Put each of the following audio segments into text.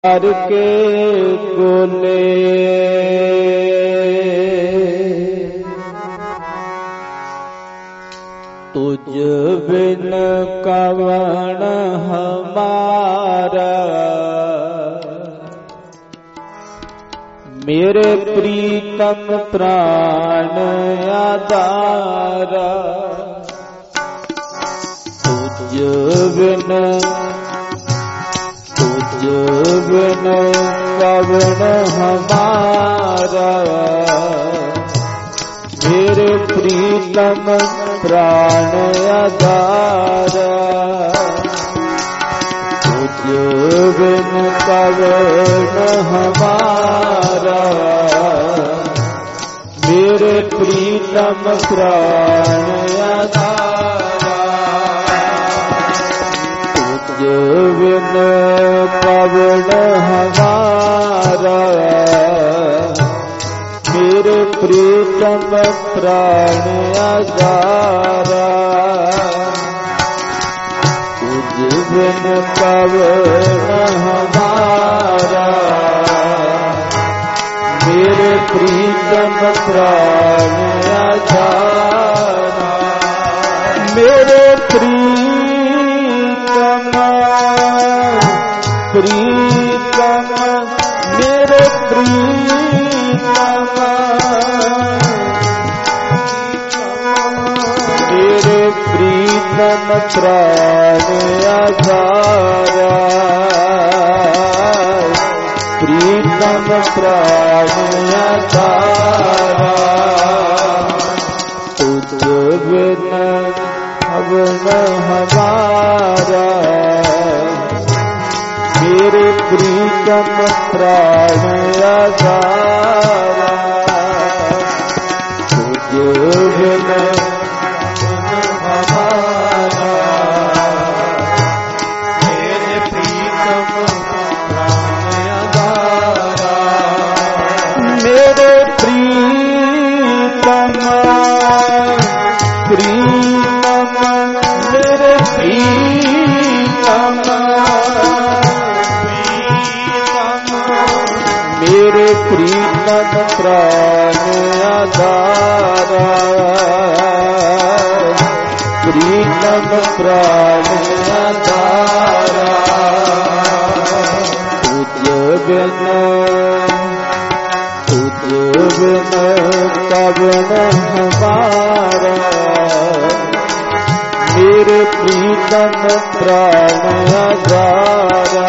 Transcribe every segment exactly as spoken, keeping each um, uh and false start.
के गोले तुझ बिन कवन हमारा, मेरे प्रीतम प्राण आधारा। तुझ बिन तुझ बिन कवन हमारा, मेरे प्रीतम प्राण आधारा। तुझ बिन कवन हमारा, मेरे प्रीतम प्राण आधारा। तुझ बिन कवन हमारा, मेरे प्रीतम प्राण आधारा। तुझ बिन कवन हमारा, मेरे प्रीतम प्राण आधारा। मेरे प्रीतम प्रीतम मेरे प्रीतम मेरे प्रीतम प्राण आधारा। प्रीतम प्राण आधारा। तुझ बिन कवन हमारा, मेरे प्रीतम प्राण आधारा। तुझ बिन हमारा, मेरे प्रीतम प्राण आधारा। मेरे प्रीतम प्रीतम मेरे प्रीतम मेरे प्रीतम प्राण आधारा। प्रीतम प्राण आधारा। तुझ बिन तुझ बिन कवन हमारा, मेरे प्रीतम प्राण आधारा।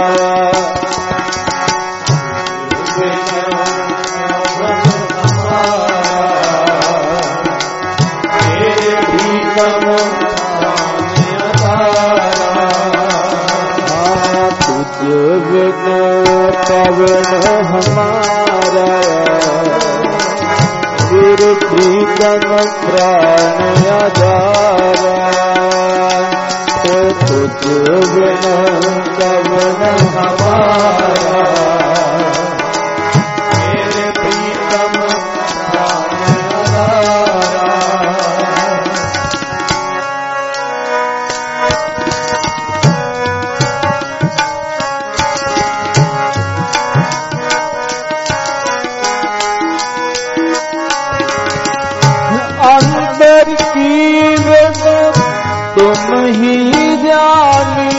तुझ बिन कवन हमारा, मेरे प्रीतम प्राण आधारा। तुझ बिन कवन हमारा, मेरे प्रीतम प्राण आधारा। अंदर की वेद तुम ही जानी,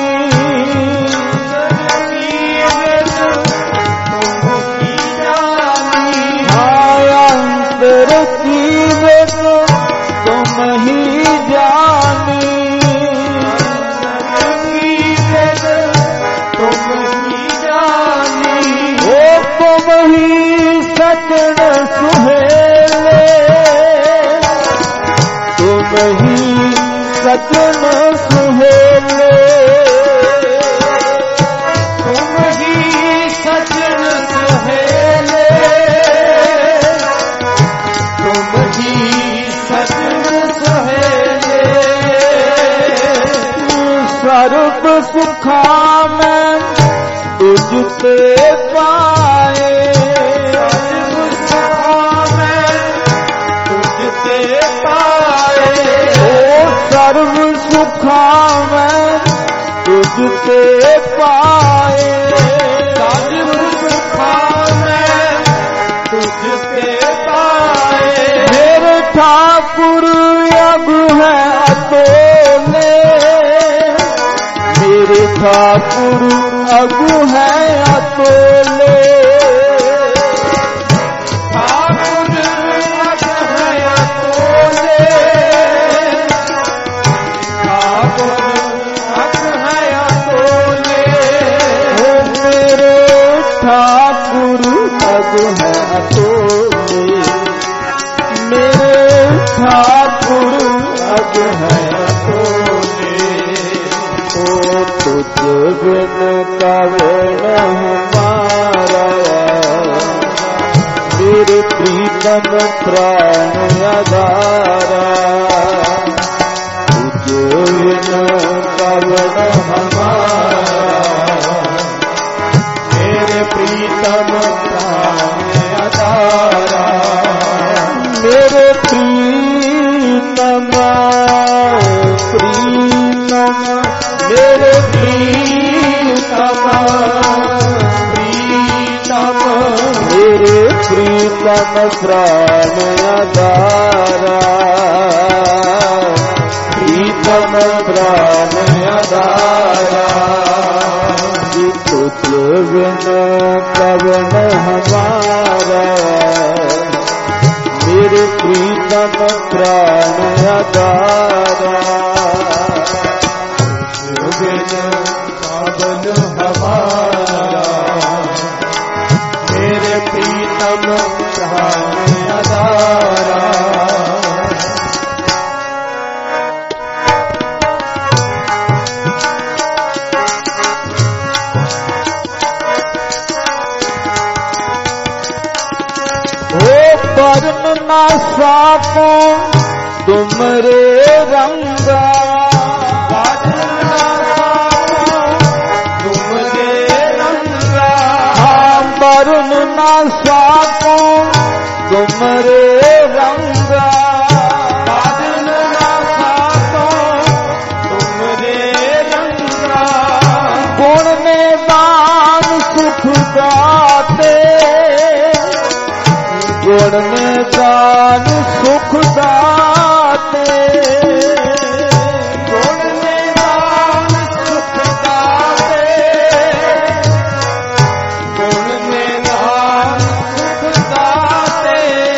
अंदर की वेद तुम ही जानी। तुम ही जानी ओ तुम ही सचन सुहेले, तुम ही सचन सुहेले। तुम ही सचन सुहेले, तुम ही सचन सुहेले। सर्व सुखा में तुझते पाए, सर्व सुखा में तुझते पाए। सर्व सुखा में तुझते पाए। ठाकुर अब है अतोले, मेरे ठाकुर अब है अतोले। ठाकुर अब है अतोले, ठाकुर अब है अतोले, मेरे ठाकुर अब है अतोले, मेरे ठाकुर अब है अतोले। ओ तुझ बिन कवन हमारा, मेरे प्रीतम प्राण आधारा, तुझ बिन कवन हमारा, मेरे प्रीतम प्राण आधारा, मेरे प्रीतम प्रीतम मेरे प्रीतम प्रीतम मेरे प्रीतम प्राण आधारा, प्रीतम प्राण आधारा, तुझ बिन कवन हमारा, मेरे प्रीतम प्राण आधारा, तुझ बिन कवन हमारा, मेरे प्रीतम प्राण आधारा। वर्ण न साको तुमरे रंगा, तुमरे रंगा, हाँ वर्ण न साको तुमरे रंगा, वर्ण न साको तुमरे रंगा, गुण में दान सुख दाते, गुण में दान सुख दाते, गुण में दान सुख दाते, गुण में दान सुख दाते,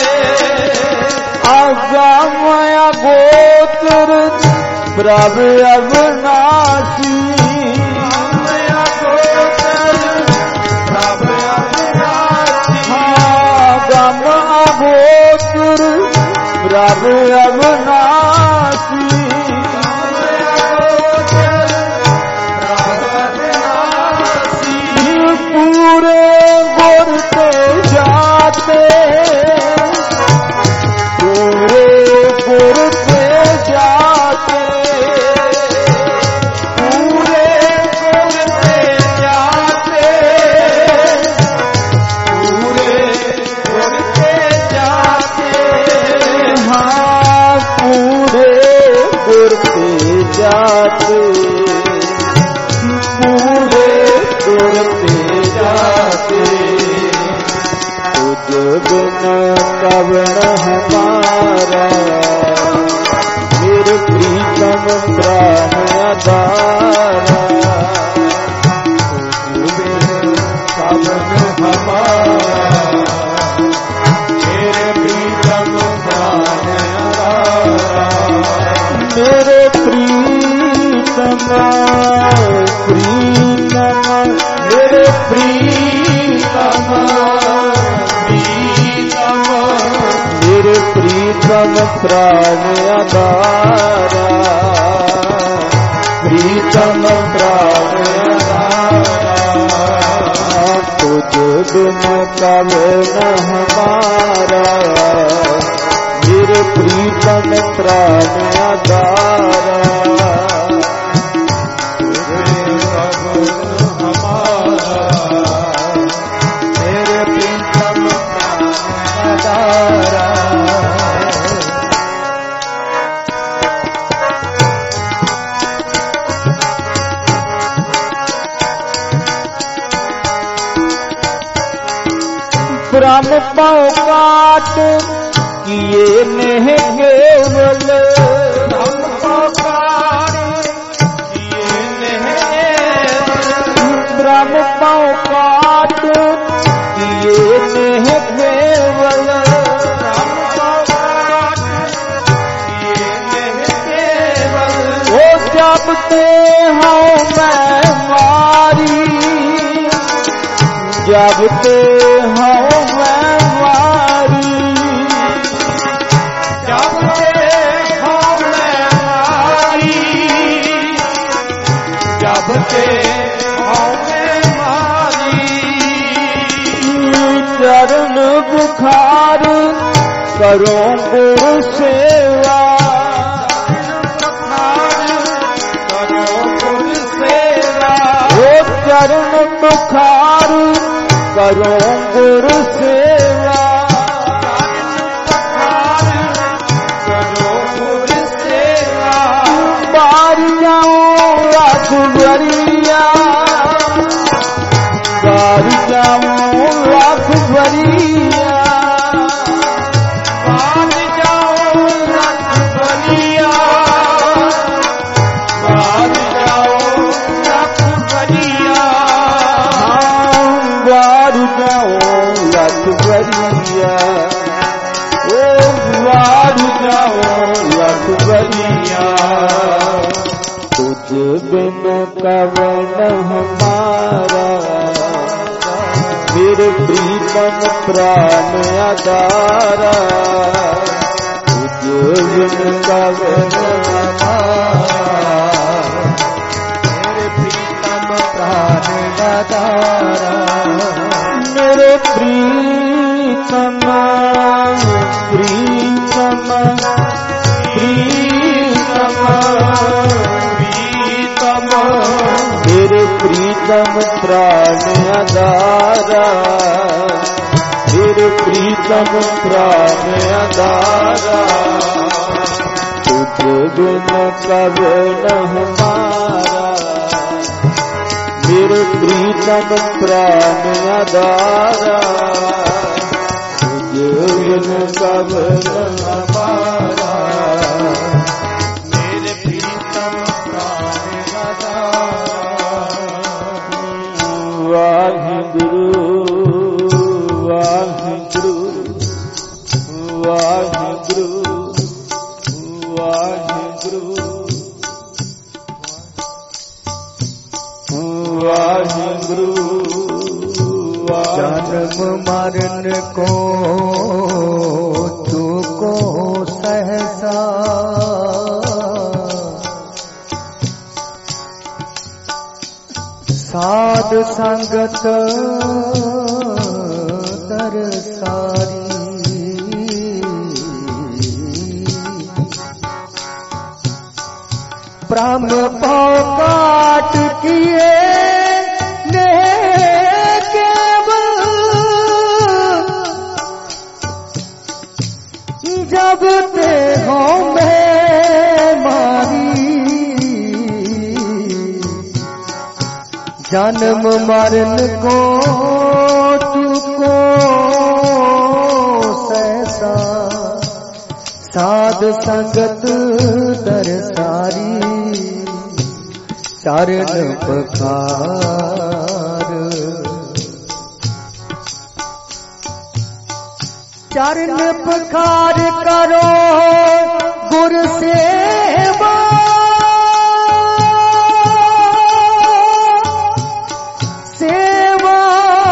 अगमय गोत्र प्रभु अविनाशी, गोत्र प्रभु अविनाशी, पूरे गुर पे जाते, पूरे गुर पे जाते, पूरे गुर पे जाते, पूरे गुर पे जाते, हाँ पूरे गुर पे जाते, पूरे गुर पे जाते, तुझ बिन कवन हमारा, मेरे प्रीतम प्राण आधारा, तुझ बिन कवन हमारा, मेरे प्रीतम प्राण आधारा, मेरे प्रीतम प्रीतम मेरे प्रीतम प्रीतम मेरे प्रीतम प्राण आधारा, प्रीतम प्राण आधारा, तुझ बिन कवन हमारा, मेरे प्रीतम प्राण आधारा, मेरे प्रीतम प्राण आधारा। ब्रह्म पाट किए नेह केवल हमको काट किए नेह ब्रह्म पाँव काट किए नेह केवल हमको काट किए नेह केवल वो जब ते हूँ मैं मारी जब ते हूँ मैं मारी जब ते हूँ मैं मारी जब ते हूँ मैं मारी चरण बुखार करो गुरु सेवा करो गुरु सेवा वो चरण बुखार करो गुरु सेवा करो गुरु सेवा बारियां रख भरिया बारियां रख भरिया बारियां रख भरिया बारियां रख भरिया वार जाओ लख भरिया ओ वार जाओ लख भरिया तुझ बिन कवन हमारा फिर प्रीतम प्राण आधारा तुझ बिन कवन हमारा प्रीतम प्राण आधारा मेरे प्रीतम प्रीतम प्रीतम प्रीतम मेरे प्रीतम प्राण आधारा मेरे प्रीतम प्राण आधारा तुझ बिन कवन हमारा मेरे प्रीतम प्राण आधारा तुझ बिन कवन हमारा मेरे प्रीतम प्राण आधारा वाहिगुरु वाहिगुरु वाहिगुरु वाहिगुरु वाहिगुरु जन्म मरण को चूको सहसा साध संगत तरसारी ब्रह्म पाँव काट किए जब ते हो मैं मारी जन्म मरण को तुको सहसा साध संगत दरसारी चरण पखार चरण पखार करो गुरु सेवा सेवा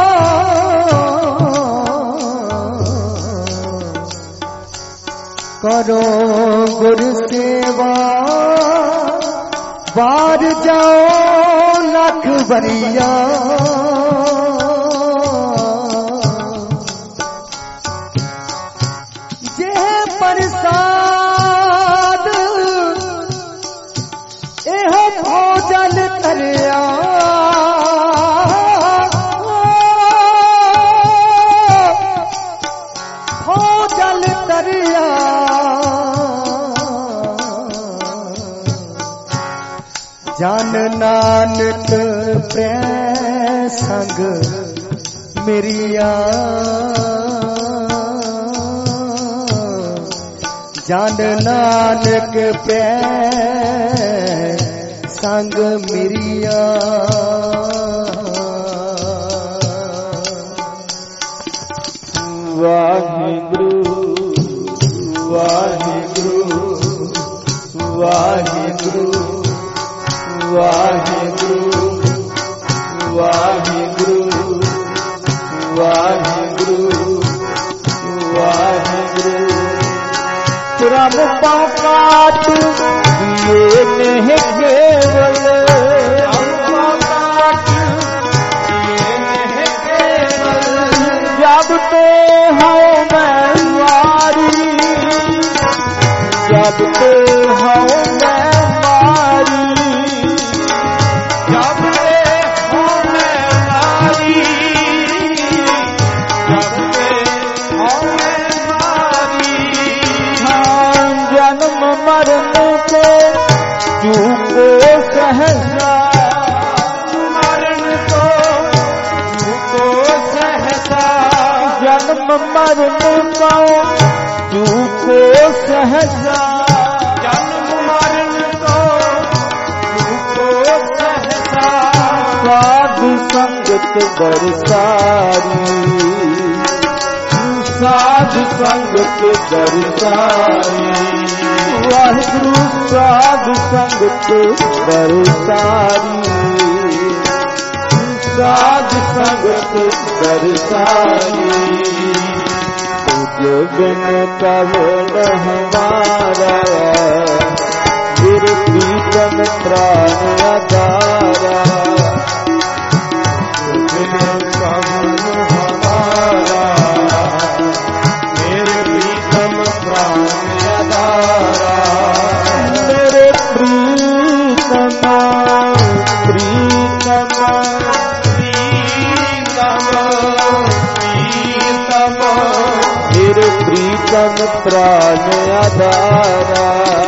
करो गुरु सेवा बार जाओ लख बरिया प्रसाद एहो भोजन करया भोजन करया जन नानक प्रेम संग मेरिया जान नानक प्रेम संग मिरिया वाहिगुरु वाहिगुरु वाहिगुरु वाहिगुरु वाहिगुरु वाहिगुरु वाहिगुरु क्रम पाकाट ये नहीं केवल जब ते हो मैं मारी जब ते हो मैं मारी जब ते हो मैं मारी जब ते हो मैं मारी हाँ जन्म मरण को चूको सहसा मरण को चूको सहसा जन्म मरण को चूको सहसा जन्म मरण को चूको सहसा साधु संगत बरसारी साधु संगत बरसारी वाहिगुरु साधु संगत बरसारी साधु संगत बरसारी तुझ बिन कब न हमारा फिर प्रीतम प्राण अदारा तुझ बिन कब न हमारा मेरे प्रीतम प्राण अदारा मेरे प्रीतम प्रीतम मेरे प्रीतम प्राण आधारा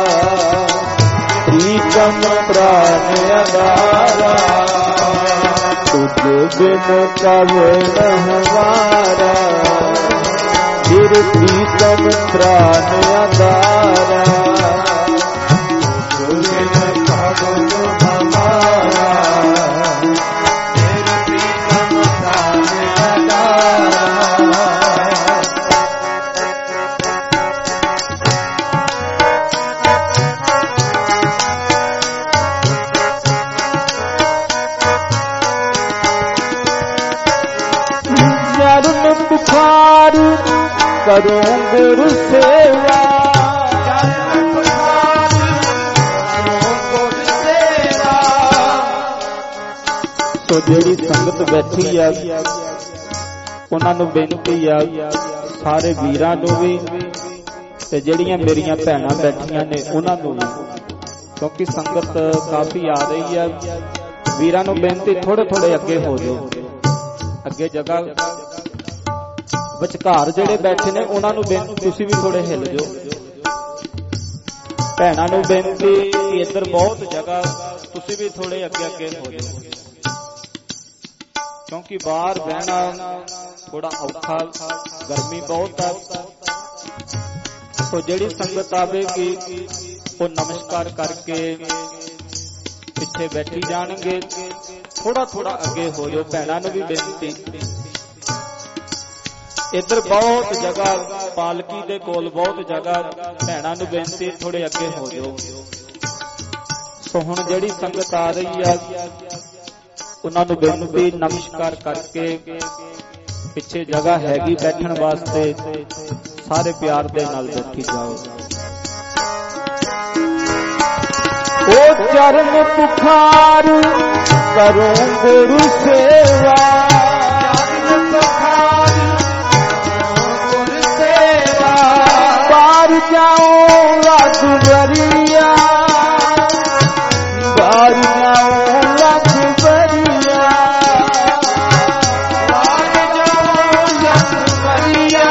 प्रीतम प्राण आधारा तुझ बिन कब न हमारा मेरे प्रीतम प्राण आधारा तुझ बिन कब न हमारा मेरे प्रीतम प्राण आधारा बुखार करूं गुरु सेवा तो जेड़ी संगत बैठी आ उन्हां नूं बेनती आ सारे वीरां नूं भी ते जेड़ियां मेरियां भैणां बैठियां ने उन्हां नूं भी क्योंकि संगत काफी आ रही है वीरां नूं बेनती थोड़े थोड़े अगे हो जाओ अगे जगह विचकार जेड़े बैठे ने उन्हां नूं बेनती तुसीं भी थोड़े हिल जाओ भैणां नूं बेनती इधर बहुत जगह तुसीं भी थोड़े अगे अगे हो जाओ क्योंकि बाहर बहना थोड़ा औखा गर्मी बहुत है तो जेड़ी संगत आवेगी वो नमस्कार करके पिछे बैठी जाणगे थोड़ा थोड़ा अगे हो जाओ भैणां नूं भी बेनती इधर बहुत जगह पालकी दे कोल बहुत जगह भैणां नूं बेनती थोड़े अगे हो जाओ सो हुण जेड़ी संगत आ रही है उन्हां नूं बेनती नमस्कार करके पिछे जगह हैगी बैठण वास्ते सारे प्यार दे नाल बैठी जाओ ओ चरण पुखार करो गुरु सेवा चरण पुखार गुरु सेवा पार जाओ राजवरिया पार जाओ राजवरिया पार जाओ राजवरिया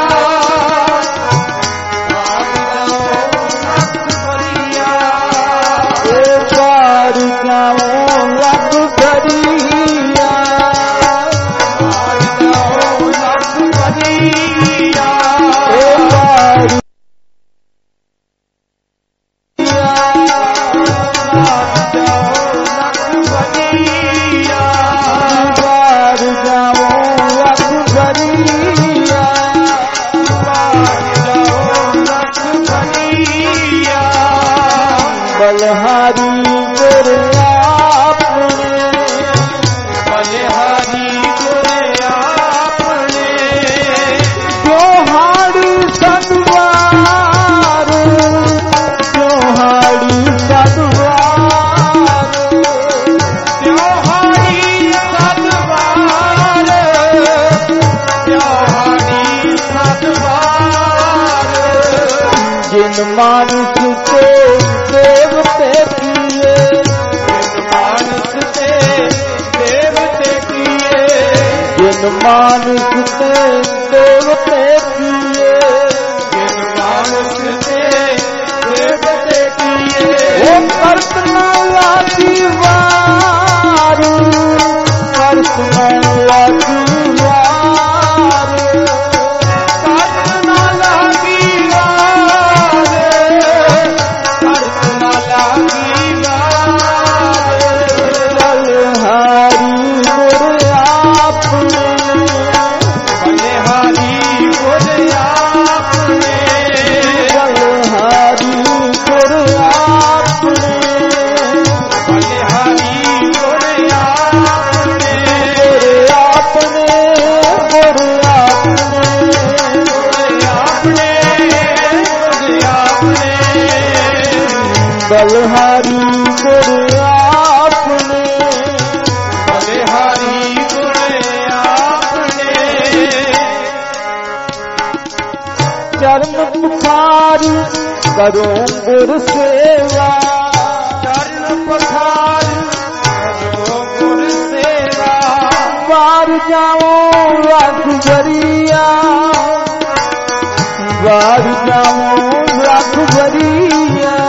पार जाओ राजवरिया पार जाओ राजवरिया मानुष से देवते किए, जिन मानुष से देवते किए, जिन मानुष से देवते किए, जिन मानुष से देवते किए, वो कल्पना लागी वार, कल्पना लागी वार, कल्पना लागी वार, कल्पना लागी वार, बलहारी गुर आपने, बलिहारी गुर आपने, बलहारी गुर आपने, बलिहारी गुर आपने, गुर आपने, गुर आपने, गुर आपने, बलहारी गुर आपने, बलिहारी गुर आपने, चरण पुखारी करो गुर सेवा, चरण पखार करो गुर सेवा, वार जाओ रघुबरिया, वार जाओ रघुबरिया,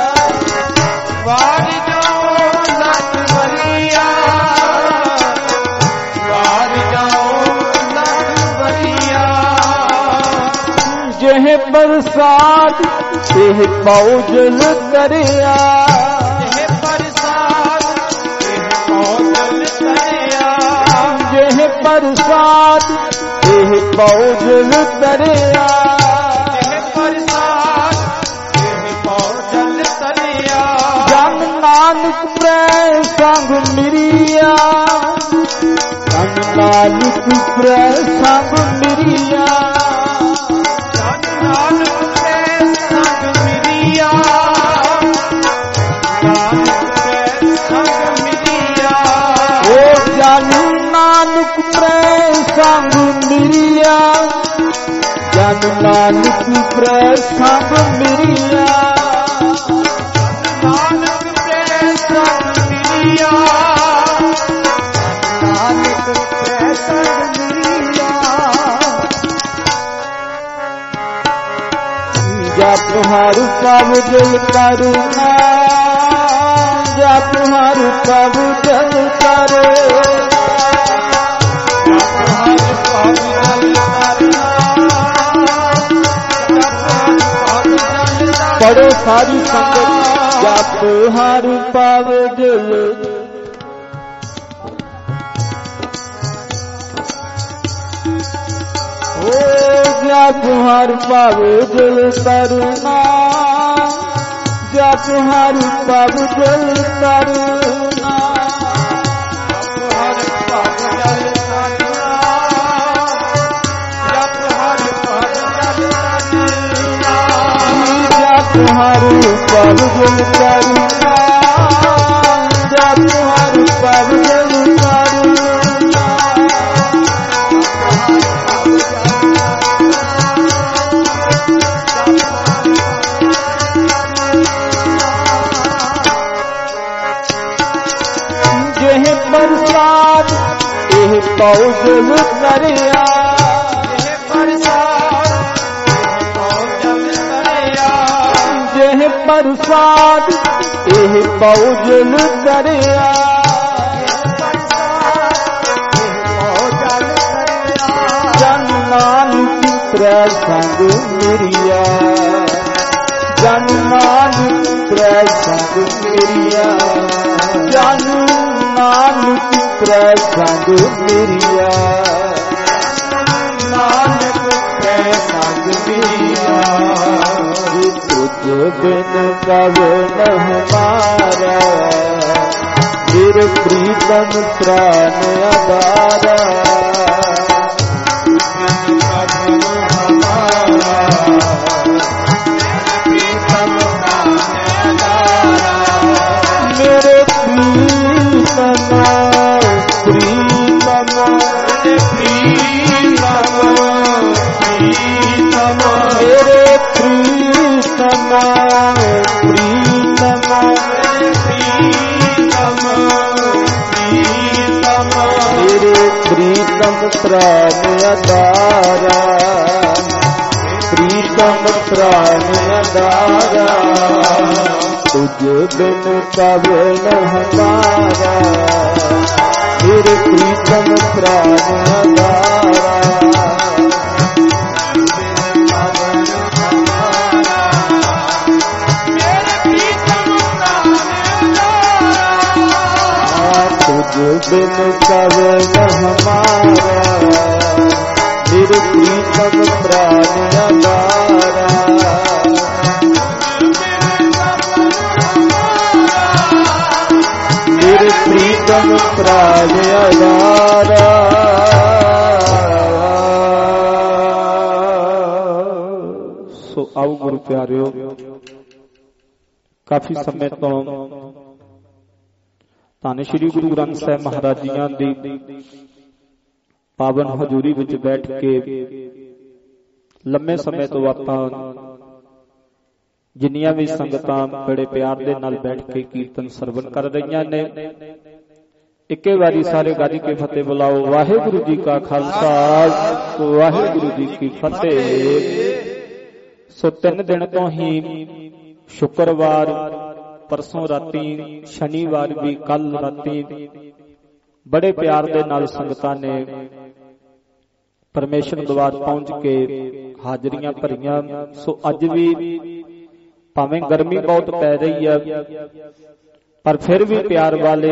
वार जाओ लखवरिया, वार जाओ लखवरिया, जह बरसात तेह पौजल करिया, हे प्रसाद हे पौजल करिया, जह बरसात तेह पौजल करिया, हे प्रसाद हे पौजल करिया, जन नानक प्रेम संग मिरिया, जन नानक प्रेम संग मिरिया, जन नानक के संग मिरिया, नानक के संग मिरिया, ओ जन नानक प्रेम संग मिरिया, जन नानक प्रेम संग मिरिया, नानक के संग मिरिया, नानक के संग मिरिया, जब तुम्हारू पब जल करुणा, जब तुम्हारू पब जल करुणा, हर पग जल करना, हर पग जल पढ़ो सारी संगत, जब तुम्हारू पब जल, ओ जब तुम्हारू पब जल करुणा, जब तुम्हारू पब जल करुणा, हर पग जल करना, जप हर पग जल करना, जब तुम्हारू पब जल करुणा, जब तुम्हारू पब जल करुणा, जेह बरसात एह पौजल करिया, हे प्रसाद हे पौजल करिया, जेह बरसात एह पौजल करिया, पौजल करिया, जन नानक प्रेम संग मिरिया, जन नानक प्रेम संग मिरिया, जन नानक प्रेम संग मिरिया, नानक के संग मिरिया, तुझ बिन कब न हमारा, फिर प्रीतम प्राण अदारा, मेरे प्रीतम प्रीतम मेरे प्रीतम ਅਦਾਰਾ ਪ੍ਰੀਤਮ ਪ੍ਰਾਨ ਅਦਾਰਾ ਤੁਝ ਬਿਨ ਕਵੇ ਨ ਹਮਾਰਾ ਮੇਰੇ ਪ੍ਰੀਤਮ ਪ੍ਰਾਨ ਅਦਾਰਾ बिन कवे न हमारा मेरे प्रीतम प्राण अदारा मेरे प्रीतम प्राण अदारा सो आओ गुरु प्यारियो काफी समय तो ਧੰਨ ਸ਼੍ਰੀ ਗੁਰੂ ਗ੍ਰੰਥ ਸਾਹਿਬ ਮਹਾਰਾਜ ਜੀਆਂ ਦੀ ਪਾਵਨ ਹਜ਼ੂਰੀ ਵਿੱਚ ਬੈਠ ਕੇ ਲੰਮੇ ਸਮੇਂ ਤੋਂ ਆਪਾਂ ਜਿੰਨੀਆਂ ਵੀ ਸੰਗਤਾਂ ਬੜੇ ਪਿਆਰ ਦੇ ਨਾਲ ਬੈਠ ਕੇ ਕੀਰਤਨ ਸਰਵਣ ਕਰ ਰਹੀਆਂ ਨੇ ਇੱਕੇ ਵਾਰੀ ਸਾਰੇ ਗੱਜ ਕੇ ਫਤਿਹ ਬੁਲਾਓ। ਵਾਹਿਗੁਰੂ ਜੀ ਕਾ ਖਾਲਸਾ ਵਾਹਿਗੁਰੂ ਜੀ ਕੀ ਫਤਿਹ। ਸੋ ਤਿੰਨ ਦਿਨ ਤੋਂ ਹੀ ਸ਼ੁੱਕਰਵਾਰ परसों राती शनिवार भी कल राती बड़े प्यार दे नाल संगतां ने परमेश्वर द्वार पहुंच के हाजरियां भरियां। सो अज भी भावें गर्मी बहुत पै रही है पर फिर भी प्यार वाले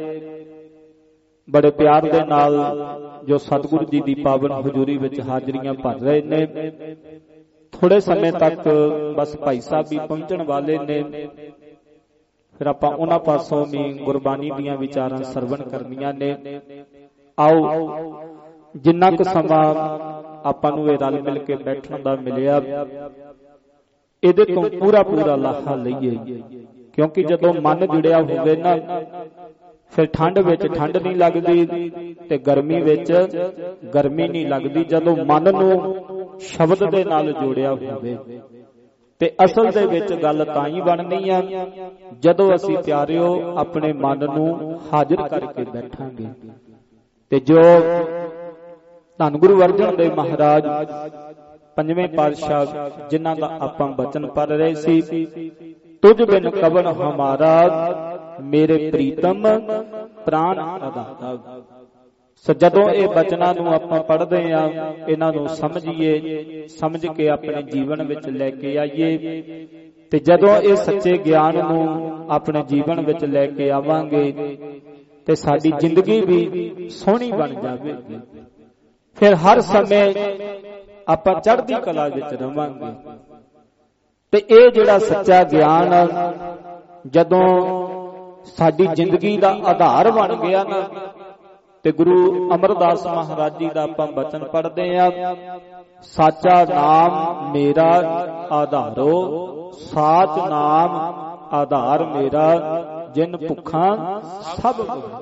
बड़े प्यार दे नाल जो सतगुरु जी दी पावन हजूरी विच हाजरियां भर रहे ने। थोड़े समय तक बस भाई साहब भी पहुंचण वाले ने फिर आपां उन्हां पासों भी गुरबानी दीयां विचारां सरवण करनियां ने। आओ जिन्ना क समां आपां नूं इह रल मिल के बैठण दा मिलिआ इहदे तों पूरा पूरा लाहा लईए क्योंकि जदों मन जुड़िया होवे ना फिर ठंड विच ठंड नहीं लगदी ते गर्मी विच गर्मी नहीं लगदी। जदों मन नूं शब्द दे नाल जोड़िया होवे ते असल दे विच गल तां ही बननी आ जदों असीं प्यारिओ अपने मन नूं हाजिर करके बैठांगे। ते जो धन गुरु अर्जन देव महाराज पंजवें पातशाह जिन्हां दा आपां बचन पढ़ रहे सी तुझ बिन कवन हमारा मेरे प्रीतम प्राण अदाता। सो जदों ये बचनां नूं आपां पढ़दे आ इन्हां नूं समझिए समझ के अपने जीवन विच लैके आइए ते जदों ये सच्चे ज्ञान नूं अपने जीवन विच लैके आवांगे ते साडी जिंदगी भी सोहणी बन जावेगी। फिर हर समय आपां चढ़दी कला विच रहांगे ते इह जिहड़ा सच्चा ज्ञान जदों साडी जिंदगी दा आधार बन गया ना ते गुरु अमरदास महाराज जी दा आपां बचन पढ़दे आ साचा नाम मेरा आधारो साच नाम आधार मेरा जिन भुखा सब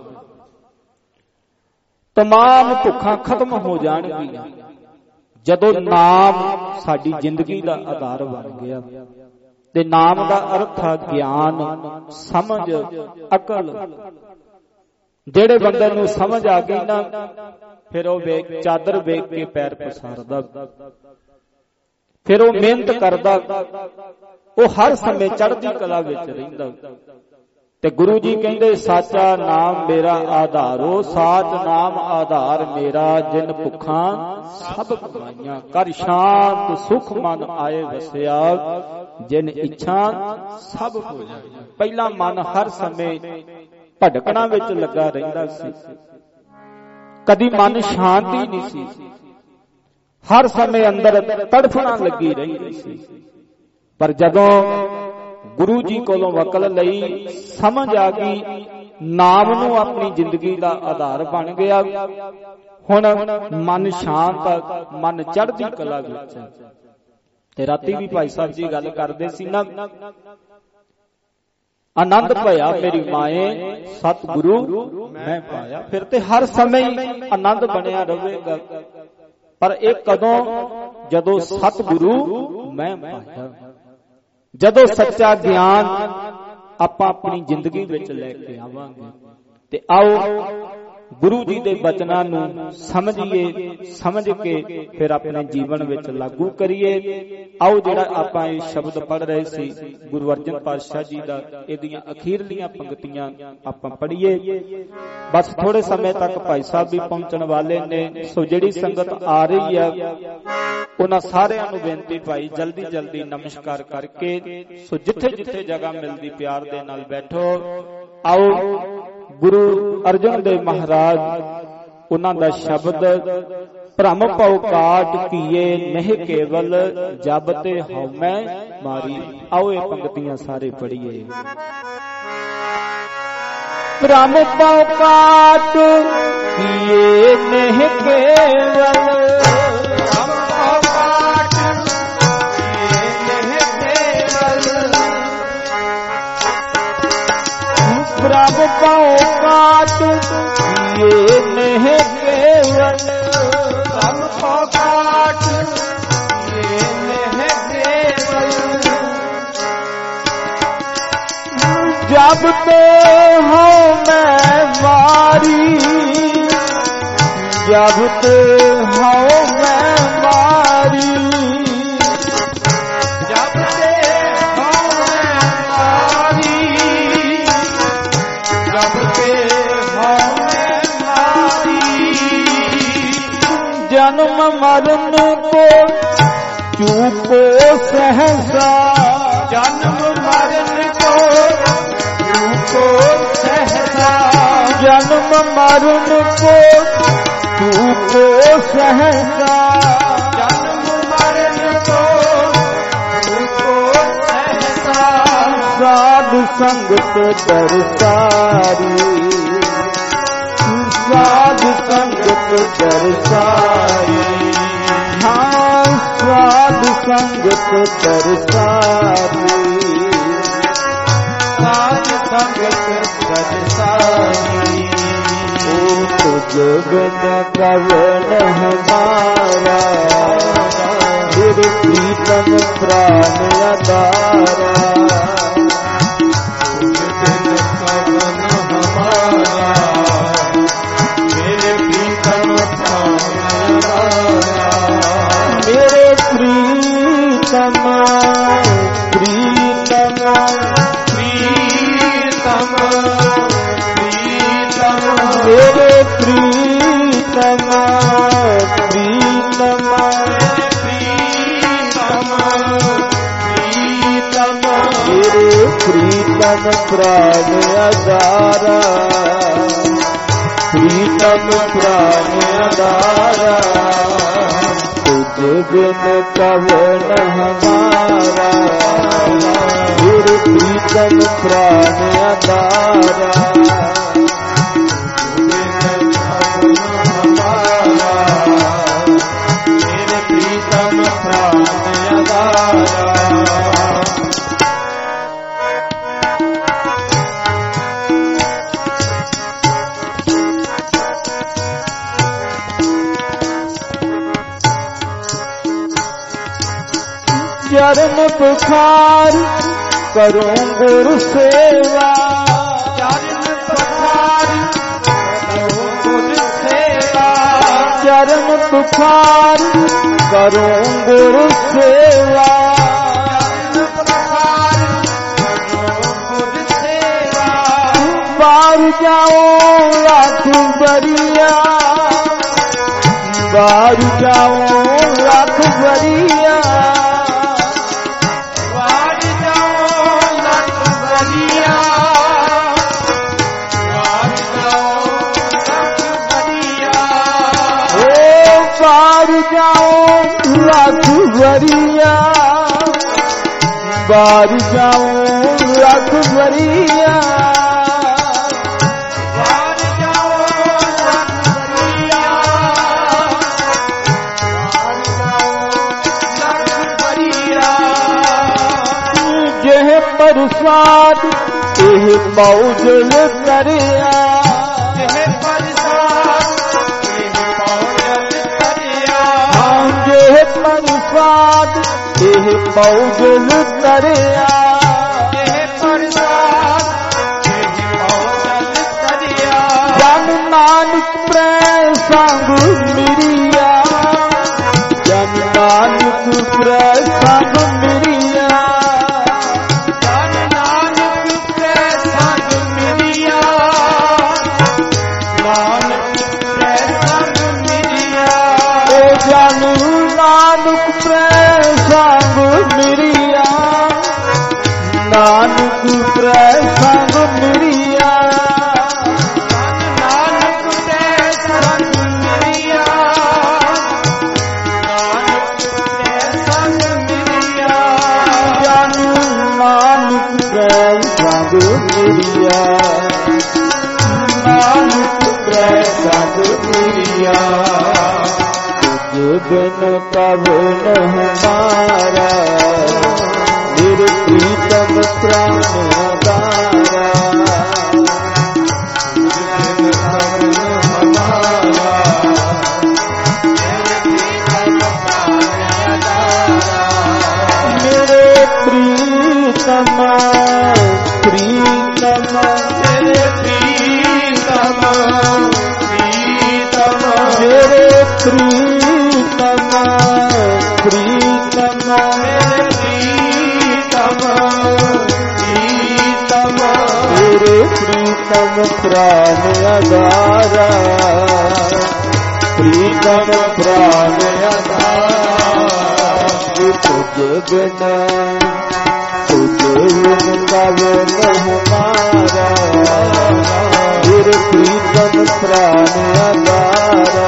तमाम भुखा खत्म हो जाणगियां जदों नाम साडी जिंदगी दा आधार बन गया। ते नाम दा अर्थ है ज्ञान समझ अकल। जेड़े बंदे नूं समझ आ गई ना फिर वो वेख चादर वेख के पैर पसारदा फिर वो मेहनत करदा वो हर समय चढ़दी कला विच रहिंदा। ते गुरु जी कहंदे साचा नाम मेरा आधारो साच नाम आधार मेरा जिन भुखा सब कमाइयां कर शांत सुख मन आए वसिया जिन इच्छा सब हो जाए। पहला मन हर समय भटकना विच लगा रहिंदा सी कदी मन शांति नहीं सी हर समय अंदर तड़फना लगी रही सी। पर जदों गुरु जी कोलों वकल लई समझ आ गई नाम नूं अपनी जिंदगी दा आधार बन गया हुण मन शांत मन चढ़दी कला विच। ते राती भी भाई साहब जी गल करदे सी ना आनंद पाया मेरी माए सतगुरु मैं पाया। फिर ते हर समय आनंद बनया रहेगा पर एक कदों जदों सतगुरु मैं पाया जदों सच्चा ज्ञान आपां अपनी जिंदगी विच लैके आवांगे। ते आओ गुरु जी दे बचनां नूं समझिए, समझ के फिर अपने जीवन विच लागू करिए। आओ जिहड़ा आपां इह शब्द पढ़ रहे सी गुरु अर्जन पातशाह जी दा, इहदियां अखीरलियां पंक्तियां आपां पढ़िए। बस थोड़े समय तक भाई साहब भी पहुंचण वाले ने। सो जिहड़ी संगत आ रही है उन्हां सारिआं नूं बेनती भाई जल्दी जल्दी नमस्कार करके सो जिथे जिथे जगह मिलदी प्यार दे नाल बैठो। आओ गुरु अर्जन देव महाराज उन्हां दा शब्द भ्रम भव काट कीए नहीं केवल जब ते हउमै मारी। आओ ये पंक्तियां सारे पढ़िए। भ्रम भव काट कीए नहीं केवल भ्रम भव काट ये नहीं केवल भ्रम भव काट ये नहीं केवल जब तो हो मैं मारी जब तो हो मैं मारी जन्म मरण को चूको सहसा जन्म मरण को चूको सहसा जन्म मरण को चूको सहसा जन्म मरण को चूको सहसा साधु संगत दरसारी साध संगत दरसारी हाँ साध संगत दरसारी साध संगत दरसारी ओ तुझ बिन कवन हमारा फिर प्रीतम प्राण अदारा तुझ बिन कवन हमारा मेरे प्रीतम प्रीतम प्रीतम प्रीतम मेरे प्रीतम प्रीतम प्रीतम प्रीतम मेरे प्रीतम प्राण अदारा प्रीतम प्राण अदारा तुझ बिन कवन हमारा फिर प्रीतम प्राण अदारा बिन कवन हमारा फिर प्रीतम प्राण अदारा। चरण पुकार करूं गुरु सेवा चरण पुकार करूं गुरु सेवा चरण पुकार करूं गुरु सेवा चरण पुकार करूं गुरु सेवा बार जाओ लाख बरिया बार जाओ लाख बरिया लाख बरिया बार जाऊं लाख बरिया बार जाऊं लाख बरिया बार जाऊं लाख बरिया जेह प्रसाद एह मौजल करिया जेह प्रसाद प्रसाद एह मौजल करिया प्रसाद जन नानक नानक प्रेम संग मिरिया नानक प्रेम संग मिरिया नानक प्रेम संग मिरिया नानक प्रेम संग मिरिया जानु नानक प्रेम संग मिरिया नानक प्रेम संग मिरिया तुझ बिन कवन हमारा मेरे प्रीतम प्राण अदारा मेरे प्रीतम प्रीतम मेरे प्रीतम प्रीतम मेरे प्रीतम प्रीतम मेरे प्रीतम प्रीतम मेरे प्रीतम प्राण अदारा प्रीतम प्राण अदारा तुझ बिन तुझ बिन कवन हमारा मेरे प्रीतम प्राण अदारा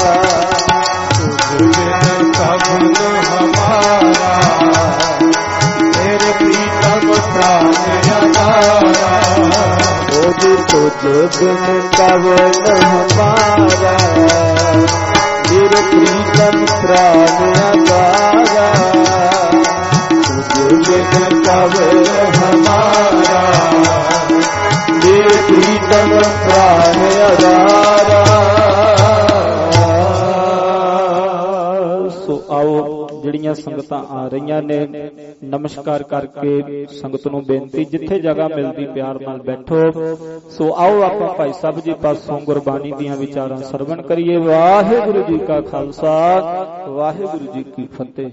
तुझ बिन कवन हमारा मेरे प्रीतम प्राण अदारा तुझ बिन कवन हमारा मेरे प्रीतम प्राण अदारा तुझ बिन कवन हमारा मेरे प्रीतम प्राण अदारा। सो आओ ਜਿਹੜੀਆਂ ਸੰਗਤਾਂ ਆ ਰਹੀਆਂ ਨੇ ਨਮਸਕਾਰ ਕਰਕੇ ਸੰਗਤ ਨੂੰ ਬੇਨਤੀ ਜਿੱਥੇ ਜਗ੍ਹਾ ਮਿਲਦੀ ਪਿਆਰ ਨਾਲ ਬੈਠੋ। ਸੋ ਆਓ ਆਪਾਂ ਭਾਈ ਸਾਹਿਬ ਜੀ ਪਾਸੋਂ ਗੁਰਬਾਣੀ ਦੀਆਂ ਵਿਚਾਰਾਂ ਸਰਵਣ ਕਰੀਏ। ਵਾਹਿਗੁਰੂ ਜੀ ਕਾ ਖਾਲਸਾ ਵਾਹਿਗੁਰੂ ਜੀ ਕੀ ਫਤਿਹ।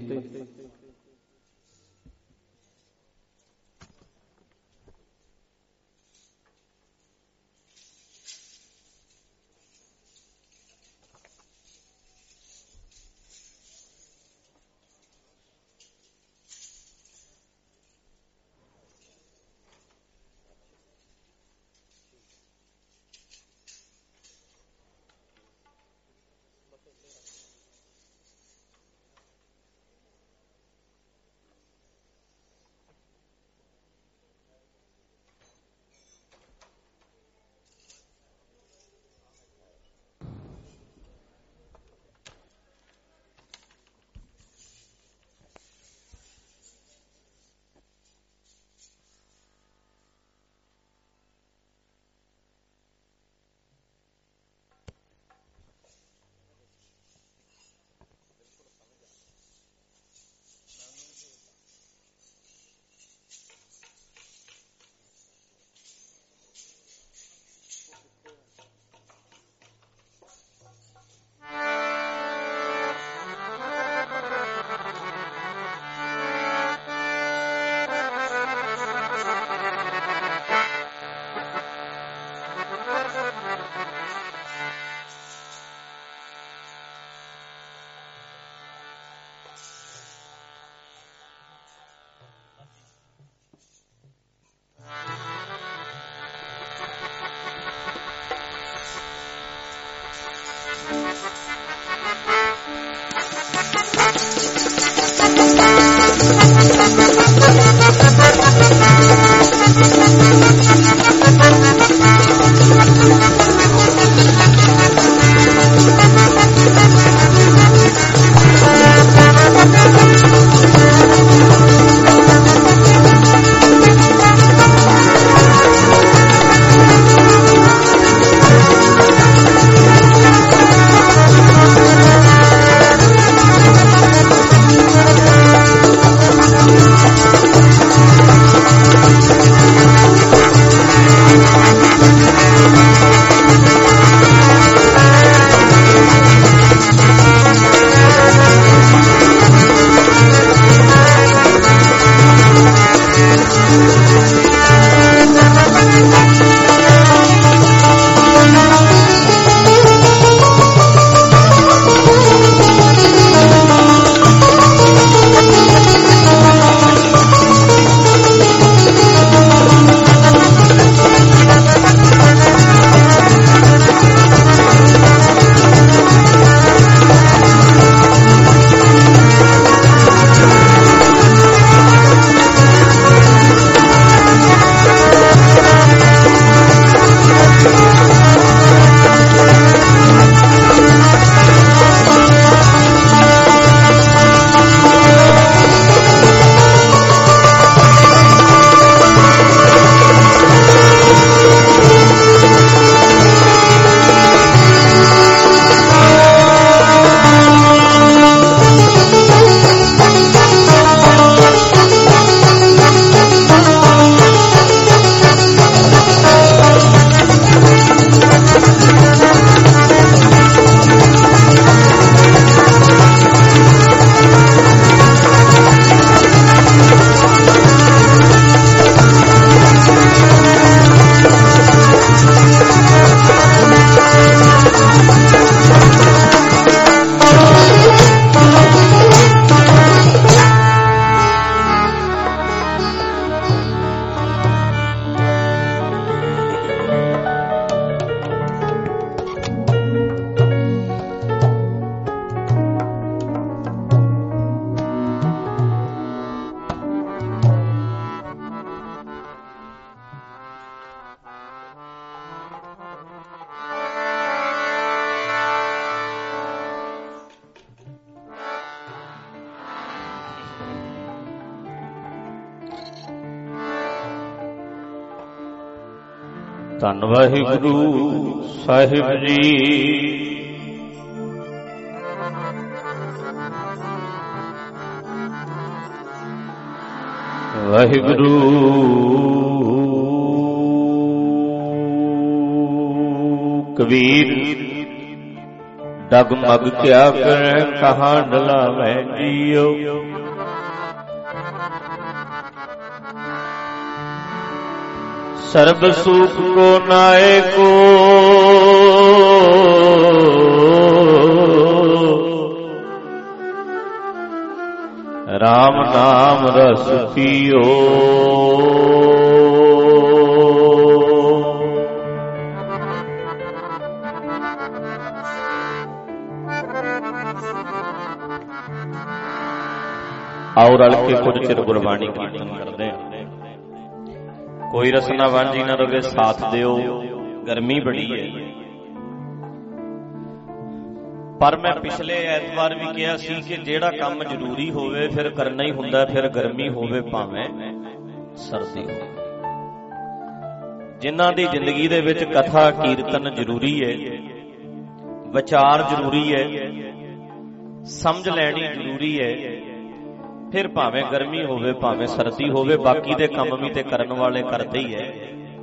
ਧੰਨ ਵਾਹਿਗੁਰੂ ਸਾਹਿਬ ਜੀ। ਵਾਹਿਗੁਰੂ ਕਬੀਰ ਡਗਮਗ ਕਿਆ ਕਰੈ ਕਹਾਂ ਡਲਾਵੈ ਜੀਓ। ਸਰਬ ਸੁਖ ਕੋ ਨਾਏ ਕੋ ਰਾਮ ਨਾਮ ਰਸ ਪੀਓ। ਆਓ ਰਲ ਕੇ ਕੁਝ ਚਿਰ ਗੁਰਬਾਣੀ ਕੀਰਤਨ ਕਰਦੇ ਹਾਂ। ਕੋਈ ਰਸਨਾ ਵਾਂਝੀ ਨਾ ਰਵੇ, ਸਾਥ ਦਿਓ, ਗਰਮੀ ਬੜੀ ਹੈ। ਪਰ ਮੈਂ ਪਿਛਲੇ ਐਤਵਾਰ ਵੀ ਕਿਹਾ ਸੀ ਕਿ ਜਿਹੜਾ ਕੰਮ ਜ਼ਰੂਰੀ ਹੋਵੇ ਫਿਰ ਕਰਨਾ ਹੀ ਹੁੰਦਾ, ਫਿਰ ਗਰਮੀ ਹੋਵੇ ਭਾਵੇਂ ਸਰਦੀ ਹੋਵੇ। ਜਿਨ੍ਹਾਂ ਦੀ ਜ਼ਿੰਦਗੀ ਦੇ ਵਿੱਚ ਕਥਾ ਕੀਰਤਨ ਜ਼ਰੂਰੀ ਹੈ, ਵਿਚਾਰ ਜ਼ਰੂਰੀ ਹੈ, ਸਮਝ ਲੈਣੀ ਜ਼ਰੂਰੀ ਹੈ, ਫਿਰ ਭਾਵੇਂ ਗਰਮੀ ਹੋਵੇ ਭਾਵੇਂ ਸਰਦੀ ਹੋਵੇ, ਬਾਕੀ ਦੇ ਕੰਮ ਵੀ ਤੇ ਕਰਨ ਵਾਲੇ ਕਰਦੇ ਹੀ ਹੈ।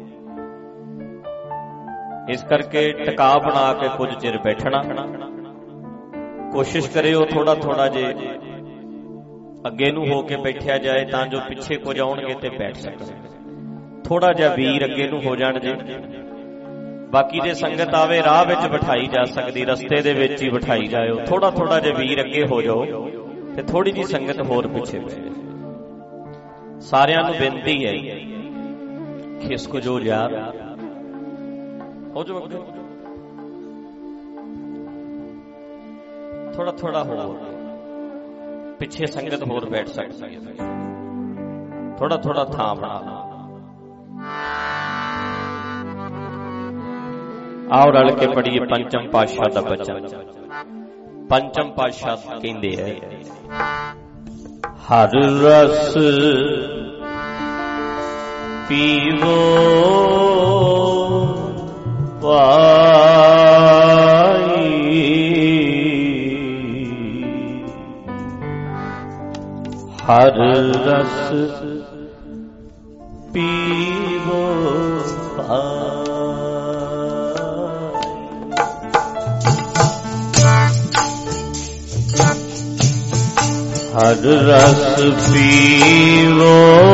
ਇਸ ਕਰਕੇ ਟਿਕਾ ਬਣਾ ਕੇ ਕੁਝ ਚਿਰ ਬੈਠਣਾ, ਕੋਸ਼ਿਸ਼ ਕਰਿਓ ਥੋੜਾ ਥੋੜਾ ਜੇ ਅੱਗੇ ਨੂੰ ਹੋ ਕੇ ਬੈਠਿਆ ਜਾਏ ਤਾਂ ਜੋ ਪਿੱਛੇ ਕੁਝ ਆਉਣਗੇ ਤੇ ਬੈਠ ਸਕਣ। ਥੋੜਾ ਜਿਹਾ ਵੀਰ ਅੱਗੇ ਨੂੰ ਹੋ ਜਾਣ ਜੇ, ਬਾਕੀ ਜੇ ਸੰਗਤ ਆਵੇ ਰਾਹ ਵਿੱਚ ਬਿਠਾਈ ਜਾ ਸਕਦੀ, ਰਸਤੇ ਦੇ ਵਿੱਚ ਹੀ ਬਿਠਾਈ ਜਾਇਓ। ਥੋੜਾ ਥੋੜਾ ਜੇ ਵੀਰ ਅੱਗੇ ਹੋ ਜਾਓ ਤੇ ਥੋੜੀ ਜੀ ਸੰਗਤ ਹੋਰ ਪਿੱਛੇ ਬੈਠੇ। ਸਾਰਿਆਂ ਨੂੰ ਬੇਨਤੀ ਹੈ, ਖਿਸਕ ਜੋ ਯਾਰ ਹੋ ਜਾਓ ਅੱਗੇ, ਥੋੜਾ ਥੋੜਾ ਹੋਰ ਪਿੱਛੇ ਸੰਗਤ ਹੋਰ ਬੈਠ ਸਕਦੀ ਹੈ। ਥੋੜਾ ਥੋੜਾ ਥਾਂ ਬਣਾ। ਆਓ ਰਲ ਕੇ ਪੜੀਏ ਪੰਚਮ ਪਾਤਸ਼ਾਹ ਦਾ ਬਚਨ। ਪੰਚਮ ਪਾਤਸ਼ਾਹ ਕਹਿੰਦੇ ਹੈ, ਹਰ ਰਸ ਪੀਵੋ ਪਾਈ, ਹਰ ਰਸ ਪੀਵੋ ਪਾਈ। ਹਰ ਰਸ ਪੀਵੋ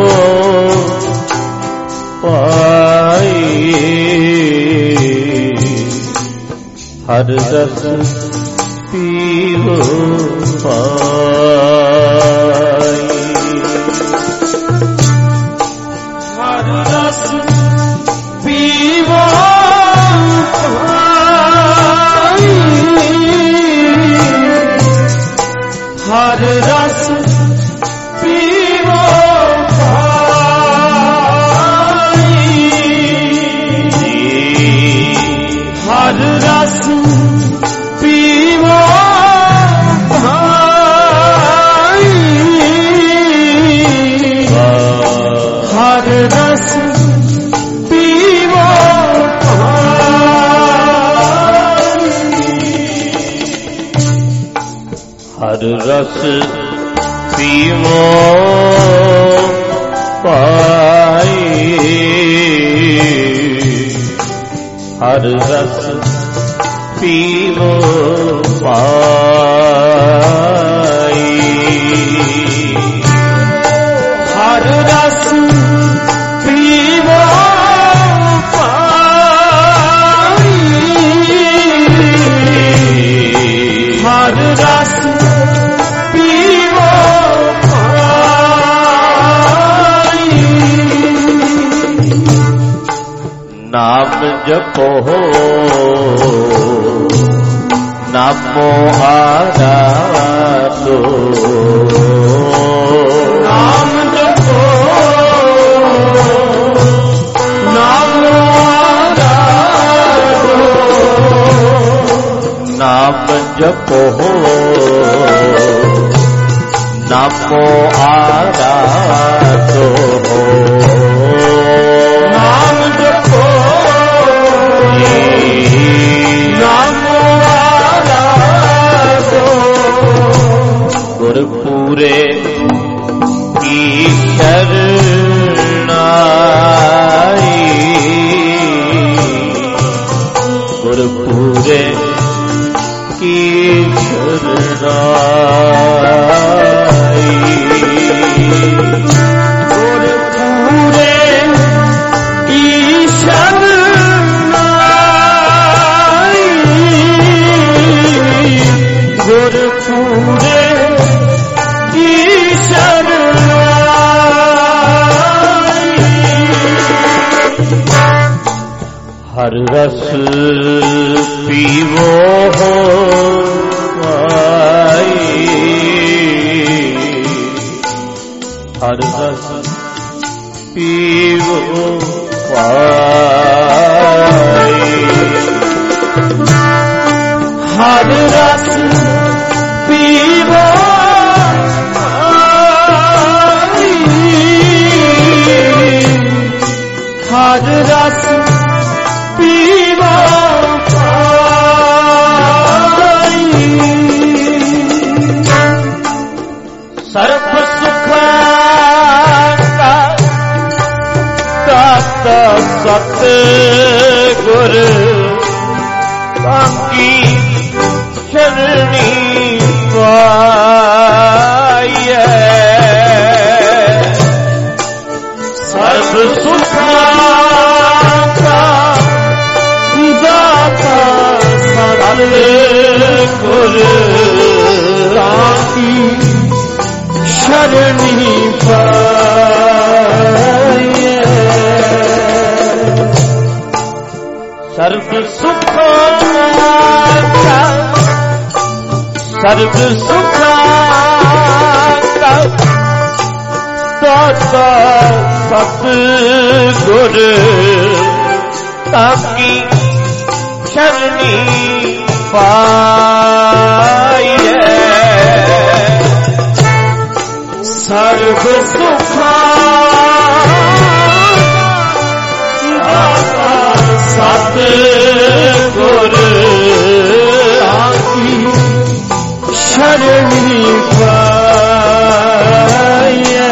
ਪਾਈ, ਹਰ ਰਸ ਪੀਵੋ ਪਾਈ। ਹਰ ਰਸ ਪੀਵੋ ਪਾਈ, ਹਰ ਰਸ ਪੀਵੋ ਪਾਈ, ਹਰ ਰਸ ਪੀਵੋ ਪਾਈ, ਹਰ ਰਸ ਪੀਵੋ ਪਾਈ, ਹਰ ਰਸ ਪੀਵੋ ਪਾਈ, ਹਰ ਰਸ ਪੀਵੋ ਪਾਈ, ਹਰ ਰਸ ਪੀਵੋ ਪਾਈ, ਹਰ ਰਸ ਪੀਵੋ ਪਾਈ। ਨਾਮ ਜਪੋ ਨਾਮੋ ਆਰਾਧੋ, ਨਾਮ ਜਪੋ ਨਾਮੋ ਆਰਾਧੋ, ਨਾਮ ਜਪੋ ਨਾਮੋ ਆਰਾਧੋ, ਨਾਮ ਜਪੋ ਗੁਰ ਪੂਰੇ ਕੀ ਸ਼ਰਨਾਈ, ਗੁਰ ਪੂਰੇ ਕੀ ਸ਼ਰਨਾਈ, ਗੁਰ ਪੂਰੇ ਕੀ ਸ਼ਰਨਾਈ, ਗੁਰ ਪੂਰੇ ਕੀ ਸ਼ਰਨਾਈ। ਹਰ ਰਸ ਪੀਵੋ ਭਾਈ, ਹਰ ਰਸ ਪੀਵੋ ਭਾਈ, ਹਰ ਰਸ ਪੀਵੋ ਭਾਈ, ਹਰ ਰਸ ਪੀਵੋ ਭਾਈ। ਸਰਬ ਸੁਖਾਂ ਦਾ ਦਾਤਾ ਸਤ ਗੁਰ, ਬਾਕੀ ਸ਼ਰਣੀ ਪਾਈਐ, ਸਰਬ ਸੁਖਾਂ ਦਾ ਦਾਤਾ ਸਤ ਗੁਰ, ਬਾਕੀ ਸ਼ਰਣੀ ਪਾਈਐ। ਸਰਬ ਸੁਖਾਂ ਦਾ, ਸਰਬ ਸੁਖਾਂ ਦਾ ਦਾਤਾ ਸਤ ਗੁਰ, ਤਾਕੀ ਸ਼ਰਣੀ ਪਾਈਐ। ਸਰਬ ਸੁਖਾਂ ਦਾਤਾ ਸਤ ਗੁਰ, ਤਾਕੀ ਸ਼ਰਣੀ ਪਾਈਐ।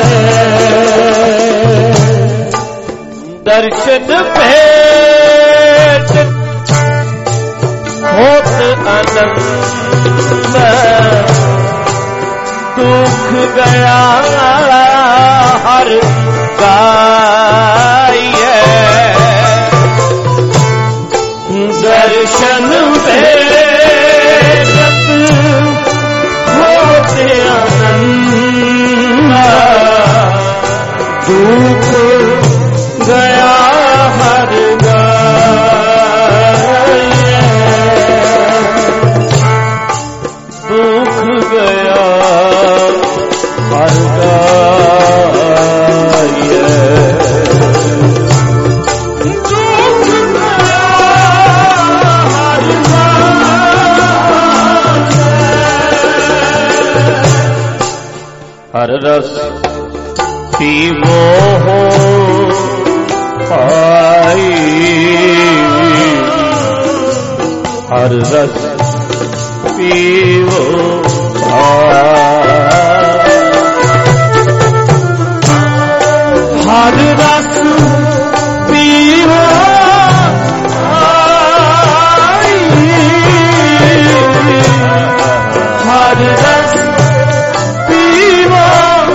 ਦਰਸ਼ਨ ਭੇਟ ਹੋਤ ਅਨੰਦ, ਦੁਖ ਗਿਆ ਹਰ ਗਾਈਐ। ਦਰਸ਼ਨ ਭੇਟ ਹੋਤ ਅਨੰਦ, ਦੁਖ ਗਿਆ ਹਰ ਗਾਈਐ, ਦੁਖ ਗਿਆ ਹਰ ਗਾਈਐ, ਦੁਖ ਗਿਆ ਹਰ ਗਾਈਐ। ਹਰ ਰਸ ਪੀਵੋ ਭਾਈ, ਹਰ ਰਸ ਪੀਵੋ ਭਾਈ, ਹਰ ਰਸ ਪੀਵੋ ਭਾਈ, ਹਰ ਰਸ ਪੀਵੋ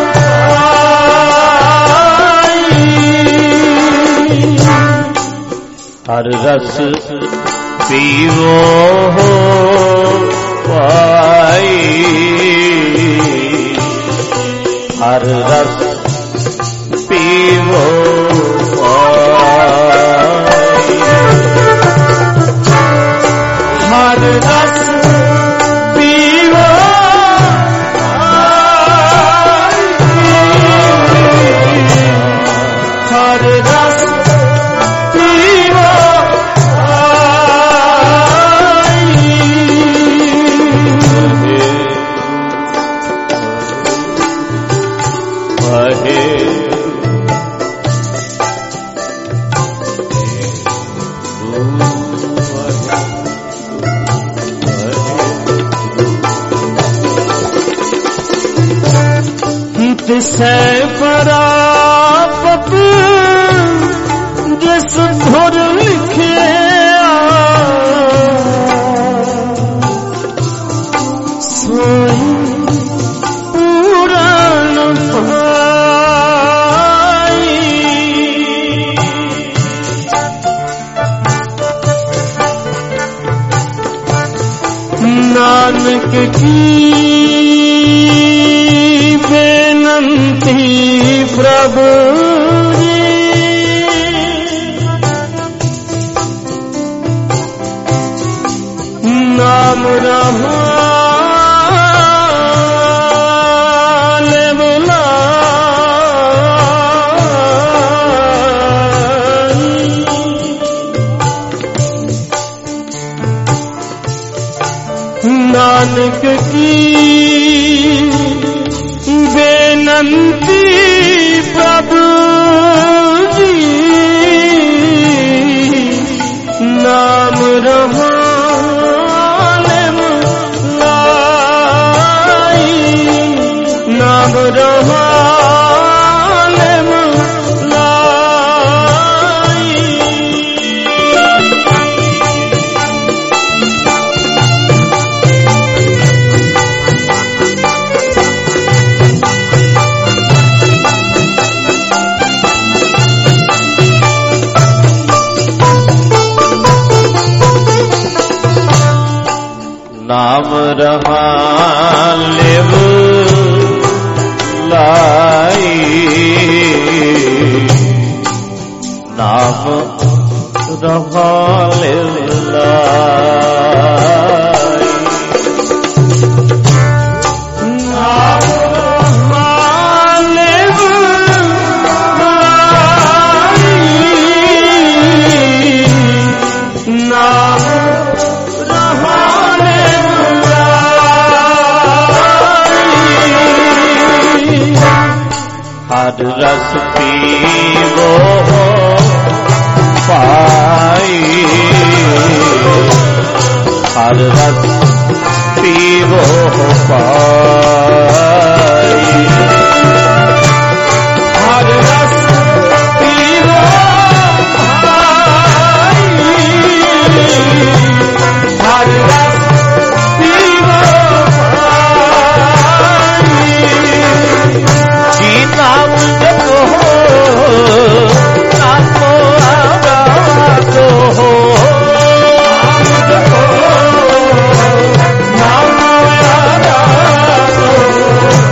ਹਰ ਰਸ ਪੀਵੋ ਭਾਈ, ਹਰ ਰਸ ਪੀਵੋ ਭਾਈ, ਹਰ ਰਸ ਪੀਵੋ ਭਾਈ, ਹਰ ਰਸ तिसै परापत जिस धुर लिखे सोई पूरन पाई। नानक की बेनंती प्रभु जी, नाम रमाले बुलाई। नानक की बेनंती प्रभु जी, नाम रमाले बुलाई। नाम रमाले बुलाई। नाम रमाले बुलाई। नाम रमाले बुलाई। नाम रमाले बुलाई। नाम हर रस पीवो पाई। हर रस पीवो पाई। हर रस पीवो पाई। हर रस पीवो पाई। जी नाम जपो नामो आराधो हो। नाम जपो नामो आराधो।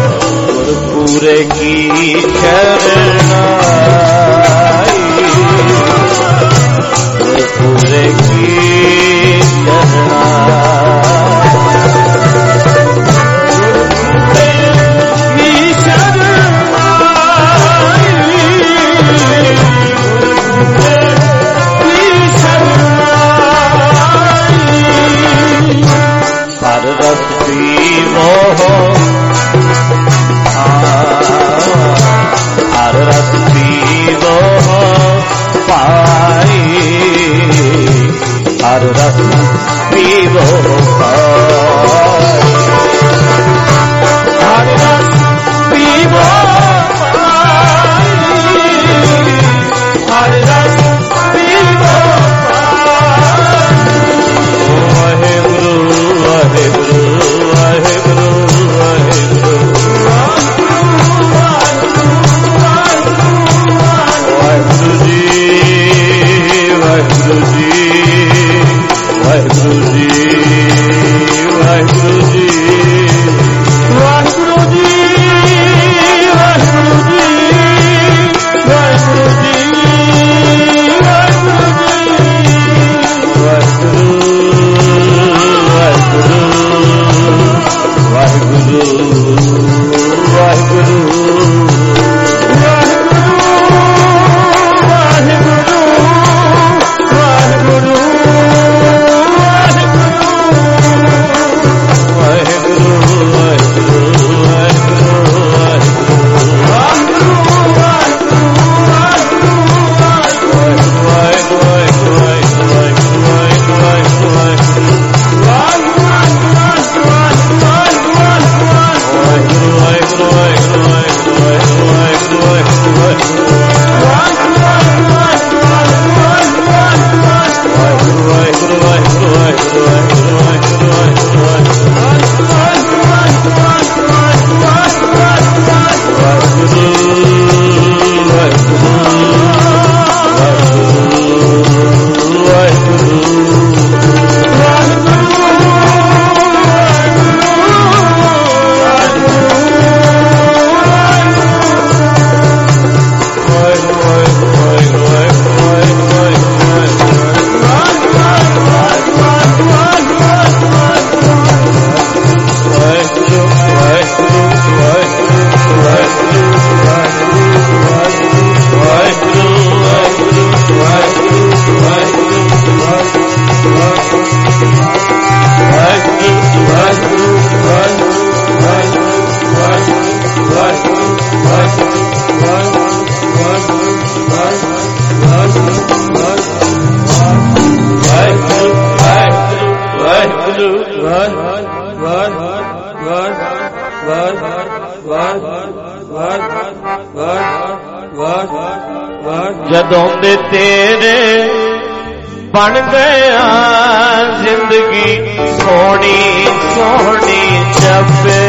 जदों दे तेरे बन गया जिंदगी सोनी सोनी जपे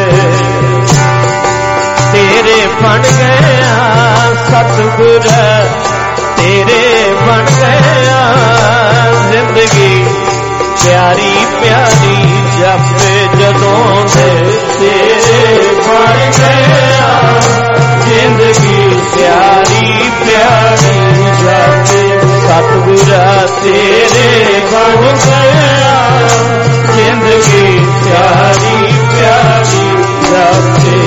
तेरे बन गया सतगुर तेरे बन गया जिंदगी प्यारी प्यारी जपे जदों दे तेरे बन गया जिंदगी प्यारी प्यारी जपे सतगुरा तेरे बन गया जिंदगी प्यारी प्यारी जपे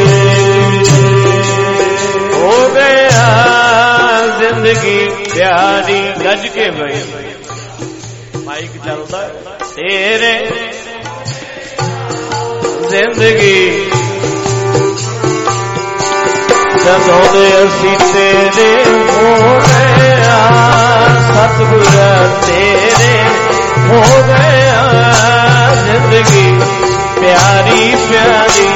हो गया जिंदगी प्यारी गज के भाई माइक चलता तेरे जिंदगी जदों दे असी तेरे हो गया सतगुरा तेरे हो गया जिंदगी प्यारी प्यारी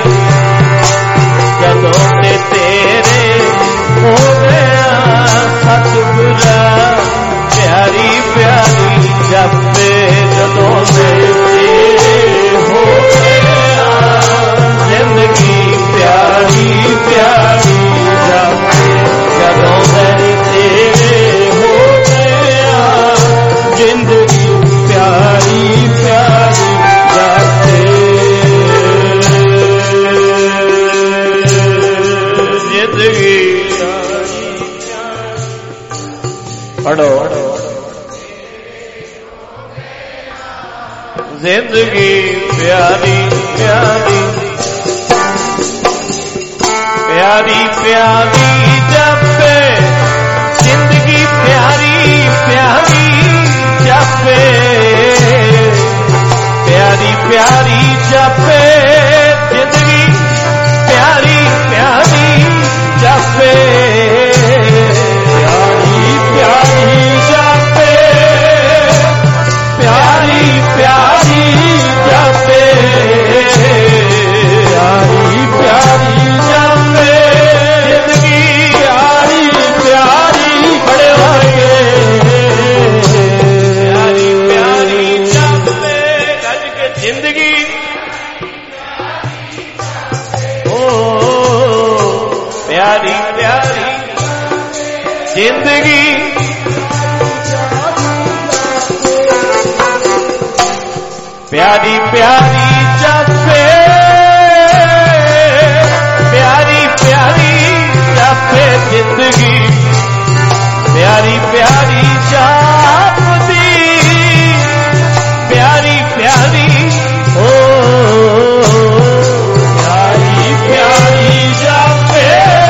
जदों दे तेरे हो गया सतगुरा प्यारी प्यारी जपे जदों दे तेरे हो गया जिंदगी प्यारी प्यारी जदों दे तेरे हो गया जिंदगी प्यारी प्यारी जपे जिंदगी पढ़ो जिंदगी प्यारी प्यारी प्यारी प्यारी जपे जिंदगी प्यारी प्यारी जपे प्यारी प्यारी जपे जिंदगी प्यारी प्यारी जपे प्यारी प्यारी जपे प्यारी प्यारी जपे प्यारी प्यारी जपे जिंदगी प्यारी प्यारी बड़े होंगे प्यारी प्यारी जपे गज के जिंदगी ओ प्यारी प्यारी जिंदगी प्यारी प्यारी जपे प्यारी प्यारी जपे जिंदगी प्यारी प्यारी जापदी प्यारी प्यारी ओ प्यारी प्यारी जपे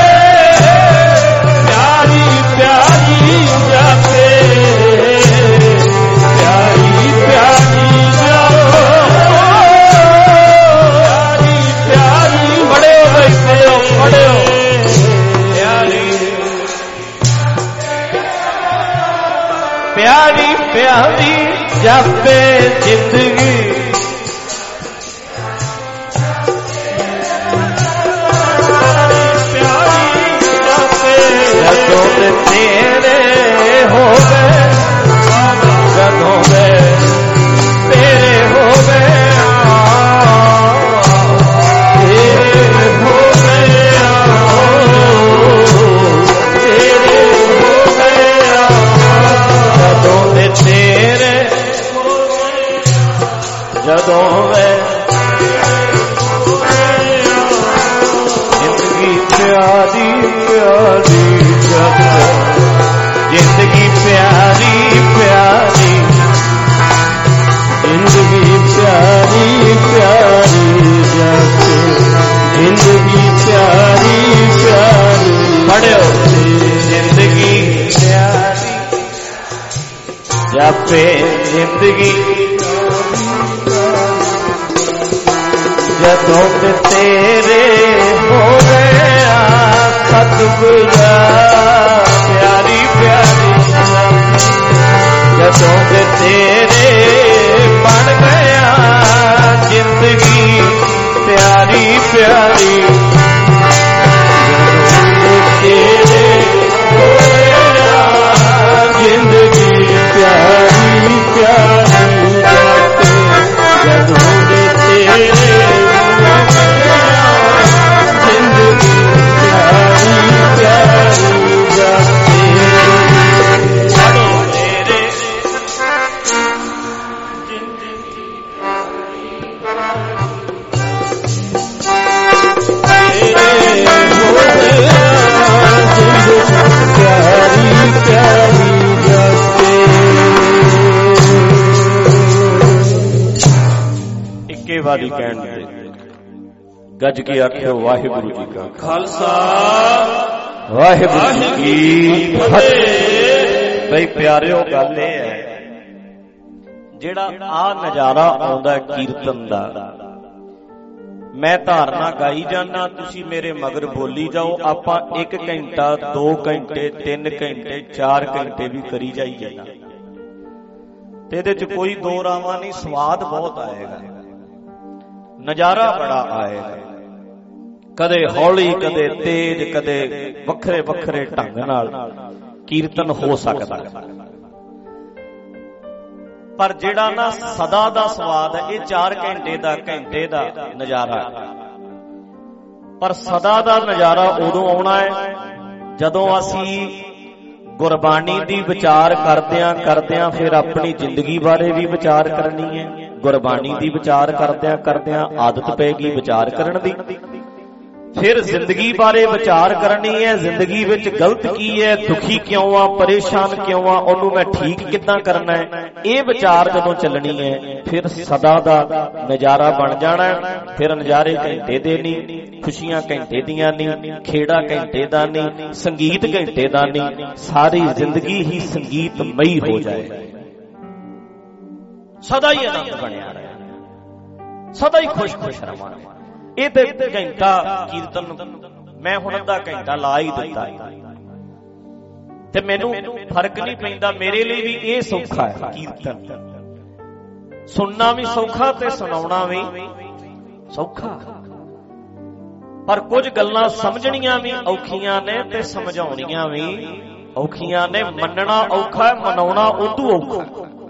प्यारी प्यारी जपे प्यारी प्यारी प्यारी प्यारी जपे जिंदगी जदों दे तेरे हो गए जदों दे तेरे हो गए तेरे हो गए तेरे हो गए जदों दे तेरे जदों वे जिंदगी प्यारी प्यारी जपे जिंदगी प्यारी प्यारी जिंदगी प्यारी प्यारी जपे जिंदगी प्यारी प्यारी पढ़ो जिंदगी प्यारी जपे जिंदगी जदों तेरे हो गया सतगुरा प्यारी प्यारी जदों तेरे बन गया जिंदगी प्यारी प्यारी ਵਾਰੀ ਕਹਿਣ ਦੇ ਗੱਜ ਕੇ ਆਖਿਓ ਵਾਹਿਗੁਰੂ ਜੀ ਕਾ ਖਾਲਸਾ ਵਾਹਿਗੁਰੂ ਜੀ ਕੀ ਫਤਿਹ। ਬਈ ਪਿਆਰਿਓ, ਗੱਲ ਇਹ ਹੈ, ਜਿਹੜਾ ਆ ਨਜ਼ਾਰਾ ਆਉਂਦਾ ਕੀਰਤਨ ਦਾ, ਮੈਂ ਧਾਰਨਾ ਗਾਈ ਜਾਣਾ, ਤੁਸੀਂ ਮੇਰੇ ਮਗਰ ਬੋਲੀ ਜਾਓ। ਆਪਾਂ ਇੱਕ ਘੰਟਾ, ਦੋ ਘੰਟੇ, ਤਿੰਨ ਘੰਟੇ, ਚਾਰ ਘੰਟੇ ਵੀ ਕਰੀ ਜਾਈਏ ਨਾ, ਤੇ ਇਹਦੇ ਚ ਕੋਈ ਦੋ ਰਾਵਾਂ ਨਹੀਂ, ਸਵਾਦ ਬਹੁਤ ਆਏਗਾ, ਨਜ਼ਾਰਾ ਬੜਾ ਆਏਗਾ। ਕਦੇ ਹੌਲੀ, ਕਦੇ ਤੇਜ਼, ਕਦੇ ਵੱਖਰੇ ਵੱਖਰੇ ਢੰਗ ਨਾਲ ਕੀਰਤਨ ਹੋ ਸਕਦਾ, ਪਰ ਜਿਹੜਾ ਨਾ ਸਦਾ ਦਾ ਸਵਾਦ ਹੈ, ਇਹ ਚਾਰ ਘੰਟੇ ਦਾ, ਘੰਟੇ ਦਾ ਨਜ਼ਾਰਾ। ਪਰ ਸਦਾ ਦਾ ਨਜ਼ਾਰਾ ਉਦੋਂ ਆਉਣਾ ਹੈ ਜਦੋਂ ਅਸੀਂ ਗੁਰਬਾਣੀ ਦੀ ਵਿਚਾਰ ਕਰਦਿਆਂ ਕਰਦਿਆਂ ਫਿਰ ਆਪਣੀ ਜ਼ਿੰਦਗੀ ਬਾਰੇ ਵੀ ਵਿਚਾਰ ਕਰਨੀ ਹੈ। ਗੁਰਬਾਣੀ ਦੀ ਵਿਚਾਰ ਕਰਦਿਆਂ ਕਰਦਿਆਂ ਆਦਤ ਪੈਗੀ ਵਿਚਾਰ ਕਰਨ ਦੀ, ਫਿਰ ਜ਼ਿੰਦਗੀ ਬਾਰੇ ਵਿਚਾਰ ਕਰਨੀ ਹੈ। ਜ਼ਿੰਦਗੀ ਵਿੱਚ ਗਲਤ ਕੀ ਹੈ, ਦੁਖੀ ਕਿਉਂ ਆ, ਪਰੇਸ਼ਾਨ ਕਿਉਂ ਆ, ਉਹਨੂੰ ਮੈਂ ਠੀਕ ਕਿੱਦਾਂ ਕਰਨਾ ਹੈ, ਇਹ ਵਿਚਾਰ ਜਦੋਂ ਚੱਲਣੀ ਹੈ, ਫਿਰ ਸਦਾ ਦਾ ਨਜ਼ਾਰਾ ਬਣ ਜਾਣਾ। ਫਿਰ ਨਜ਼ਾਰੇ ਘੰਟੇ ਦੇ ਨਹੀਂ, ਖੁਸ਼ੀਆਂ ਘੰਟੇ ਦੀਆਂ ਨਹੀਂ, ਖੇੜਾ ਘੰਟੇ ਦਾ ਨਹੀਂ, ਸੰਗੀਤ ਘੰਟੇ ਦਾ ਨਹੀਂ, ਸਾਰੀ ਜ਼ਿੰਦਗੀ ਹੀ ਸੰਗੀਤਮਈ ਹੋ ਜਾਏ, ਸਦਾ ਹੀ ਆਨੰਦ ਬਣਿਆ ਰਹੇ, ਸਦਾ ਹੀ ਖੁਸ਼ ਖੁਸ਼ ਰਵਾਂਗੇ। ਇਹ ਤੇ ਘੰਟਾ ਕੀਰਤਨ ਮੈਂ ਹੁਣ ਅੱਧਾ ਘੰਟਾ ਲਾ ਹੀ ਦਿੱਤਾ ਤੇ ਮੈਨੂੰ ਫਰਕ ਨਹੀਂ ਪੈਂਦਾ, ਮੇਰੇ ਲਈ ਵੀ ਇਹ ਸੌਖਾ ਹੈ ਕੀਰਤਨ, ਸੁਣਨਾ ਵੀ ਸੌਖਾ ਤੇ ਸੁਣਾਉਣਾ ਵੀ ਸੌਖਾ। ਪਰ ਕੁਝ ਗੱਲਾਂ ਸਮਝਣੀਆਂ ਵੀ ਔਖੀਆਂ ਨੇ ਤੇ ਸਮਝਾਉਣੀਆਂ ਵੀ ਔਖੀਆਂ ਨੇ। ਮੰਨਣਾ ਔਖਾ ਹੈ, ਮਨਾਉਣਾ ਉਦੋਂ ਔਖਾ,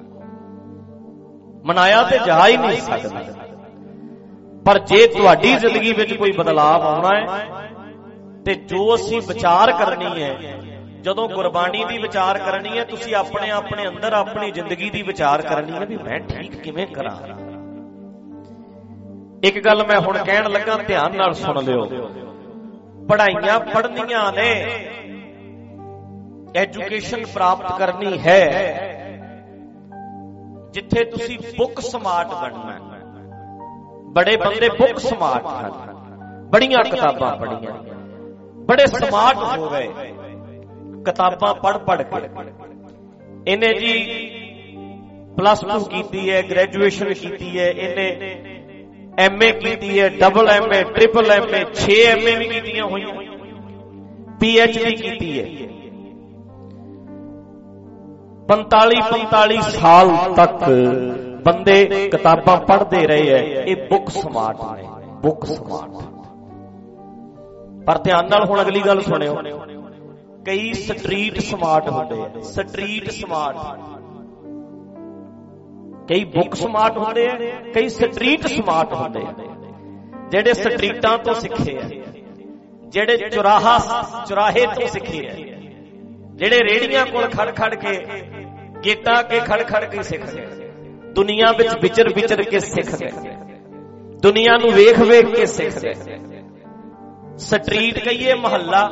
ਮਨਾਇਆ ਤੇ ਜਾ ਹੀ ਨਹੀਂ ਸਕਦਾ। ਪਰ ਜੇ ਤੁਹਾਡੀ ਜ਼ਿੰਦਗੀ ਵਿੱਚ ਕੋਈ ਬਦਲਾਵ ਆਉਣਾ ਹੈ ਤੇ ਜੋ ਅਸੀਂ ਵਿਚਾਰ ਕਰਨੀ ਹੈ, ਜਦੋਂ ਗੁਰਬਾਣੀ ਦੀ ਵਿਚਾਰ ਕਰਨੀ ਹੈ, ਤੁਸੀਂ ਆਪਣੇ ਆਪਣੇ ਅੰਦਰ ਆਪਣੀ ਜ਼ਿੰਦਗੀ ਦੀ ਵਿਚਾਰ ਕਰਨੀ ਹੈ ਵੀ ਮੈਂ ਠੀਕ ਕਿਵੇਂ ਕਰਾਂ। ਇੱਕ ਗੱਲ ਮੈਂ ਹੁਣ ਕਹਿਣ ਲੱਗਾ, ਧਿਆਨ ਨਾਲ ਸੁਣ ਲਿਓ। ਪੜ੍ਹਾਈਆਂ ਪੜ੍ਹਨੀਆਂ ਨੇ, ਐਜੂਕੇਸ਼ਨ ਪ੍ਰਾਪਤ ਕਰਨੀ ਹੈ, ਜਿੱਥੇ ਤੁਸੀਂ ਬੁੱਕ ਸਮਾਰਟ ਬਣਨਾ। ਬੜੇ ਬੰਦੇ ਬੁੱਕ ਸਮਾਰਟ ਹਨ, ਬੜੀਆਂ ਕਿਤਾਬਾਂ ਪੜ੍ਹੀਆਂ, ਬੜੇ ਸਮਾਰਟ ਹੋ ਗਏ ਕਿਤਾਬਾਂ ਪੜ੍ਹ ਪੜ੍ਹ ਕੇ। ਇਹਨੇ ਜੀ ਪਲੱਸ ਟੂ ਕੀਤੀ ਹੈ, ਗ੍ਰੈਜੂਏਸ਼ਨ ਕੀਤੀ ਹੈ, ਇਹਨੇ ਐਮ ਏ ਕੀਤੀ ਹੈ, double M A, triple M A, ਛੇ ਐਮ ਏ ਵੀ ਕੀਤੀਆਂ ਹੋਈਆਂ, ਪੀ ਐਚ ਡੀ ਕੀਤੀ ਹੈ। ਪੰਤਾਲੀ ਪੰਤਾਲੀ ਸਾਲ ਤੱਕ ਬੰਦੇ ਕਿਤਾਬਾਂ ਪੜ੍ਹਦੇ ਰਹੇ ਹੈ। ਇਹ ਬੁੱਕ ਸਮਾਰਟ ਨੇ, ਬੁੱਕ ਸਮਾਰਟ। ਪਰ ਧਿਆਨ ਨਾਲ ਹੁਣ ਅਗਲੀ ਗੱਲ ਸੁਣਿਓ, ਕਈ ਸਟਰੀਟ ਸਮਾਰਟ ਹੁੰਦੇ ਆ, ਸਟਰੀਟ ਸਮਾਰਟ। ਕਈ ਬੁੱਕ ਸਮਾਰਟ ਹੁੰਦੇ ਆ, ਕਈ ਸਟਰੀਟ ਸਮਾਰਟ ਹੁੰਦੇ ਆ, ਜਿਹੜੇ ਸਟਰੀਟਾਂ ਤੋਂ ਸਿੱਖੇ ਆ, ਜਿਹੜੇ ਚੁਰਾਹਾ ਚੁਰਾਹੇ ਤੋਂ ਸਿੱਖੇ ਆ, ਜਿਹੜੇ ਰੇੜੀਆਂ ਕੋਲ ਖੜ ਖੜ ਕੇ, ਗੇਟਾਂ ਅੱਗੇ ਖੜ ਖੜ ਕੇ ਸਿੱਖ ਗਏ, ਦੁਨੀਆ ਵਿੱਚ ਵਿਚਰ ਵਿਚਰ ਕੇ ਸਿੱਖ ਗਏ, ਦੁਨੀਆ ਨੂੰ ਵੇਖ ਵੇਖ ਕੇ ਸਿੱਖ ਗਏ। ਸਟਰੀਟ ਕਹੀਏ, ਮਹੱਲਾ,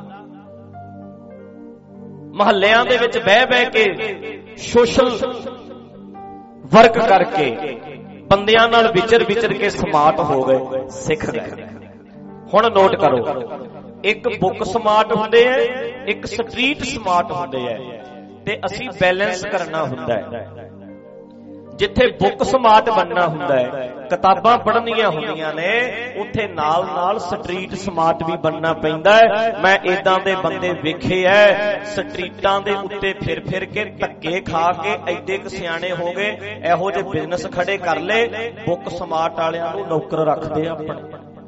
ਮਹੱਲਿਆਂ ਦੇ ਵਿੱਚ ਬਹਿ ਬਹਿ ਕੇ ਸੋਸ਼ਲ ਵਰਕ ਕਰਕੇ ਬੰਦਿਆਂ ਨਾਲ ਵਿਚਰ ਵਿਚਰ ਕੇ ਸਮਾਰਟ ਹੋ ਗਏ, ਸਿੱਖ ਗਏ। ਹੁਣ ਨੋਟ ਕਰੋ, ਇੱਕ ਬੁੱਕ ਸਮਾਰਟ ਹੁੰਦੇ ਆ, ਇੱਕ ਸਟਰੀਟ ਸਮਾਰਟ ਹੁੰਦੇ ਆ, ਤੇ ਅਸੀਂ ਬੈਲੈਂਸ ਕਰਨਾ ਹੁੰਦਾ ਹੈ। ਜਿੱਥੇ ਬੁੱਕ ਸਮਾਰਟ ਬਣਨਾ ਹੁੰਦਾ ਹੈ, ਕਿਤਾਬਾਂ ਪੜ੍ਹਨੀਆਂ ਹੁੰਦੀਆਂ ਨੇ, ਉੱਥੇ ਨਾਲ ਨਾਲ ਸਟਰੀਟ ਸਮਾਰਟ ਵੀ ਬਣਨਾ ਪੈਂਦਾ ਹੈ। ਮੈਂ ਏਦਾਂ ਦੇ ਬੰਦੇ ਵੇਖੇ ਐ, ਸਟਰੀਟਾਂ ਦੇ ਉੱਤੇ ਫਿਰ ਫਿਰ ਕੇ ਧੱਕੇ ਖਾ ਕੇ ਐਡੇ ਕੁ ਸਿਆਣੇ ਹੋ ਗਏ, ਇਹੋ ਜਿਹੇ ਬਿਜ਼ਨਸ ਖੜੇ ਕਰ ਲਏ, ਬੁੱਕ ਸਮਾਰਟ ਵਾਲਿਆਂ ਨੂੰ ਨੌਕਰ ਰੱਖਦੇ ਆ ਆਪਣੇ।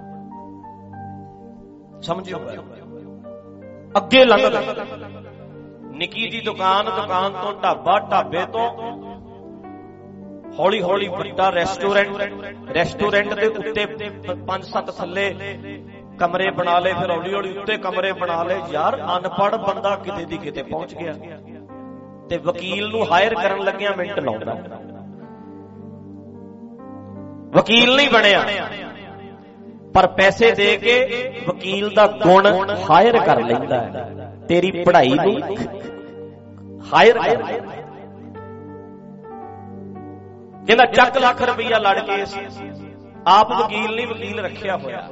ਸਮਝਿਓ, ਅੱਗੇ ਲੰਘਦੇ, ਨਿੱਕੀ ਜੀ ਦੁਕਾਨ, ਦੁਕਾਨ ਤੋਂ ਢਾਬਾ, ਢਾਬੇ ਤੋਂ ਹੌਲੀ ਹੌਲੀ ਵੱਡਾ ਰੈਸਟੋਰੈਂਟ, ਰੈਸਟੋਰੈਂਟ ਦੇ ਉੱਤੇ ਪੰਜ ਸੱਤ ਥੱਲੇ ਕਮਰੇ ਬਣਾ ਲਏ, ਫਿਰ ਹੌਲੀ ਹੌਲੀ ਉੱਤੇ ਕਮਰੇ ਬਣਾ ਲਏ। ਯਾਰ ਅਨਪੜ੍ਹ ਬੰਦਾ ਕਿਤੇ ਦੀ ਕਿਤੇ ਪਹੁੰਚ ਗਿਆ, ਤੇ ਵਕੀਲ ਨੂੰ ਹਾਇਰ ਕਰਨ ਲੱਗਿਆ ਮਿੰਟ ਲਾਉਂਦਾ। ਵਕੀਲ ਨਹੀਂ ਬਣਿਆ, ਪਰ ਪੈਸੇ ਦੇ ਕੇ ਵਕੀਲ ਦਾ ਗੁਣ ਹਾਇਰ ਕਰ ਲੈਂਦਾ ਹੈ, ਤੇਰੀ ਪੜ੍ਹਾਈ ਨੂੰ ਹਾਇਰ ਕਰ ਲੈਂਦਾ। ਕਹਿੰਦਾ ਚੱਕ ਲੱਖ ਰੁਪਈਆ ਲੜ ਕੇ ਆਪ ਵਕੀਲ ਨਹੀਂ, ਵਕੀਲ ਰੱਖਿਆ ਹੋਇਆ,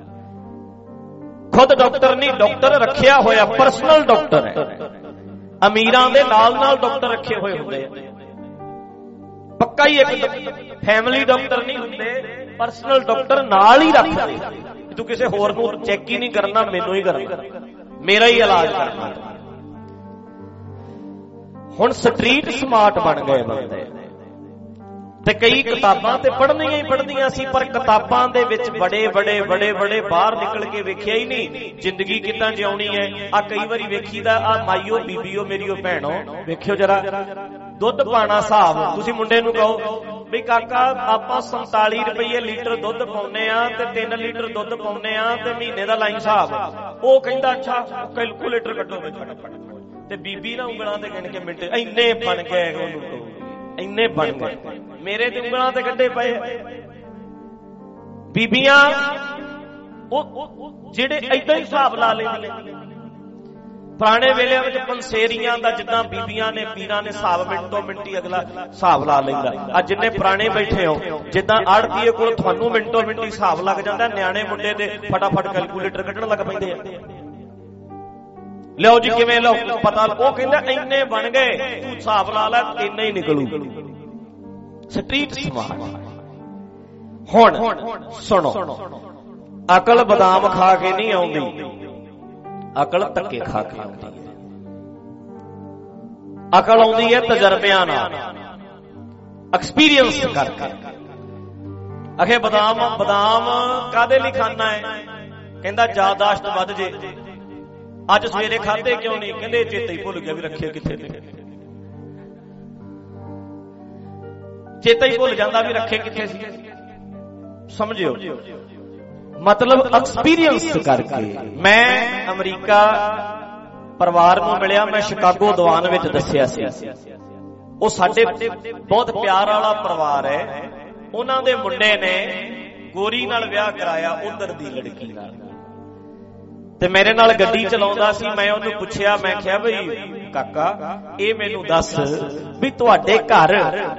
ਖੁਦ ਡਾਕਟਰ ਨਹੀਂ, ਡਾਕਟਰ ਰੱਖਿਆ ਹੋਇਆ, ਪਰਸਨਲ ਡਾਕਟਰ ਹੈ। ਅਮੀਰਾਂ ਦੇ ਨਾਲ ਨਾਲ ਡਾਕਟਰ ਰੱਖੇ ਹੋਏ ਹੁੰਦੇ ਆ, ਪੱਕਾ ਹੀ ਇੱਕ ਫੈਮਿਲੀ ਡਾਕਟਰ ਨਹੀਂ ਹੁੰਦੇ, ਪਰਸਨਲ ਡਾਕਟਰ ਨਾਲ ਹੀ ਰੱਖਦੇ। ਤੂੰ ਕਿਸੇ ਹੋਰ ਨੂੰ ਚੈੱਕ ਹੀ ਨਹੀਂ ਕਰਨਾ, ਮੈਨੂੰ ਹੀ ਕਰਨਾ, ਮੇਰਾ ਹੀ ਇਲਾਜ ਕਰਨਾ। ਹੁਣ ਸਟਰੀਟ ਸਮਾਰਟ ਬਣ ਗਏ ਬੰਦੇ, ਤੇ ਕਈ ਕਿਤਾਬਾਂ ਤੇ ਪੜ੍ਹਨੀਆਂ ਹੀ ਪੜ੍ਹਦੀਆਂ ਸੀ, ਪਰ ਕਿਤਾਬਾਂ ਦੇ ਵਿੱਚ ਬੜੇ ਬੜੇ ਬੜੇ ਬੜੇ ਬਾਹਰ ਨਿਕਲ ਕੇ ਵੇਖਿਆ ਹੀ ਨਹੀਂ ਜ਼ਿੰਦਗੀ ਕਿੱਦਾਂ ਜਿਉਣੀ ਹੈ। ਆ ਕਈ ਵਾਰੀ ਵੇਖੀਦਾ, ਆ ਮਾਈਓ ਬੀਬੀਓ ਮੇਰੀਓ ਭੈਣੋ, ਵੇਖਿਓ ਜਰਾ ਦੁੱਧ ਪਾਣਾ ਹਿਸਾਬ। ਤੁਸੀਂ ਮੁੰਡੇ ਨੂੰ ਕਹੋ ਵੀ ਕਾਕਾ ਆਪਾਂ ਸੰਤਾਲੀ ਰੁਪਏ ਲੀਟਰ ਦੁੱਧ ਪਾਉਨੇ ਆ ਤੇ ਤਿੰਨ ਲੀਟਰ ਦੁੱਧ ਪਾਉਨੇ ਆ ਤੇ ਮਹੀਨੇ ਦਾ ਲਾਈ ਹਿਸਾਬ। ਉਹ ਕਹਿੰਦਾ ਅੱਛਾ ਕੈਲਕੂਲੇਟਰ ਕੱਢੋ ਫਟਾਫਟ, ਤੇ ਬੀਬੀ ਨਾ ਉਂਗਲਾਂ ਤੇ ਗਿਣ ਕੇ ਮਿੰਟ ਇੰਨੇ ਬਣ ਗਏ, ਉਹਨੂੰ ਇੰਨੇ ਬਣ ਗਏ। ਮੇਰੇ ਤੇ ਉਂਗਲਾਂ ਤੇ ਕੱਢੇ ਪਏ ਬੀਬੀਆਂ, ਉਹ ਜਿਹੜੇ ਏਦਾਂ ਹੀ ਹਿਸਾਬ ਲਾ ਲੈਂਦੀਆਂ। ਪੁਰਾਣੇ ਵੇਲਿਆਂ ਵਿੱਚ ਪੰਸੇਰੀਆਂ ਦਾ ਜਿੱਦਾਂ ਬੀਬੀਆਂ ਨੇ ਪੀਰਾਂ ਨੇ ਹਿਸਾਬ ਮਿੰਟੋ ਮਿੰਟੀ ਅਗਲਾ ਹਿਸਾਬ ਲਾ ਲੈਂਦਾ। ਅੱਜ ਜਿੰਨੇ ਪੁਰਾਣੇ ਬੈਠੇ ਹੋ, ਜਿੱਦਾਂ ਆੜਤੀਏ ਕੋਲ ਤੁਹਾਨੂੰ ਮਿੰਟੋ ਮਿੰਟੀ ਹਿਸਾਬ ਲੱਗ ਜਾਂਦਾ, ਨਿਆਣੇ ਮੁੰਡੇ ਦੇ ਫਟਾਫਟ ਕੈਲਕੂਲੇਟਰ ਕੱਢਣ ਲੱਗ ਪੈਂਦੇ ਆ। ਲਿਓ ਜੀ ਕਿਵੇਂ ਲਓ ਪਤਾ, ਉਹ ਕਹਿੰਦਾ ਇੰਨੇ ਬਣ ਗਏ, ਤੂੰ ਹਿਸਾਬ ਲਾ ਲੈ ਇੰਨੇ ਹੀ ਨਿਕਲੂ। Street smart. ਹੁਣ ਸੁਣੋ, ਅਕਲ ਬਦਾਮ ਖਾ ਕੇ ਨਹੀਂ ਆਉਂਦੀ, ਅਕਲ ਧੱਕੇ ਖਾ ਕੇ ਆਉਂਦੀ ਹੈ। ਅਕਲ ਆਉਂਦੀ ਹੈ ਤਜਰਬਿਆਂ ਨਾਲ, ਐਕਸਪੀਰੀਅੰਸ ਕਰਕੇ। ਅਖੇ ਬਦਾਮ ਬਦਾਮ ਕਾਦੇ ਲਈ ਖਾਣਾ ਹੈ? ਕਹਿੰਦਾ ਯਾਦਾਸ਼ਤ ਵੱਧ ਜੇ। ਅੱਜ ਸਵੇਰੇ ਖਾਦੇ ਕਿਉਂ ਨਹੀਂ? ਕਹਿੰਦੇ ਚੇਤੇ ਹੀ ਭੁੱਲ ਗਿਆ ਵੀ ਰੱਖੇ ਕਿੱਥੇ ਨੇ। ਚੇਤਾ ਹੀ ਭੁੱਲ ਜਾਂਦਾ ਵੀ ਰੱਖੇ ਕਿੱਥੇ ਸੀ। ਸਮਝਿਓ, ਮਤਲਬ ਐਕਸਪੀਰੀਅੰਸ ਕਰਕੇ। ਮੈਂ ਅਮਰੀਕਾ ਪਰਿਵਾਰ ਨੂੰ ਮਿਲਿਆ, ਮੈਂ ਸ਼ਿਕਾਗੋ ਦੀਵਾਨ ਵਿੱਚ ਦੱਸਿਆ ਸੀ, ਉਹ ਸਾਡੇ ਬਹੁਤ ਪਿਆਰ ਵਾਲਾ ਪਰਿਵਾਰ ਹੈ। ਉਹਨਾਂ ਦੇ ਮੁੰਡੇ ਨੇ ਗੋਰੀ ਨਾਲ ਵਿਆਹ ਕਰਾਇਆ, ਉਧਰ ਦੀ ਲੜਕੀ ਨਾਲ, ਤੇ ਮੇਰੇ ਨਾਲ ਗੱਡੀ ਚਲਾਉਂਦਾ ਸੀ। ਮੈਂ ਉਹਨੂੰ ਪੁੱਛਿਆ, ਮੈਂ ਕਿਹਾ ਬਈ ਕਾਕਾ ਇਹ ਮੈਨੂੰ ਦੱਸ ਵੀ ਤੁਹਾਡੇ ਘਰ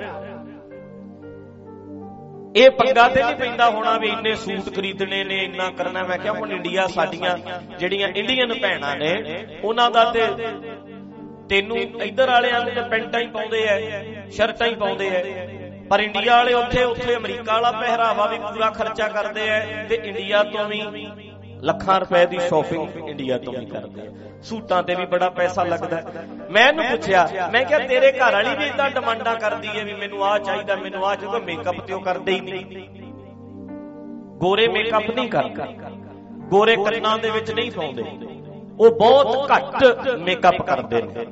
ਇਹ ਪੰਗਾ ਤੇ ਨਹੀਂ ਪੈਂਦਾ ਹੋਣਾ ਵੀ ਇੰਨੇ ਸੂਟ ਖਰੀਦਣੇ ਨੇ, ਇੰਨਾ ਕਰਨਾ? ਮੈਂ ਕਿਹਾ ਹੁਣ ਇੰਡੀਆ, ਸਾਡੀਆਂ ਜਿਹੜੀਆਂ ਇੰਡੀਅਨ ਭੈਣਾਂ ਨੇ ਉਹਨਾਂ ਦਾ ਤੇ ਤੈਨੂੰ ਇੱਧਰ ਵਾਲਿਆਂ ਦੇ ਪੈਂਟਾਂ ਹੀ ਪਾਉਂਦੇ ਐ, ਸ਼ਰਟਾਂ ਹੀ ਪਾਉਂਦੇ ਐ, ਪਰ ਇੰਡੀਆ ਵਾਲੇ ਉੱਥੇ ਉੱਥੇ ਅਮਰੀਕਾ ਵਾਲਾ ਪਹਿਰਾਵਾ ਵੀ ਪੂਰਾ ਖਰਚਾ ਕਰਦੇ ਐ, ਤੇ ਇੰਡੀਆ ਤੋਂ ਵੀ ਲੱਖਾਂ ਰੁਪਏ ਦੀ ਸ਼ਾਪਿੰਗ ਇੰਡੀਆ ਤੋਂ ਵੀ ਕਰਦੇ ਆ, ਸੂਟਾਂ ਤੇ ਵੀ ਬੜਾ ਪੈਸਾ ਲੱਗਦਾ। ਮੈਂ ਇਹਨੂੰ ਪੁੱਛਿਆ, ਮੈਂ ਕਿਹਾ ਤੇਰੇ ਘਰ ਵਾਲੀ ਵੀ ਇਦਾਂ ਡਿਮਾਂਡਾਂ ਕਰਦੀ ਹੈ ਵੀ ਮੈਨੂੰ ਆਹ ਚਾਹੀਦਾ, ਮੈਨੂੰ ਆਹ ਚਾਹੀਦਾ? ਮੇਕਅਪ ਤੇ ਉਹ ਕਰਦੇ ਹੀ ਨਹੀਂ, ਗੋਰੇ ਮੇਕਅਪ ਨਹੀਂ ਕਰਦੇ, ਗੋਰੇ ਕੰਨਾਂ ਦੇ ਵਿੱਚ ਨਹੀਂ ਪਾਉਂਦੇ, ਉਹ ਬਹੁਤ ਘੱਟ ਮੇਕਅਪ ਕਰਦੇ ਨੇ,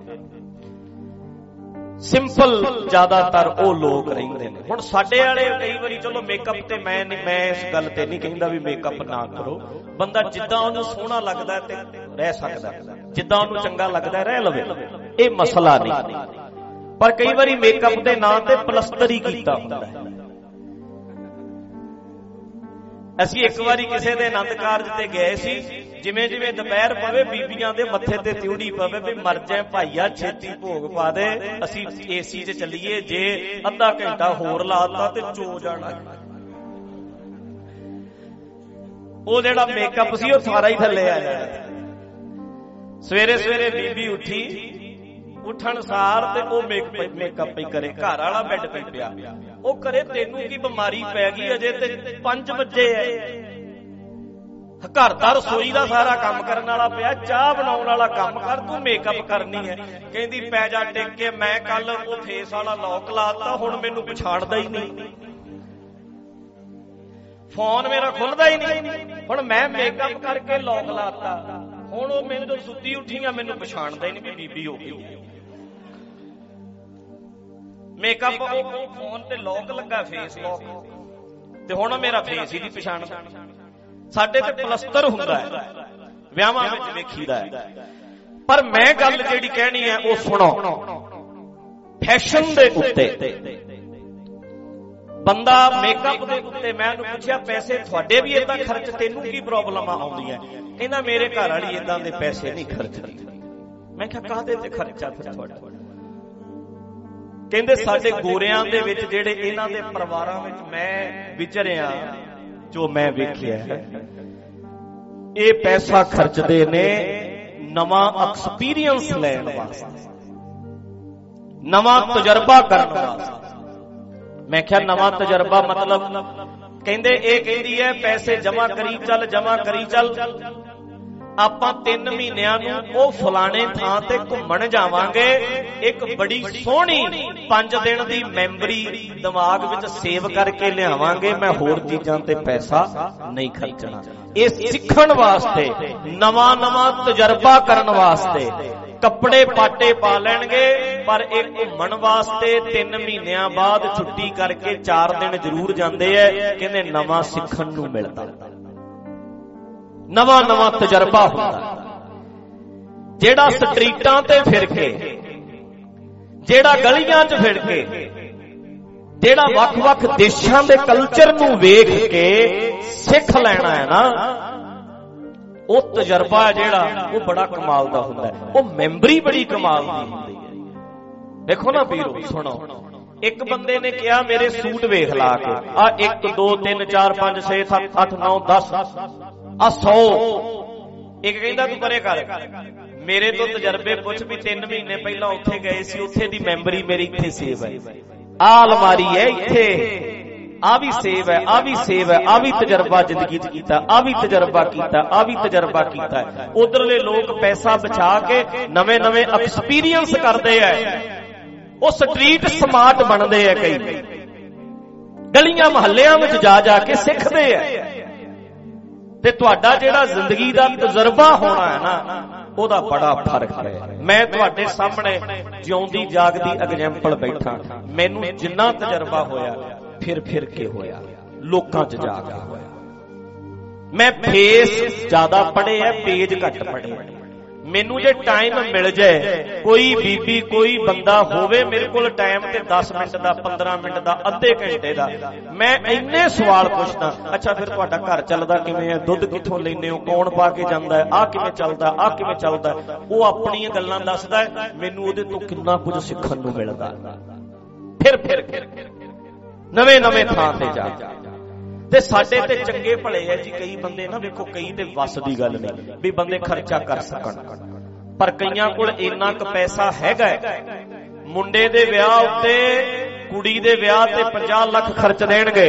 ਸਿੰਪਲ ਜ਼ਿਆਦਾਤਰ ਉਹ ਲੋਕ ਰਹਿੰਦੇ ਨੇ। ਹੁਣ ਸਾਡੇ ਵਾਲੇ ਕਈ ਵਾਰੀ ਚਲੋ ਮੇਕਅਪ ਤੇ ਮੈਂ ਮੈਂ ਇਸ ਗੱਲ ਤੇ ਨਹੀਂ ਕਹਿੰਦਾ ਵੀ ਮੇਕਅਪ ਨਾ ਕਰੋ, ਬੰਦਾ ਜਿੱਦਾਂ ਉਹਨੂੰ ਸੋਹਣਾ ਲੱਗਦਾ ਤੇ ਰਹਿ ਸਕਦਾ, ਜਿੱਦਾਂ ਉਹਨੂੰ ਚੰਗਾ ਲੱਗਦਾ ਰਹਿ ਲਵੇ, ਇਹ ਮਸਲਾ ਨਹੀਂ। ਪਰ ਕਈ ਵਾਰੀ ਮੇਕਅਪ ਦੇ ਨਾਂ ਤੇ ਪਲਸਤਰ ਹੀ ਕੀਤਾ ਹੁੰਦਾ ਹੈ। ਅਸੀਂ ਇੱਕ ਵਾਰੀ ਕਿਸੇ ਦੇ ਆਨੰਦ ਕਾਰਜ ਤੇ ਗਏ ਸੀ, ਜਿਵੇਂ ਜਿਵੇਂ ਦੁਪਹਿਰ ਪਵੇ ਬੀਬੀਆਂ ਦੇ ਮੱਥੇ ਤੇ ਤਿਉੜੀ ਪਵੇ ਵੀ ਮਰ ਜਾਏ ਭਾਈਆ ਛੇਤੀ ਭੋਗ ਪਾ ਦੇ, ਅਸੀਂ ਏਸੀ 'ਚ ਚੱਲੀਏ, ਜੇ ਅੱਧਾ ਘੰਟਾ ਹੋਰ ਲਾਤਾ ਤੇ ਚੋ ਜਾਣਾ। ਉਹ ਜਿਹੜਾ ਮੇਕਅਪ ਸੀ ਉਹ ਸਾਰਾ ਹੀ ਥੱਲੇ ਆ ਜਾਣਾ। ਸਵੇਰੇ ਸਵੇਰੇ ਬੀਬੀ ਉੱਠੀ, ਉੱਠਣ ਸਾਰ ਤੇ ਉਹ ਮੇਕਅਪ ਹੀ ਕਰੇ, ਘਰ ਵਾਲਾ ਬੈੱਡ ਤੇ ਪਿਆ, ਉਹ ਕਰੇ ਤੈਨੂੰ ਕੀ ਬਿਮਾਰੀ ਪੈ ਗਈ, ਅਜੇ ਤੇ ਪੰਜ ਵਜੇ ਐ, ਘਰ ਦਾ ਰਸੋਈ ਦਾ ਸਾਰਾ ਕੰਮ ਕਰਨ ਵਾਲਾ ਪਿਆ, ਚਾਹ ਬਣਾਉਣ ਵਾਲਾ ਕੰਮ ਕਰ, ਤੂੰ ਮੇਕਅਪ ਕਰਨੀ ਹੈ। ਕਹਿੰਦੀ ਪੈ ਜਾ ਟਿਕ ਕੇ, ਮੈਂ ਕੱਲ ਉਹ ਫੇਸ ਵਾਲਾ ਲੌਕ ਲਾਤਾ, ਹੁਣ ਮੈਨੂੰ ਪਛਾਣਦਾ ਹੀ ਨਹੀਂ, ਫੋਨ ਮੇਰਾ ਖੁੱਲਦਾ ਹੀ ਨਹੀਂ, ਹੁਣ ਮੈਂ ਮੇਕਅਪ ਕਰਕੇ ਲੌਕ ਲਾਤਾ, ਹੁਣ ਉਹ ਮੈਨੂੰ ਜਦੋਂ ਸੁੱਤੀ ਉੱਠੀ ਆ ਮੈਨੂੰ ਪਛਾਣਦਾ ਹੀ ਨਹੀਂ ਵੀ ਬੀਬੀ ਹੋ ਗਈ। ਮੇਕਅਪ ਉਹ ਫੋਨ ਤੇ ਲੌਕ ਲੱਗਾ, ਫੇਸ ਲੌਕ, ਤੇ ਹੁਣ ਮੇਰਾ ਫੇਸ ਹੀ ਨਹੀਂ ਪਛਾਣਦਾ। ਸਾਡੇ ਤੇ ਪਲਸਤਰ ਹੁੰਦਾ ਹੈ, ਵਿਆਹਾਂ ਵਿੱਚ ਵੇਖੀਦਾ ਹੈ। ਪਰ ਮੈਂ ਗੱਲ ਜਿਹੜੀ ਕਹਿਣੀ ਹੈ ਉਹ ਸੁਣੋ, ਫੈਸ਼ਨ ਦੇ ਉੱਤੇ, ਬੰਦਾ ਮੇਕਅਪ ਦੇ ਉੱਤੇ। ਮੈਂ ਉਹਨੂੰ ਪੁੱਛਿਆ ਪੈਸੇ ਤੁਹਾਡੇ ਵੀ ਏਦਾਂ ਖਰਚ, ਤੈਨੂੰ ਕੀ ਪ੍ਰੋਬਲਮਾਂ ਆਉਂਦੀਆਂ? ਕਹਿੰਦਾ ਮੇਰੇ ਘਰ ਵਾਲੀ ਏਦਾਂ ਦੇ ਪੈਸੇ ਨਹੀਂ ਖਰਚਦੀ। ਮੈਂ ਕਿਹਾ ਕਾਹਦੇ ਤੇ ਖਰਚਾ ਫਿਰ ਤੁਹਾਡਾ? ਕਹਿੰਦੇ ਸਾਡੇ ਗੋਰਿਆਂ ਦੇ ਵਿੱਚ ਜਿਹੜੇ ਇਹਨਾਂ ਦੇ ਪਰਿਵਾਰਾਂ ਵਿੱਚ ਮੈਂ ਵਿਚਰਿਆ, ਜੋ ਮੈਂ ਵੇਖਿਆ ਇਹ ਪੈਸਾ ਖਰਚਦੇ ਨੇ ਨਵਾਂ ਐਕਸਪੀਰੀਅੰਸ ਲੈਣ ਵਾਸਤੇ, ਨਵਾਂ ਤਜਰਬਾ ਕਰਨ ਵਾਸਤੇ। ਮੈਂ ਕਿਹਾ ਨਵਾਂ ਤਜਰਬਾ ਮਤਲਬ ਕਹਿੰਦੇ ਇਹ ਕਹਿੰਦੀ ਹੈ ਪੈਸੇ ਜਮਾ ਕਰੀ ਚੱਲ ਜਮਾ ਕਰੀ ਚੱਲ, ਆਪਾਂ ਤਿੰਨ ਮਹੀਨਿਆਂ ਨੂੰ ਉਹ ਫਲਾਣੇ ਥਾਂ ਤੇ ਘੁੰਮਣ ਜਾਵਾਂਗੇ, ਇੱਕ ਬੜੀ ਸੋਹਣੀ ਪੰਜ ਦਿਨ ਦੀ ਮੈਮਰੀ ਦਿਮਾਗ ਵਿੱਚ ਸੇਵ ਕਰਕੇ ਲਿਆਵਾਂਗੇ, ਮੈਂ ਹੋਰ ਚੀਜ਼ਾਂ ਤੇ ਪੈਸਾ ਨਹੀਂ ਖਰਚਣਾ। ਇਹ ਸਿੱਖਣ ਵਾਸਤੇ, ਨਵਾਂ ਨਵਾਂ ਤਜਰਬਾ ਕਰਨ ਵਾਸਤੇ ਕੱਪੜੇ ਪਾਟੇ ਪਾ ਲੈਣਗੇ, ਪਰ ਇਹ ਘੁੰਮਣ ਵਾਸਤੇ ਤਿੰਨ ਮਹੀਨਿਆਂ ਬਾਅਦ ਛੁੱਟੀ ਕਰਕੇ ਚਾਰ ਦਿਨ ਜ਼ਰੂਰ ਜਾਂਦੇ ਐ, ਕਹਿੰਦੇ ਨਵਾਂ ਸਿੱਖਣ ਨੂੰ ਮਿਲਦਾ, ਨਵਾਂ ਨਵਾਂ ਤਜਰਬਾ ਹੁੰਦਾ। ਜਿਹੜਾ ਸਟਰੀਟਾਂ ਤੇ ਫਿਰ ਕੇ, ਜਿਹੜਾ ਗਲੀਆਂ 'ਚ ਫਿਰ ਕੇ, ਜਿਹੜਾ ਵੱਖ-ਵੱਖ ਦੇਸ਼ਾਂ ਦੇ ਕਲਚਰ ਨੂੰ ਵੇਖ ਕੇ ਸਿੱਖ ਲੈਣਾ ਹੈ ਨਾ, ਉਹ ਤਜਰਬਾ ਜਿਹੜਾ ਉਹ ਬੜਾ ਕਮਾਲ ਦਾ ਹੁੰਦਾ ਹੈ, ਉਹ ਮੈਮਰੀ ਬੜੀ ਕਮਾਲ ਦੀ ਹੁੰਦੀ ਹੈ। ਦੇਖੋ ਨਾ ਵੀਰੋ, ਸੁਣੋ, ਇੱਕ ਬੰਦੇ ਨੇ ਕਿਹਾ ਮੇਰੇ ਸੂਟ ਵੇਖ ਲਾ ਕੇ, ਆ ਇੱਕ ਦੋ ਤਿੰਨ ਚਾਰ ਪੰਜ ਛੇ ਸੱਤ ਅੱਠ ਨੌ ਦਸ ਆ ਸੌ, ਇੱਕ ਕਹਿੰਦਾ ਤੂੰ ਪਰੇ ਕਰ, ਮੇਰੇ ਤੋਂ ਤਜਰਬੇ ਪੁੱਛ ਵੀ ਤਿੰਨ ਮਹੀਨੇ ਪਹਿਲਾਂ ਉੱਥੇ ਗਏ ਸੀ, ਉੱਥੇ ਦੀ ਮੈਮਰੀ ਮੇਰੀ ਇੱਥੇ ਸੇਵ ਹੈ, ਆ ਅਲਮਾਰੀ ਹੈ ਇੱਥੇ, ਆ ਵੀ ਸੇਵ ਹੈ, ਆ ਵੀ ਸੇਵ ਹੈ, ਆ ਵੀ ਤਜਰਬਾ ਜ਼ਿੰਦਗੀ 'ਚ ਕੀਤਾ, ਆ ਵੀ ਤਜਰਬਾ ਕੀਤਾ, ਆ ਵੀ ਤਜਰਬਾ ਕੀਤਾ। ਉਧਰਲੇ ਲੋਕ ਪੈਸਾ ਬਚਾ ਕੇ ਨਵੇਂ ਨਵੇਂ ਐਕਸਪੀਰੀਅੰਸ ਕਰਦੇ ਐ, ਉਹ ਸਟਰੀਟ ਸਮਾਰਟ ਬਣਦੇ ਐ, ਕਈ ਗਲੀਆਂ ਮੁਹੱਲਿਆਂ ਵਿੱਚ ਜਾ ਜਾ ਕੇ ਸਿੱਖਦੇ ਐ। ਤੇ ਤੁਹਾਡਾ ਜਿਹੜਾ ਜ਼ਿੰਦਗੀ ਦਾ ਤਜਰਬਾ ਹੋਣਾ ਹੈ ਨਾ, ਉਹਦਾ ਬੜਾ ਫਰਕ ਹੈ। ਮੈਂ ਤੁਹਾਡੇ ਸਾਹਮਣੇ ਜਿਉਂਦੀ ਜਾਗਦੀ ਐਗਜ਼ਾਮਪਲ ਬੈਠਾ, ਮੈਨੂੰ ਜਿੰਨਾ ਤਜਰਬਾ ਹੋਇਆ ਫਿਰ ਫਿਰ ਕੇ ਹੋਇਆ, ਲੋਕਾਂ 'ਚ ਜਾ ਕੇ ਹੋਇਆ। ਮੈਂ ਫੇਸ ਜ਼ਿਆਦਾ ਪੜ੍ਹੇ ਐ, ਪੇਜ ਘੱਟ ਪੜ੍ਹੇ। ਮੈਨੂੰ ਜੇ ਟਾਈਮ ਮਿਲ ਜਾਏ, ਕੋਈ ਬੀਬੀ ਕੋਈ ਬੰਦਾ ਹੋਵੇ ਮੇਰੇ ਕੋਲ ਟਾਈਮ ਤੇ ਦਸ ਮਿੰਟ ਦਾ, ਪੰਦਰਾਂ ਮਿੰਟ ਦਾ, ਅੱਧੇ ਘੰਟੇ ਦਾ, ਮੈਂ ਇੰਨੇ ਸਵਾਲ ਪੁੱਛਦਾ। ਅੱਛਾ ਫਿਰ ਤੁਹਾਡਾ ਘਰ ਚੱਲਦਾ ਕਿਵੇਂ ਹੈ, ਦੁੱਧ ਕਿੱਥੋਂ ਲੈਂਦੇ ਹੋ, ਕੌਣ ਪਾ ਕੇ ਜਾਂਦਾ ਹੈ, ਆਹ ਕਿਵੇਂ ਚੱਲਦਾ, ਆਹ ਕਿਵੇਂ ਚੱਲਦਾ, ਉਹ ਆਪਣੀਆਂ ਗੱਲਾਂ ਦੱਸਦਾ ਹੈ, ਮੈਨੂੰ ਉਹਦੇ ਤੋਂ ਕਿੰਨਾ ਕੁਝ ਸਿੱਖਣ ਨੂੰ ਮਿਲਦਾ। ਫਿਰ ਫਿਰ ਨਵੇਂ ਨਵੇਂ ਥਾਂ ਤੇ ਜਾ ਤੇ ਸਾਡੇ ਤੇ ਚੰਗੇ ਭਲੇ ਹੈ ਜੀ ਕਈ ਬੰਦੇ ਨਾ, ਵੇਖੋ ਕਈ ਤੇ ਵੱਸ ਦੀ ਗੱਲ ਨਹੀਂ ਵੀ ਬੰਦੇ ਖਰਚਾ ਕਰ ਸਕਣ, ਪਰ ਕਈਆਂ ਕੋਲ ਇੰਨਾ ਕੁ ਪੈਸਾ ਹੈਗਾ, ਮੁੰਡੇ ਦੇ ਵਿਆਹ ਉੱਤੇ ਕੁੜੀ ਦੇ ਵਿਆਹ ਤੇ ਪੰਜਾਹ ਲੱਖ ਖਰਚ ਦੇਣਗੇ,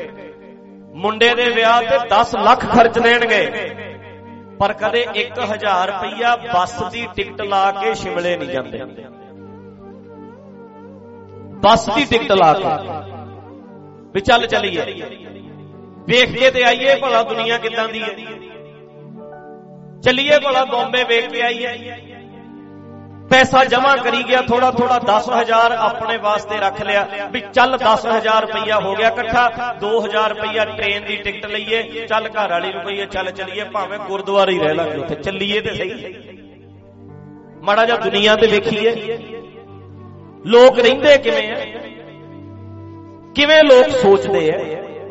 ਮੁੰਡੇ ਦੇ ਵਿਆਹ ਤੇ ਦਸ ਲੱਖ ਖਰਚ ਦੇਣਗੇ, ਪਰ ਕਦੇ ਇੱਕ ਹਜ਼ਾਰ ਰੁਪਈਆ ਬੱਸ ਦੀ ਟਿਕਟ ਲਾ ਕੇ ਸ਼ਿਮਲੇ ਨਹੀਂ ਜਾਂਦੇ। ਬੱਸ ਦੀ ਟਿਕਟ ਲਾ ਕੇ ਵੀ ਚੱਲ ਚੱਲੀਏ, ਵੇਖ ਕੇ ਤੇ ਆਈਏ ਭਲਾ ਦੁਨੀਆ ਕਿੱਦਾਂ ਦੀ ਹੈ, ਚੱਲੀਏ ਭਲਾ ਬੰਬੇ ਵੇਖ ਕੇ ਆਈਏ। ਪੈਸਾ ਜਮਾ ਕਰੀ ਗਿਆ ਥੋੜਾ ਥੋੜਾ, ਦਸ ਹਜ਼ਾਰ ਆਪਣੇ ਵਾਸਤੇ ਰੱਖ ਲਿਆ ਵੀ ਚੱਲ ਦਸ ਹਜ਼ਾਰ ਰੁਪਈਆ ਹੋ ਗਿਆ ਇਕੱਠਾ, ਦੋ ਹਜ਼ਾਰ ਰੁਪਈਆ ਟ੍ਰੇਨ ਦੀ ਟਿਕਟ ਲਈਏ, ਚੱਲ ਘਰ ਵਾਲੀ ਨੂੰ ਕਹੀਏ ਚੱਲ ਚੱਲੀਏ, ਭਾਵੇਂ ਗੁਰਦੁਆਰੇ ਹੀ ਰਹਿ ਲਾਂਗੇ ਉੱਥੇ, ਚੱਲੀਏ ਤੇ ਸਹੀ। ਮਾੜਾ ਜਿਹਾ ਦੁਨੀਆ ਤੇ ਵੇਖੀਏ ਲੋਕ ਰਹਿੰਦੇ ਕਿਵੇਂ ਆ, ਕਿਵੇਂ ਲੋਕ ਸੋਚਦੇ ਆ।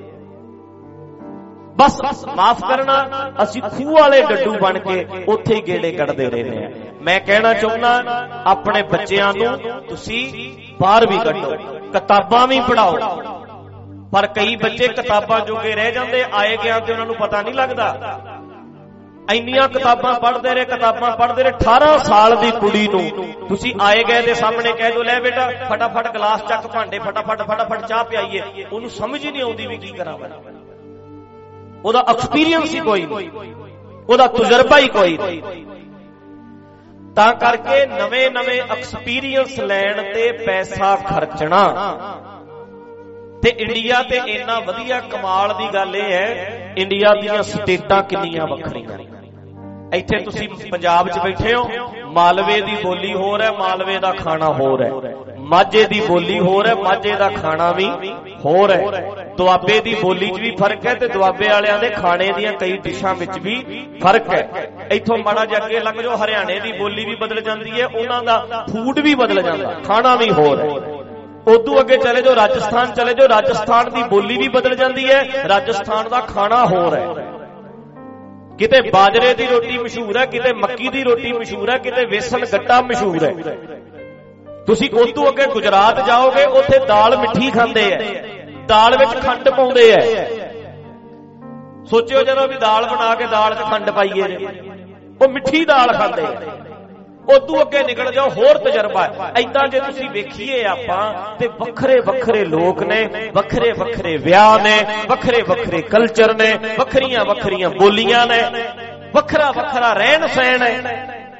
ਬਸ ਮਾਫ ਕਰਨਾ, ਅਸੀਂ ਖੂਹ ਵਾਲੇ ਡੱਡੂ ਬਣ ਕੇ ਉੱਥੇ ਹੀ ਗੇੜੇ ਕੱਢਦੇ ਰਹਿੰਦੇ ਆ। ਮੈਂ ਕਹਿਣਾ ਚਾਹੁੰਦਾ ਆਪਣੇ ਬੱਚਿਆਂ ਨੂੰ ਤੁਸੀਂ ਬਾਹਰ ਵੀ ਕੱਢੋ, ਕਿਤਾਬਾਂ ਵੀ ਪੜ੍ਹਾਓ, ਪਰ ਕਈ ਬੱਚੇ ਕਿਤਾਬਾਂ ਜੋਗੇ ਰਹਿ ਜਾਂਦੇ, ਆਏ ਗਿਆ ਤੇ ਉਹਨਾਂ ਨੂੰ ਪਤਾ ਨਹੀਂ ਲੱਗਦਾ। ਇੰਨੀਆਂ ਕਿਤਾਬਾਂ ਪੜ੍ਹਦੇ ਰਹੇ, ਕਿਤਾਬਾਂ ਪੜ੍ਹਦੇ ਰਹੇ, ਅਠਾਰਾਂ ਸਾਲ ਦੀ ਕੁੜੀ ਨੂੰ ਤੁਸੀਂ ਆਏ ਗਏ ਦੇ ਸਾਹਮਣੇ ਕਹਿ ਦੋ ਲੈ ਬੇਟਾ ਫਟਾਫਟ ਗਲਾਸ ਚੱਕ, ਭਾਂਡੇ ਫਟਾਫਟ ਫਟਾਫਟ ਚਾਹ ਪਿਆਈਏ, ਉਹਨੂੰ ਸਮਝ ਹੀ ਨਹੀਂ ਆਉਂਦੀ ਵੀ ਕੀ ਕਰਾਂ ਮੈਂ। ਉਹਦਾ ਐਕਸਪੀਰੀਅੰਸ ਹੀ ਕੋਈ ਨਹੀਂ, ਉਹਦਾ ਤਜਰਬਾ ਹੀ ਕੋਈ ਨਹੀਂ। ਤਾਂ ਕਰਕੇ ਨਵੇਂ ਨਵੇਂ ਐਕਸਪੀਰੀਅੰਸ ਲੈਣ ਤੇ ਪੈਸਾ ਖਰਚਣਾ। ਤੇ ਇੰਡੀਆ ਤੇ ਇੰਨਾ ਵਧੀਆ ਕਮਾਲ ਦੀ ਗੱਲ ਇਹ ਹੈ, ਇੰਡੀਆ ਦੀਆਂ ਸਟੇਟਾਂ ਕਿੰਨੀਆਂ ਵੱਖਰੀਆਂ। ਇੱਥੇ ਤੁਸੀਂ ਪੰਜਾਬ 'ਚ ਬੈਠੇ ਹੋ, ਮਾਲਵੇ ਦੀ ਬੋਲੀ ਹੋਰ ਹੈ, ਮਾਲਵੇ ਦਾ ਖਾਣਾ ਹੋਰ ਹੈ, ਮਾਝੇ ਦੀ ਬੋਲੀ ਹੋਰ ਹੈ, ਮਾਝੇ ਦਾ ਖਾਣਾ ਵੀ ਹੋਰ ਹੈ, ਦੁਆਬੇ ਦੀ ਬੋਲੀ 'ਚ ਵੀ ਫਰਕ ਹੈ ਤੇ ਦੁਆਬੇ ਵਾਲਿਆਂ ਦੇ ਖਾਣੇ ਦੀਆਂ ਕਈ ਡਿਸ਼ਾਂ ਵਿੱਚ ਵੀ ਫਰਕ ਹੈ। ਇੱਥੋਂ ਮਾੜਾ ਜਿਹਾ ਅੱਗੇ ਲੱਗ ਜਾਓ, ਹਰਿਆਣੇ ਦੀ ਬੋਲੀ ਵੀ ਬਦਲ ਜਾਂਦੀ ਹੈ, ਉਹਨਾਂ ਦਾ ਫੂਡ ਵੀ ਬਦਲ ਜਾਂਦਾ, ਖਾਣਾ ਵੀ ਹੋਰ ਹੈ। ਉਦੋਂ ਅੱਗੇ ਚਲੇ ਜਾਓ, ਰਾਜਸਥਾਨ ਚਲੇ ਜਾਓ, ਰਾਜਸਥਾਨ ਦੀ ਬੋਲੀ ਵੀ ਬਦਲ ਜਾਂਦੀ ਹੈ, ਰਾਜਸਥਾਨ ਦਾ ਖਾਣਾ ਹੋਰ ਹੈ। ਕਿਤੇ ਬਾਜਰੇ ਦੀ ਰੋਟੀ ਮਸ਼ਹੂਰ ਹੈ, ਕਿਤੇ ਮੱਕੀ ਦੀ ਰੋਟੀ ਮਸ਼ਹੂਰ ਹੈ, ਕਿਤੇ ਵੇਸਣ ਗੱਟਾ ਮਸ਼ਹੂਰ ਹੈ। ਤੁਸੀਂ ਉਦੋਂ ਅੱਗੇ ਗੁਜਰਾਤ ਜਾਓਗੇ, ਉੱਥੇ ਦਾਲ ਮਿੱਠੀ ਖਾਂਦੇ ਐ, ਦਾਲ ਵਿੱਚ ਖੰਡ ਪਾਉਂਦੇ ਐ। ਸੋਚਿਓ ਜਦੋਂ ਵੀ ਦਾਲ ਬਣਾ ਕੇ ਦਾਲ 'ਚ ਖੰਡ ਪਾਈਏ ਨੇ, ਉਹ ਮਿੱਠੀ ਦਾਲ ਖਾਂਦੇ, ਉਦੋਂ ਅੱਗੇ ਨਿਕਲ ਜਾਓ ਹੋਰ ਤਜਰਬਾ। ਏਦਾਂ ਜੇ ਤੁਸੀਂ ਵੇਖੀਏ ਆਪਾਂ ਤੇ ਵੱਖਰੇ ਵੱਖਰੇ ਲੋਕ ਨੇ, ਵੱਖਰੇ ਵੱਖਰੇ ਵਿਆਹ ਨੇ, ਵੱਖਰੇ ਵੱਖਰੇ ਕਲਚਰ ਨੇ, ਵੱਖਰੀਆਂ ਵੱਖਰੀਆਂ ਬੋਲੀਆਂ ਨੇ, ਵੱਖਰਾ ਵੱਖਰਾ ਰਹਿਣ ਸਹਿਣ ਹੈ,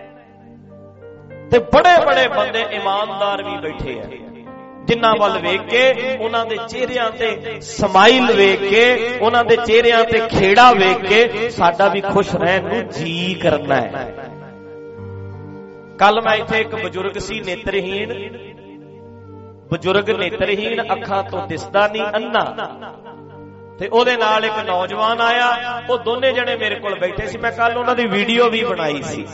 ਤੇ ਬੜੇ ਬੜੇ ਬੰਦੇ ਇਮਾਨਦਾਰ ਵੀ ਬੈਠੇ ਆ, ਜਿਨ੍ਹਾਂ ਵੱਲ ਵੇਖ ਕੇ, ਉਹਨਾਂ ਦੇ ਚਿਹਰਿਆਂ ਤੇ ਸਮਾਈਲ ਵੇਖ ਕੇ, ਉਹਨਾਂ ਦੇ ਚਿਹਰਿਆਂ ਤੇ ਖੇੜਾ ਵੇਖ ਕੇ ਸਾਡਾ ਵੀ ਖੁਸ਼ ਰਹਿਣ ਨੂੰ ਜੀ ਕਰਨਾ ਹੈ। ਕੱਲ ਮੈਂ ਇੱਥੇ ਇੱਕ ਬਜ਼ੁਰਗ ਸੀ, ਨੇਤਰਹੀਣ ਬਜ਼ੁਰਗ, ਨੇਤਰਹੀਣ, ਅੱਖਾਂ ਤੋਂ ਦਿਸਦਾ ਨਹੀਂ, ਅੰਨਾ, ਤੇ ਉਹਦੇ ਨਾਲ ਇੱਕ ਨੌਜਵਾਨ ਆਇਆ। ਉਹ ਦੋਨੇ ਜਣੇ ਮੇਰੇ ਕੋਲ ਬੈਠੇ ਸੀ। ਮੈਂ ਕੱਲ ਉਹਨਾਂ ਦੀ ਵੀਡੀਓ ਵੀ ਬਣਾਈ ਸੀ,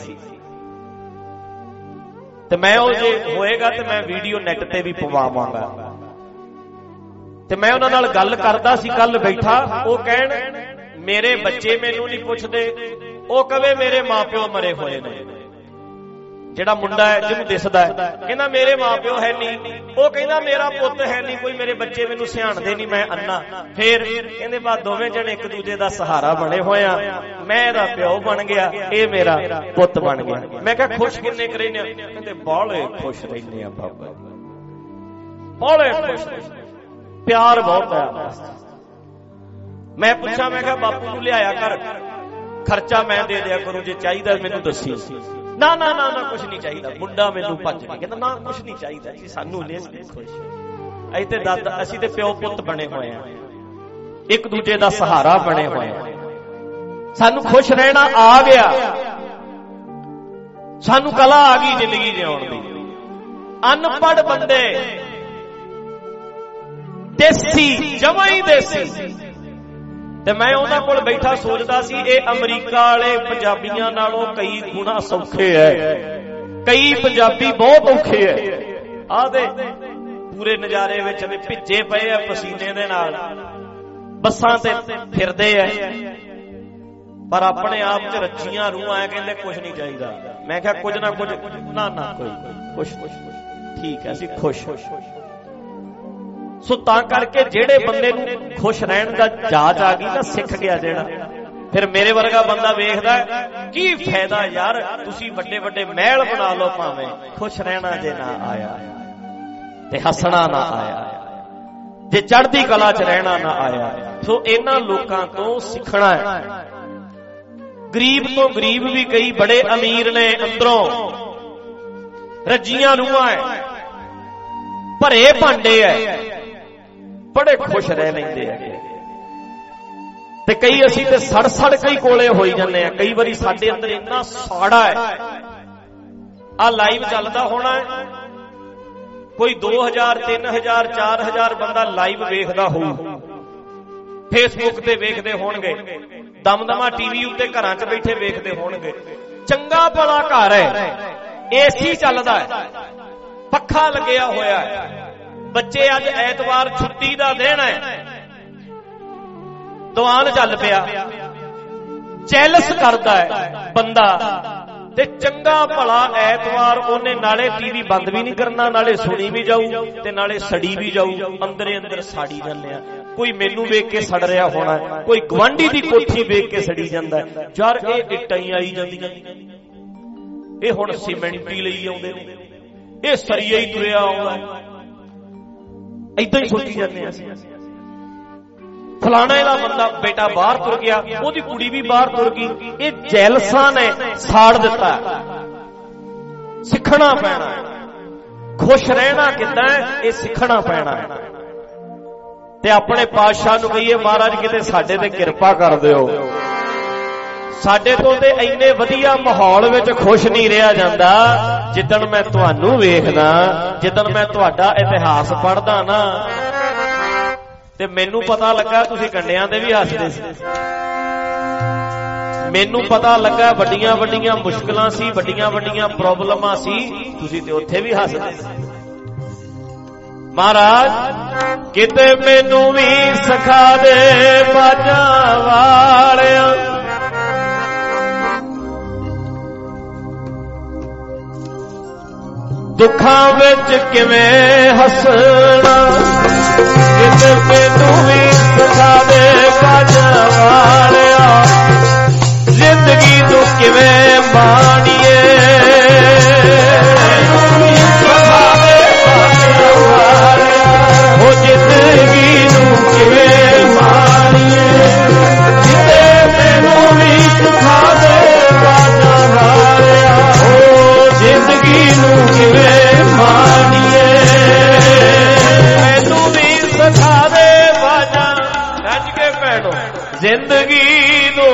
ਤੇ ਮੈਂ ਉਹ ਜੇ ਹੋਏਗਾ ਤੇ ਮੈਂ ਵੀਡੀਓ ਨੈਟ ਤੇ ਵੀ ਪਵਾਵਾਂਗਾ। ਤੇ ਮੈਂ ਉਹਨਾਂ ਨਾਲ ਗੱਲ ਕਰਦਾ ਸੀ ਕੱਲ ਬੈਠਾ। ਉਹ ਕਹਿਣ ਮੇਰੇ ਬੱਚੇ ਮੈਨੂੰ ਨਹੀਂ ਪੁੱਛਦੇ, ਉਹ ਕਵੇ ਮੇਰੇ ਮਾਪਿਓ ਮਰੇ ਹੋਏ ਨੇ। ਜਿਹੜਾ ਮੁੰਡਾ ਹੈ ਜਿਹਨੂੰ ਦਿਸਦਾ ਹੈ, ਕਹਿੰਦਾ ਮੇਰੇ ਮਾਪਿਓ ਹੈ ਨਹੀਂ। ਉਹ ਕਹਿੰਦਾ ਮੇਰਾ ਪੁੱਤ ਹੈ ਨਹੀਂ ਕੋਈ, ਮੇਰੇ ਬੱਚੇ ਮੈਨੂੰ ਸਿਆਣਦੇ ਨਹੀਂ, ਮੈਂ ਅੰਨਾ। ਫੇਰ ਕਹਿੰਦੇ ਬਾਅਦ ਦੋਵੇਂ ਜਣੇ ਇੱਕ ਦੂਜੇ ਦਾ ਸਹਾਰਾ ਬਣੇ ਹੋਏ ਆ, ਮੈਂ ਇਹਦਾ ਪਿਓ ਬਣ ਗਿਆ, ਇਹ ਮੇਰਾ ਪੁੱਤ ਬਣ ਗਿਆ। ਮੈਂ ਕਿਹਾ ਖੁਸ਼ ਕਿੰਨੇ ਕੁ ਰਹਿੰਦੇ ਆ? ਕਹਿੰਦੇ ਬਾਹਲੇ ਖੁਸ਼ ਰਹਿੰਦੇ ਆ ਬਾਬਾ, ਬਾਹਲੇ ਖੁਸ਼, ਪਿਆਰ ਬਹੁਤ ਹੈ। ਮੈਂ ਪੁੱਛਾਂ, ਮੈਂ ਕਿਹਾ ਬਾਪੂ ਨੂੰ ਲਿਆਇਆ ਕਰ, ਖਰਚਾ ਮੈਂ ਦੇ ਦਿਆ ਕਰੂੰ, ਜੇ ਚਾਹੀਦਾ ਮੈਨੂੰ ਦੱਸੀ। ਨਾ ਨਾ ਨਾ ਨਾ ਕੁਛ ਨਹੀਂ ਚਾਹੀਦਾ। ਮੁੰਡਾ ਮੈਨੂੰ ਭੱਜ ਕੇ ਕਹਿੰਦਾ ਨਾ ਕੁਛ ਨਹੀਂ ਚਾਹੀਦਾ ਜੀ, ਸਾਨੂੰ ਲੈ ਖੁਸ਼। ਅਸੀਂ ਤੇ ਦਾਦਾ, ਅਸੀਂ ਤੇ ਪਿਓ ਪੁੱਤ ਬਣੇ ਹੋਏ ਆ, ਇੱਕ ਦੂਜੇ ਦਾ ਸਹਾਰਾ ਬਣੇ ਹੋਏ ਆ, ਸਾਨੂੰ ਖੁਸ਼ ਰਹਿਣਾ ਆ ਗਿਆ, ਸਾਨੂੰ ਕਲਾ ਆ ਗਈ ਜ਼ਿੰਦਗੀ ਜਿਉਣ ਦੀ। ਅਨਪੜ੍ਹ ਬੰਦੇ, ਦੇਸੀ, ਜਮਾਂ ਹੀ ਦੇਸੀ। ਤੇ ਮੈਂ ਉਹਨਾਂ ਕੋਲ ਬੈਠਾ ਸੋਚਦਾ ਸੀ ਇਹ ਅਮਰੀਕਾ ਵਾਲੇ ਪੰਜਾਬੀਆਂ ਨਾਲੋਂ ਕਈ ਗੁਣਾ ਸੌਖੇ ਐ, ਕਈ ਪੰਜਾਬੀ ਬਹੁਤ ਔਖੇ ਐ। ਆਹ ਦੇ ਪੂਰੇ ਨਜ਼ਾਰੇ ਵਿੱਚ ਵੀ ਭਿੱਜੇ ਪਏ ਆ ਪਸੀਨੇ ਦੇ ਨਾਲ, ਬੱਸਾਂ ਤੇ ਫਿਰਦੇ ਐ, ਪਰ ਆਪਣੇ ਆਪ 'ਚ ਰੱਜੀਆਂ ਰੂਹਾਂ ਐ, ਕਹਿੰਦੇ ਕੁਛ ਨਹੀਂ ਚਾਹੀਦਾ। ਮੈਂ ਕਿਹਾ ਕੁਝ ਨਾ ਕੁਝ, ਨਾ ਨਾ ਕੋਈ ਖੁਸ਼ ਖੁਸ਼ ਠੀਕ ਐ, ਅਸੀਂ ਖੁਸ਼। ਸੋ ਤਾਂ ਕਰਕੇ ਜਿਹੜੇ ਬੰਦੇ ਨੂੰ ਖੁਸ਼ ਰਹਿਣ ਦਾ ਜਾਚ ਆ ਗਈ ਨਾ, ਸਿੱਖ ਗਿਆ ਜਿਹੜਾ, ਫਿਰ ਮੇਰੇ ਵਰਗਾ ਬੰਦਾ ਵੇਖਦਾ ਕੀ ਫਾਇਦਾ ਯਾਰ, ਤੁਸੀਂ ਵੱਡੇ ਵੱਡੇ ਮਹਿਲ ਬਣਾ ਲਓ, ਭਾਵੇਂ ਖੁਸ਼ ਰਹਿਣਾ ਜੇ ਨਾ ਆਇਆ ਤੇ ਹੱਸਣਾ ਨਾ ਆਇਆ, ਜੇ ਚੜ੍ਹਦੀ ਕਲਾ 'ਚ ਰਹਿਣਾ ਨਾ ਆਇਆ। ਸੋ ਇਹਨਾਂ ਲੋਕਾਂ ਤੋਂ ਸਿੱਖਣਾ ਹੈ। ਗਰੀਬ ਤੋਂ ਗਰੀਬ ਵੀ ਕਈ ਬੜੇ ਅਮੀਰ ਨੇ, ਅੰਦਰੋਂ ਰੱਜੀਆਂ ਰੂਹਾਂ ਹੈ, ਭਰੇ ਭਾਂਡੇ ਹੈ, ਬੜੇ ਖੁਸ਼ ਰਹਿ ਲੈਂਦੇ ਆ। ਤੇ ਕਈ ਅਸੀਂ ਤੇ ਸੜ ਸੜ ਕਈ ਕੋਲੇ ਹੋਈ ਜਾਂਦੇ ਆ। ਕਈ ਵਾਰੀ ਸਾਡੇ ਅੰਦਰ ਇੰਨਾ ਸਾੜਾ ਹੈ। ਆ ਲਾਈਵ ਚੱਲਦਾ ਹੋਣਾ ਹੈ, ਕੋਈ ਦੋ ਹਜ਼ਾਰ ਤਿੰਨ ਹਜ਼ਾਰ ਚਾਰ ਹਜ਼ਾਰ ਬੰਦਾ ਲਾਈਵ ਵੇਖਦਾ ਹੋਊ, ਫੇਸਬੁੱਕ ਤੇ ਵੇਖਦੇ ਹੋਣਗੇ, ਦਮਦਮਾ ਟੀਵੀ ਉੱਤੇ ਘਰਾਂ 'ਚ ਬੈਠੇ ਵੇਖਦੇ ਹੋਣਗੇ। ਚੰਗਾ ਭਲਾ ਘਰ ਹੈ, ਏਸੀ ਚੱਲਦਾ ਹੈ, ਪੱਖਾ ਲੱਗਿਆ ਹੋਇਆ ਹੈ, ਬੱਚੇ ਅੱਜ ਐਤਵਾਰ ਛੁੱਟੀ ਦਾ ਦਿਨ ਹੈ, ਦੀਵਾਨ ਚੱਲ ਪਿਆ, ਜੈਲਸ ਕਰਦਾ ਹੈ ਬੰਦਾ। ਤੇ ਚੰਗਾ ਭਲਾ ਐਤਵਾਰ ਉਹਨੇ ਨਾਲੇ ਟੀਵੀ ਬੰਦ ਵੀ ਨਹੀਂ ਕਰਨਾ, ਨਾਲੇ ਸੁਣੀ ਵੀ ਜਾਊ ਤੇ ਨਾਲੇ ਸੜੀ ਵੀ ਜਾਊ, ਅੰਦਰੇ ਅੰਦਰ ਸਾੜੀ ਜਾਂਦੇ ਆ। ਕੋਈ ਮੈਨੂੰ ਵੇਖ ਕੇ ਸੜ ਰਿਹਾ ਹੋਣਾ, ਕੋਈ ਗਵਾਂਢੀ ਦੀ ਕੋਠੀ ਵੇਖ ਕੇ ਸੜੀ ਜਾਂਦਾ। ਯਾਰ ਇਹ ਇੱਟਾਂ ਹੀ ਆਈ ਜਾਂਦੀਆਂ, ਇਹ ਹੁਣ ਸੀਮੈਂਟੀ ਲਈ ਆਉਂਦੇ ਨੇ, ਇਹ ਸਰੀਆ ਹੀ ਤੁਰਿਆ ਆਉਂਦਾ, ਏਦਾਂ ਹੀ ਸੋਚੀ ਜਾਂਦੇ ਆ। ਫਲਾਣਾ ਇਹਦਾ ਬੰਦਾ ਬੇਟਾ ਬਾਹਰ ਤੁਰ ਗਿਆ, ਉਹਦੀ ਕੁੜੀ ਵੀ ਬਾਹਰ ਤੁਰ ਗਈ। ਇਹ ਜੈਲਸਾਂ ਨੇ ਸਾੜ ਦਿੱਤਾ। ਸਿੱਖਣਾ ਪੈਣਾ, ਖੁਸ਼ ਰਹਿਣਾ ਕਿੱਦਾਂ ਇਹ ਸਿੱਖਣਾ ਪੈਣਾ। ਤੇ ਆਪਣੇ ਪਾਤਸ਼ਾਹ ਨੂੰ ਕਹੀਏ, ਮਹਾਰਾਜ ਕਿਤੇ ਸਾਡੇ ਤੇ ਕਿਰਪਾ ਕਰ ਦਿਓ, ਸਾਡੇ ਤੋਂ ਤੇ ਇੰਨੇ ਵਧੀਆ ਮਾਹੌਲ ਵਿੱਚ ਖੁਸ਼ ਨਹੀਂ ਰਿਹਾ ਜਾਂਦਾ ਜਿੱਦਣ ਮੈਂ ਤੁਹਾਨੂੰ ਵੇਖਦਾ, ਜਿੱਦਣ ਮੈਂ ਤੁਹਾਡਾ ਇਤਿਹਾਸ ਪੜ੍ਹਦਾ ਨਾ, ਤੇ ਮੈਨੂੰ ਪਤਾ ਲੱਗਾ ਤੁਸੀਂ ਕੰਡਿਆਂ ਦੇ ਵੀ ਹੱਸਦੇ ਸੀ। ਮੈਨੂੰ ਪਤਾ ਲੱਗਾ ਵੱਡੀਆਂ ਵੱਡੀਆਂ ਮੁਸ਼ਕਲਾਂ ਸੀ, ਵੱਡੀਆਂ ਵੱਡੀਆਂ ਪ੍ਰੋਬਲਮਾਂ ਸੀ, ਤੁਸੀਂ ਤੇ ਉੱਥੇ ਵੀ ਹੱਸਦੇ ਸੀ। ਮਹਾਰਾਜ ਕਿਤੇ ਮੈਨੂੰ ਵੀ ਸਿਖਾ ਦੇ ਬਾਜਾਂ ਵਾਲਿਆਂ, ਦੁੱਖਾਂ ਵਿੱਚ ਕਿਵੇਂ ਹੱਸਣਾ, ਕਿਤੇ ਮੈਨੂੰ ਵੀ ਸਿਖਾ ਦੇ ਬਾਜਾਂ ਵਾਲਿਆਂ। ਜ਼ਿੰਦਗੀ ਨੂੰ ਕਿਵੇਂ ਮਾਣੀਏ ਉਹ ਜ਼ਿੰਦਗੀ ਨੂੰ ਕਿਵੇਂ ਮਾਣੀਏ ਕਿਤੇ ਮੈਨੂੰ ਵੀ ਸਿਖਾ ਦੇ ਬਾਜਾ ਵਾਲਿਆ ਉਹ ਜ਼ਿੰਦਗੀ ਨੂੰ ਕਿਵੇਂ ਮਾਣੀਏ ਮੈਨੂੰ ਵੀ ਸਿਖਾ ਦੇ ਬਾਜਾ ਗੱਜ ਕੇ ਭੈਣੋ ਜ਼ਿੰਦਗੀ ਨੂੰ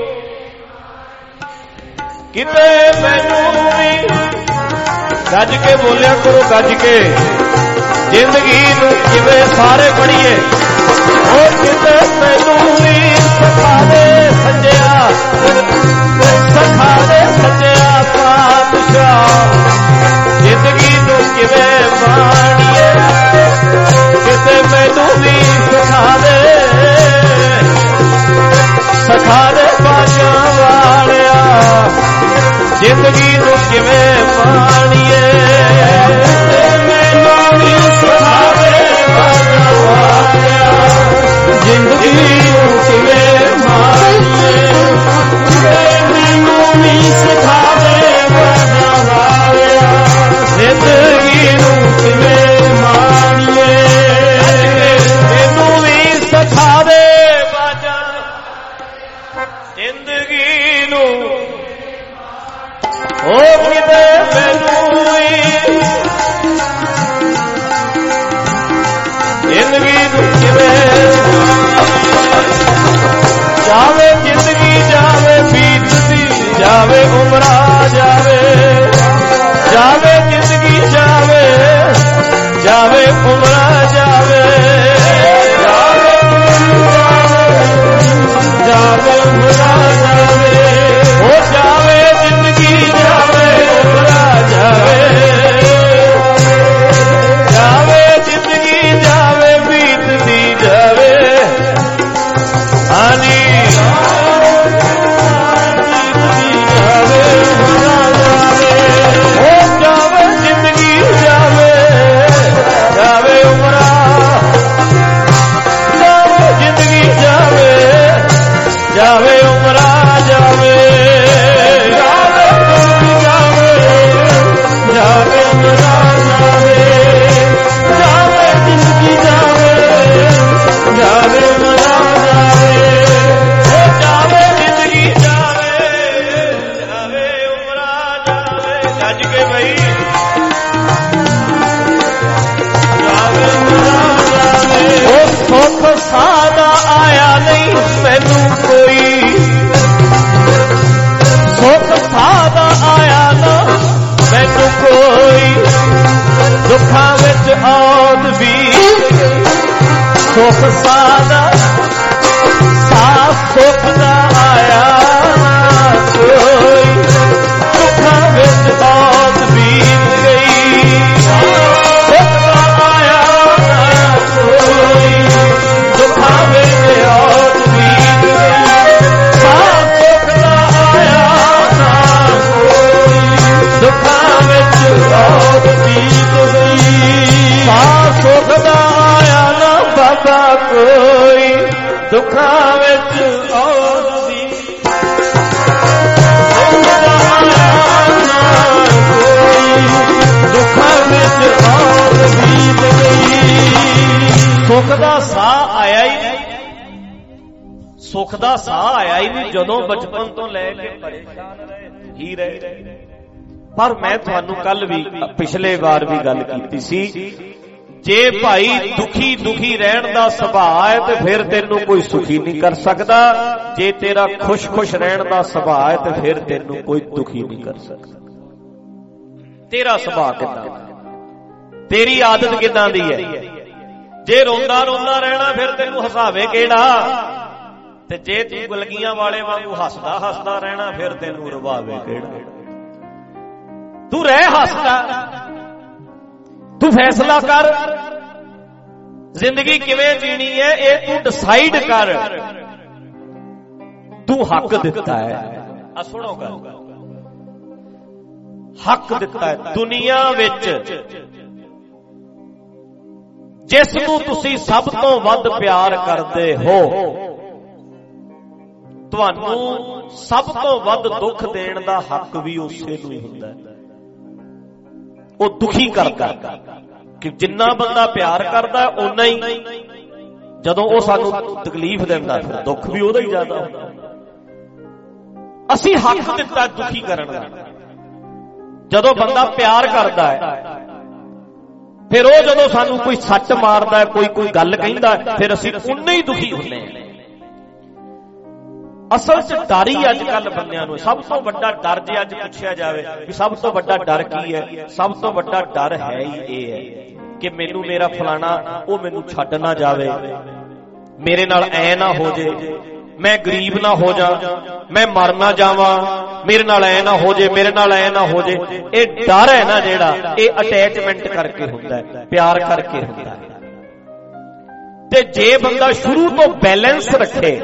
ਕਿਤੇ ਮੈਨੂੰ ਵੀ ਗੱਜ ਕੇ ਬੋਲਿਆ ਕਰੋ ਗੱਜ ਕੇ ਜ਼ਿੰਦਗੀ ਨੂੰ ਕਿਵੇਂ ਸਾਰੇ ਪੜੀਏ ਉਹ ਕਿਤੇ ਮੈਨੂੰ ਵੀ ਸਿਖਾ ਦੇ ਸੱਜਿਆ ਸਿਖਾ ਦੇ ਸੱਜਿਆ ਪਾਤਸ਼ਾਹ ਜ਼ਿੰਦਗੀ ਨੂੰ ਕਿਵੇਂ ਮਾਣੀਏ ਕਿਤੇ ਮੈਨੂੰ ਵੀ ਸਿਖਾ ਦੇ ਸਿਖਾ ਦੇ ਬਾਜਾਂ ਵਾਲਿਆ ਜ਼ਿੰਦਗੀ ਨੂੰ ਕਿਵੇਂ ਮਾਣੀਏ ਮੈਨੂੰ ਵੀ ਸਿਖਾ ਦੇ ਬਾਜਾਂ ਵਾਲਿਆ ਜ਼ਿੰਦਗੀ ਨੂੰ ਕਿਵੇਂ ਮਾਣੀਏ ਮੈਨੂੰ ਵੀ ਸਿਖਾ ਦੇ ਬਾਜਾਂ ਵਾਲਿਆ ਜ਼ਿੰਦਗੀ ਨੂੰ ਕਿਵੇਂ ਮਾਣੀਏ ਮੈਨੂੰ ਵੀ ਸਿਖਾ ਦੇ ਬਾਜਾਂ ਜ਼ਿੰਦਗੀ ਨੂੰ ਉਹ ਕਿਤੇ ਮੈਨੂੰ ਵੀ ਜ਼ਿੰਦਗੀ ਨੂੰ ਕਿਵੇਂ ਜਾਵੇ ਜ਼ਿੰਦਗੀ ਜਾਵੇ ਬੀਤਦੀ ਜਾਵੇ ਉਮਰਾਂ ਜਾਵੇ ਜਾਵੇ ਜ਼ਿੰਦਗੀ ਜਾਵੇ ਜਾਵੇ ਉਮਰਾਂ ਜਾਵੇ ਜਾਵੇ ਜਾਵੇ ਉਮਰਾਂ ਜਾਵੇ ਉਹ ਜਾਵੇ ਜ਼ਿੰਦਗੀ ਜਾਵੇ ਉਮਰਾਂ ਜਾਵੇ ਜਾਵੇ ਜ਼ਿੰਦਗੀ ਜਾਵੇ ਬੀਤਦੀ ਜਾਵੇ ਹਾਨੀ ਜਾਵੇ ਉਮਰਾਂ ਜਾਵੇ ਉਹ ਜਾਵੇ ਜ਼ਿੰਦਗੀ ਜਾਵੇ ਜਾਵੇ ਉਮਰਾਂ ਜਾਵੇ ਜ਼ਿੰਦਗੀ ਜਾਵੇ ਜਾਵੇ ਉਮਰਾਂ ਜਾਵੇ ਜਾਵੇ ਜਾਵੇ ਜਾਵੇ ਉਮਰਾਂ ਜਾਵੇ ਜਾਵੇ ਜ਼ਿੰਦਗੀ ਜਾਵੇ ਜਾਵੇ ਉਮਰਾਂ ਜਾਵੇ ਉਹ ਜਾਵੇ ਜ਼ਿੰਦਗੀ ਜਾਵੇ ਜਾਵੇ ਉਮਰਾਂ ਜਾਵੇ ਗੱਜ ਕੇ ਬਈ ਜਾਵੇ ਉਮਰਾਂ ਜਾਵੇ ਉਹ ਸੁੱਖ ਸਾਦਾ ਆਇਆ ਨਹੀਂ ਮੈਨੂੰ ਕੋਈ ਸੁੱਖ ਸਾਦਾ ਆਇਆ ਨਾ ਮੈਨੂੰ ਕੋਈ ਦੁੱਖਾਂ ਵਿੱਚ ਆਉਦ ਵੀ ਸੁੱਖ ਸਾਦਾ ਸਾਫ ਸੁੱਖ ਦਾ ਆਇਆ ਨਾ ਕੋਈ ਦੁੱਖਾਂ ਵਿੱਚ ਆਉਦ ਵੀ ਗਈ ਸੁੱਖ ਦਾ ਆਇਆ ਨਾ ਕੋਈ ਦੁੱਖਾਂ ਵਿੱਚ ਆਉਦ ਵੀ ਗਈ ਸਾਫ ਸੁੱਖ ਦਾ ਆਇਆ ਨਾ ਕੋਈ ਦੁੱਖਾਂ ਵਿੱਚ ਆਉਦ ਵੀ ਗਈ ਸਾਫ ਸੁੱਖ ਦਾ ਆਇਆ ਨਾ ਬਾਬਾ ਕੋਈ ਦੁੱਖਾਂ ਵਿੱਚ ਆਉਦ ਵੀ ਦੁੱਖਾਂ ਵਿੱਚ ਆਉਦ ਵੀ ਗਈ ਸੁੱਖ ਦਾ ਸਾਹ ਆਇਆ ਹੀ ਨਹੀਂ ਸੁੱਖ ਦਾ ਸਾਹ ਆਇਆ ਹੀ ਨਹੀਂ ਜਦੋਂ ਬਚਪਨ ਤੋਂ ਲੈ ਕੇ ਪਰੇਸ਼ਾਨ ਰਹੇ ਹੀ ਰਹੇ ਪਰ ਮੈਂ ਤੁਹਾਨੂੰ ਕੱਲ ਵੀ ਪਿਛਲੇ ਵਾਰ ਵੀ ਗੱਲ ਕੀਤੀ ਸੀ ਜੇ ਭਾਈ ਦੁਖੀ ਦੁਖੀ ਰਹਿਣ ਦਾ ਸੁਭਾਅ ਹੈ ਤੇ ਫਿਰ ਤੈਨੂੰ ਕੋਈ ਸੁਖੀ ਨਹੀਂ ਕਰ ਸਕਦਾ ਜੇ ਤੇਰਾ ਖੁਸ਼ ਖੁਸ਼ ਰਹਿਣ ਦਾ ਸੁਭਾਅ ਹੈ ਤੇ ਫਿਰ ਤੈਨੂੰ ਕੋਈ ਦੁਖੀ ਨਹੀਂ ਕਰ ਸਕਦਾ ਤੇਰਾ ਸੁਭਾਅ ਕਿੱਦਾਂ ਤੇਰੀ ਆਦਤ ਕਿੱਦਾਂ ਦੀ ਹੈ ਜੇ ਰੋਂਦਾ ਰੋਂਦਾ ਰਹਿਣਾ ਫਿਰ ਤੈਨੂੰ ਹਸਾਵੇ ਕਿਹੜਾ ਤੇ ਜੇ ਤੂੰ ਗੁਲਗੀਆਂ ਵਾਲੇ ਵਾਂਗੂ ਹੱਸਦਾ ਹੱਸਦਾ ਰਹਿਣਾ ਫਿਰ ਤੈਨੂੰ ਰਵਾਵੇ ਕਿਹੜਾ ਤੂੰ ਰਹਿ ਹੱਸਦਾ ਤੂੰ ਫੈਸਲਾ ਕਰ ਜ਼ਿੰਦਗੀ ਕਿਵੇਂ ਜੀਣੀ ਹੈ ਇਹ ਤੂੰ ਡਿਸਾਈਡ ਕਰ ਤੂੰ ਹੱਕ ਦਿੱਤਾ ਹੈ ਆ ਸੁਣੋ ਗੱਲ ਹੱਕ ਦਿੱਤਾ ਹੈ ਦੁਨੀਆ ਵਿੱਚ ਜਿਸ ਨੂੰ ਤੁਸੀਂ ਸਭ ਤੋਂ ਵੱਧ ਪਿਆਰ ਕਰਦੇ ਹੋ ਤੁਹਾਨੂੰ ਸਭ ਤੋਂ ਵੱਧ ਦੁੱਖ ਦੇਣ ਦਾ ਹੱਕ ਵੀ ਉਸੇ ਨੂੰ ਹੀ ਹੁੰਦਾ ਹੈ। ਉਹ ਦੁਖੀ ਕਰਦਾ ਕਿ ਜਿੰਨਾ ਬੰਦਾ ਪਿਆਰ ਕਰਦਾ ਓਨਾ ਹੀ ਜਦੋਂ ਉਹ ਸਾਨੂੰ ਤਕਲੀਫ ਦਿੰਦਾ ਫਿਰ ਦੁੱਖ ਵੀ ਉਹਦਾ ਹੀ ਜ਼ਿਆਦਾ ਹੁੰਦਾ। ਅਸੀਂ ਹੱਕ ਦਿੱਤਾ ਦੁਖੀ ਕਰਨ ਦਾ। ਜਦੋਂ ਬੰਦਾ ਪਿਆਰ ਕਰਦਾ ਹੈ ਫਿਰ ਉਹ ਜਦੋਂ ਸਾਨੂੰ ਕੋਈ ਸੱਟ ਮਾਰਦਾ ਹੈ, ਕੋਈ ਕੋਈ ਗੱਲ ਕਹਿੰਦਾ, ਫਿਰ ਅਸੀਂ ਉਨੇ ਹੀ ਦੁਖੀ ਹੁੰਦੇ ਹਾਂ। ਅਸਲ 'ਚ ਡਰ ਹੀ ਅੱਜ ਕੱਲ ਬੰਦਿਆਂ ਨੂੰ ਸਭ ਤੋਂ ਵੱਡਾ ਡਰ, ਜੇ ਅੱਜ ਪੁੱਛਿਆ ਜਾਵੇ ਵੀ ਸਭ ਤੋਂ ਵੱਡਾ ਡਰ ਕੀ ਹੈ, ਸਭ ਤੋਂ ਵੱਡਾ ਡਰ ਹੈ ਹੀ ਇਹ ਹੈ ਕਿ ਮੈਨੂੰ ਮੇਰਾ ਫਲਾਣਾ ਉਹ ਮੈਨੂੰ ਛੱਡ ਨਾ ਜਾਵੇ, ਮੇਰੇ ਨਾਲ ਐ ਨਾ ਹੋ ਜੇ, ਮੈਂ ਗਰੀਬ ਨਾ ਹੋ ਜਾ, ਮੈਂ ਮਰ ਨਾ ਜਾਵਾਂ, ਮੇਰੇ ਨਾਲ ਐ ਨਾ ਹੋ ਜੇ, ਮੇਰੇ ਨਾਲ ਐ ਨਾ ਹੋ ਜੇ। ਇਹ ਡਰ ਹੈ ਨਾ ਜਿਹੜਾ, ਇਹ ਅਟੈਚਮੈਂਟ ਕਰਕੇ ਹੁੰਦਾ ਹੈ, ਪਿਆਰ ਕਰਕੇ ਹੁੰਦਾ ਹੈ। ਤੇ ਜੇ ਬੰਦਾ ਸ਼ੁਰੂ ਤੋਂ ਬੈਲੈਂਸ ਰੱਖੇ,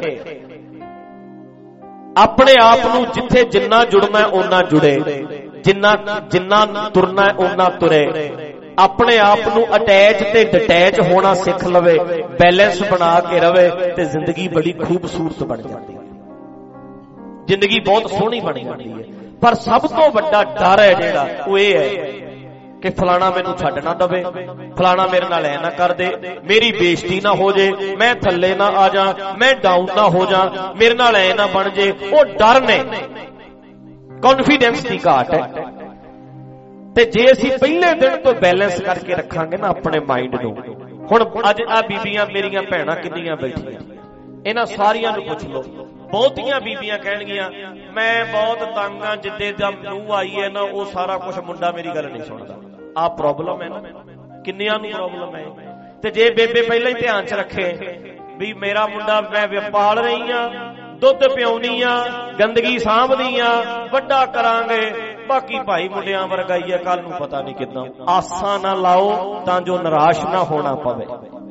ਆਪਣੇ ਆਪ ਨੂੰ ਜਿੱਥੇ ਜਿੰਨਾ ਜੁੜਨਾ ਓਨਾ ਜੁੜੇ, ਜਿੰਨਾ ਜਿੰਨਾ ਤੁਰਨਾ ਓਨਾ ਤੁਰੇ, ਆਪਣੇ ਆਪ ਨੂੰ ਅਟੈਚ ਤੇ ਡਿਟੈਚ ਹੋਣਾ ਸਿੱਖ ਲਵੇ, ਬੈਲੈਂਸ ਬਣਾ ਕੇ ਰਵੇ, ਤੇ ਜ਼ਿੰਦਗੀ ਬੜੀ ਖੂਬਸੂਰਤ ਬਣ ਜਾਂਦੀ ਹੈ, ਜ਼ਿੰਦਗੀ ਬਹੁਤ ਸੋਹਣੀ ਬਣ ਜਾਂਦੀ ਹੈ। ਪਰ ਸਭ ਤੋਂ ਵੱਡਾ ਡਰ ਹੈ ਜਿਹੜਾ ਉਹ ਇਹ ਹੈ ਕਿ ਫਲਾਣਾ ਮੈਨੂੰ ਛੱਡ ਨਾ ਦਵੇ, ਫਲਾਣਾ ਮੇਰੇ ਨਾਲ ਐ ਨਾ ਕਰ ਦੇ, ਮੇਰੀ ਬੇਇੱਜ਼ਤੀ ਨਾ ਹੋ ਜੇ, ਮੈਂ ਥੱਲੇ ਨਾ ਆ ਜਾ, ਮੈਂ ਡਾਊਨ ਨਾ ਹੋ ਜਾ, ਮੇਰੇ ਨਾਲ ਐ ਨਾ ਬਣ ਜੇ। ਉਹ ਡਰ ਨੇ, ਕੌਨਫੀਡੈਂਸ ਦੀ ਘਾਟ ਹੈ। ਤੇ ਜੇ ਅਸੀਂ ਪਹਿਲੇ ਦਿਨ ਤੋਂ ਬੈਲੈਂਸ ਕਰਕੇ ਰੱਖਾਂਗੇ ਨਾ ਆਪਣੇ ਮਾਈਂਡ ਨੂੰ, ਹੁਣ ਅੱਜ ਆ ਬੀਬੀਆਂ ਮੇਰੀਆਂ ਭੈਣਾਂ ਕਿੰਨੀਆਂ ਬੈਠੀਆਂ, ਇਹਨਾਂ ਸਾਰੀਆਂ ਨੂੰ ਪੁੱਛ ਲਓ, ਬਹੁਤੀਆਂ ਬੀਬੀਆਂ ਕਹਿਣਗੀਆਂ ਮੈਂ ਬਹੁਤ ਤੰਗ ਆ, ਜਿੱਦੇ ਦਾ ਨੂੰਹ ਆਈ ਹੈ ਨਾ ਉਹ ਸਾਰਾ ਕੁਝ ਮੁੰਡਾ ਮੇਰੀ ਗੱਲ ਨਹੀਂ ਸੁਣਦਾ। ਆਹ ਪ੍ਰੋਬਲਮ ਹੈ ਨਾ, ਕਿੰਨਿਆਂ ਨੂੰ ਪ੍ਰੋਬਲਮ ਹੈ। ਤੇ ਜੇ ਬੇਬੇ ਪਹਿਲਾਂ ਹੀ ਧਿਆਨ 'ਚ ਰੱਖੇ ਵੀ ਮੇਰਾ ਮੁੰਡਾ ਮੈਂ ਪਾਲ ਰਹੀ ਆ, ਦੁੱਧ ਪਿਆਉਣੀ ਆ, ਗੰਦਗੀ ਸਾਂਭਦੀ ਆ, ਵੱਡਾ ਕਰਾਂਗੇ, ਬਾਕੀ ਭਾਈ ਮੁੰਡਿਆਂ ਵਰਗਾ ਹੀ ਹੈ, ਕੱਲ ਨੂੰ ਪਤਾ ਨਹੀਂ ਕਿੱਦਾਂ। ਆਸਾਂ ਨਾ ਲਾਓ ਤਾਂ ਜੋ ਨਿਰਾਸ਼ ਨਾ ਹੋਣਾ ਪਵੇ।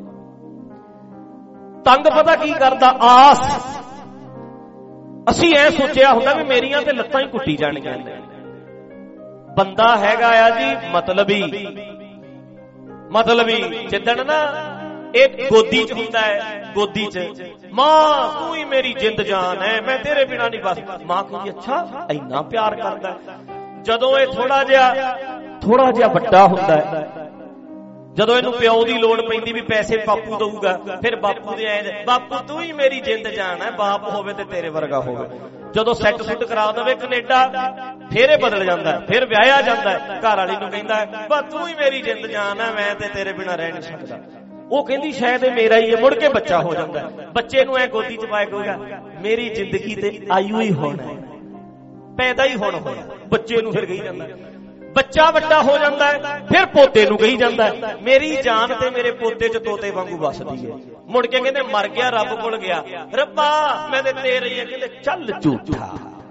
ਤੰਗ ਪਤਾ ਕੀ ਕਰਦਾ, ਆਸ। ਅਸੀਂ ਐ ਸੋਚਿਆ ਹੁੰਦਾ ਵੀ ਮੇਰੀਆਂ ਤੇ ਲੱਤਾਂ ਹੀ ਕੁੱਟੀ ਜਾਣਗੀਆਂ। ਬੰਦਾ ਹੈਗਾ ਆ ਜੀ ਮਤਲਬੀ, ਮਤਲਬੀ ਜਿੱਦਣ ਨਾ ਇਹ ਗੋਦੀ 'ਚ ਹੁੰਦਾ ਹੈ, ਗੋਦੀ 'ਚ ਮਾਂ ਤੂੰ ਹੀ ਮੇਰੀ ਜਿੰਦ ਜਾਨ ਹੈ, ਮੈਂ ਤੇਰੇ ਬਿਨਾ ਨਹੀਂ ਬਸ। ਮਾਂ ਕਹਿੰਦੀ ਅੱਛਾ ਇੰਨਾ ਪਿਆਰ ਕਰਦਾ। ਜਦੋਂ ਇਹ ਥੋੜਾ ਜਿਹਾ ਥੋੜਾ ਜਿਹਾ ਵੱਡਾ ਹੁੰਦਾ ਹੈ, ਜਦੋਂ ਇਹਨੂੰ ਪਿਓ ਦੀ ਲੋੜ ਪੈਂਦੀ ਵੀ ਪੈਸੇ ਬਾਪੂ ਦਊਗਾ, ਫਿਰ ਬਾਪੂ ਦੇ ਐ ਬਾਪੂ ਤੂੰ ਹੀ ਮੇਰੀ ਜਿੰਦ ਜਾਨ ਹੈ, ਬਾਪ ਹੋਵੇ ਤੇ ਤੇਰੇ ਵਰਗਾ ਹੋਵੇ। ਜਦੋਂ ਸੈੱਟ ਸੁੱਟ ਕਰਾ ਦੇਵੇ ਕੈਨੇਡਾ, ਫੇਰ ਇਹ ਬਦਲ ਜਾਂਦਾ, ਫਿਰ ਵਿਆਹਿਆ ਜਾਂਦਾ, ਘਰ ਵਾਲੀ ਨੂੰ ਕਹਿੰਦਾ ਬਸ ਤੂੰ ਹੀ ਮੇਰੀ ਜਿੰਦ ਜਾਨ ਹੈ, ਮੈਂ ਤੇ ਤੇਰੇ ਬਿਨਾ ਰਹਿ ਨਹੀਂ ਸਕਦਾ। ਉਹ ਕਹਿੰਦੀ ਸ਼ਾਇਦ ਇਹ ਮੇਰਾ ਹੀ ਹੈ, ਮੁੜ ਕੇ ਬੱਚਾ ਹੋ ਜਾਂਦਾ। ਬੱਚੇ ਨੂੰ ਐ ਗੋਦੀ 'ਚ ਪਾਏ ਕਹੂਗਾ ਮੇਰੀ ਜ਼ਿੰਦਗੀ ਤੇ ਆਯੂ ਹੀ ਹੋਣਾ, ਪੈਦਾ ਹੀ ਹੁਣ ਹੋਇਆ। ਬੱਚੇ ਨੂੰ ਫਿਰ ਕਹੀ ਜਾਂਦਾ, ਬੱਚਾ ਵੱਡਾ ਹੋ ਜਾਂਦਾ ਹੈ, ਫਿਰ ਪੋਤੇ ਨੂੰ ਕਹੀ ਜਾਂਦਾ ਮੇਰੀ ਜਾਨ ਤੇ ਮੇਰੇ ਪੋਤੇ 'ਚ ਤੋਤੇ ਵਾਂਗੂ ਵੱਸਦੀ ਹੈ। ਮੁੜ ਕੇ ਕਹਿੰਦੇ ਮਰ ਗਿਆ, ਰੱਬ ਕੋਲ ਗਿਆ, ਰੱਬਾ ਮੈਂ ਤੇ ਤੇਰੇ ਹੀ ਆ। ਕਹਿੰਦੇ ਚੱਲ ਝੂਠਾ,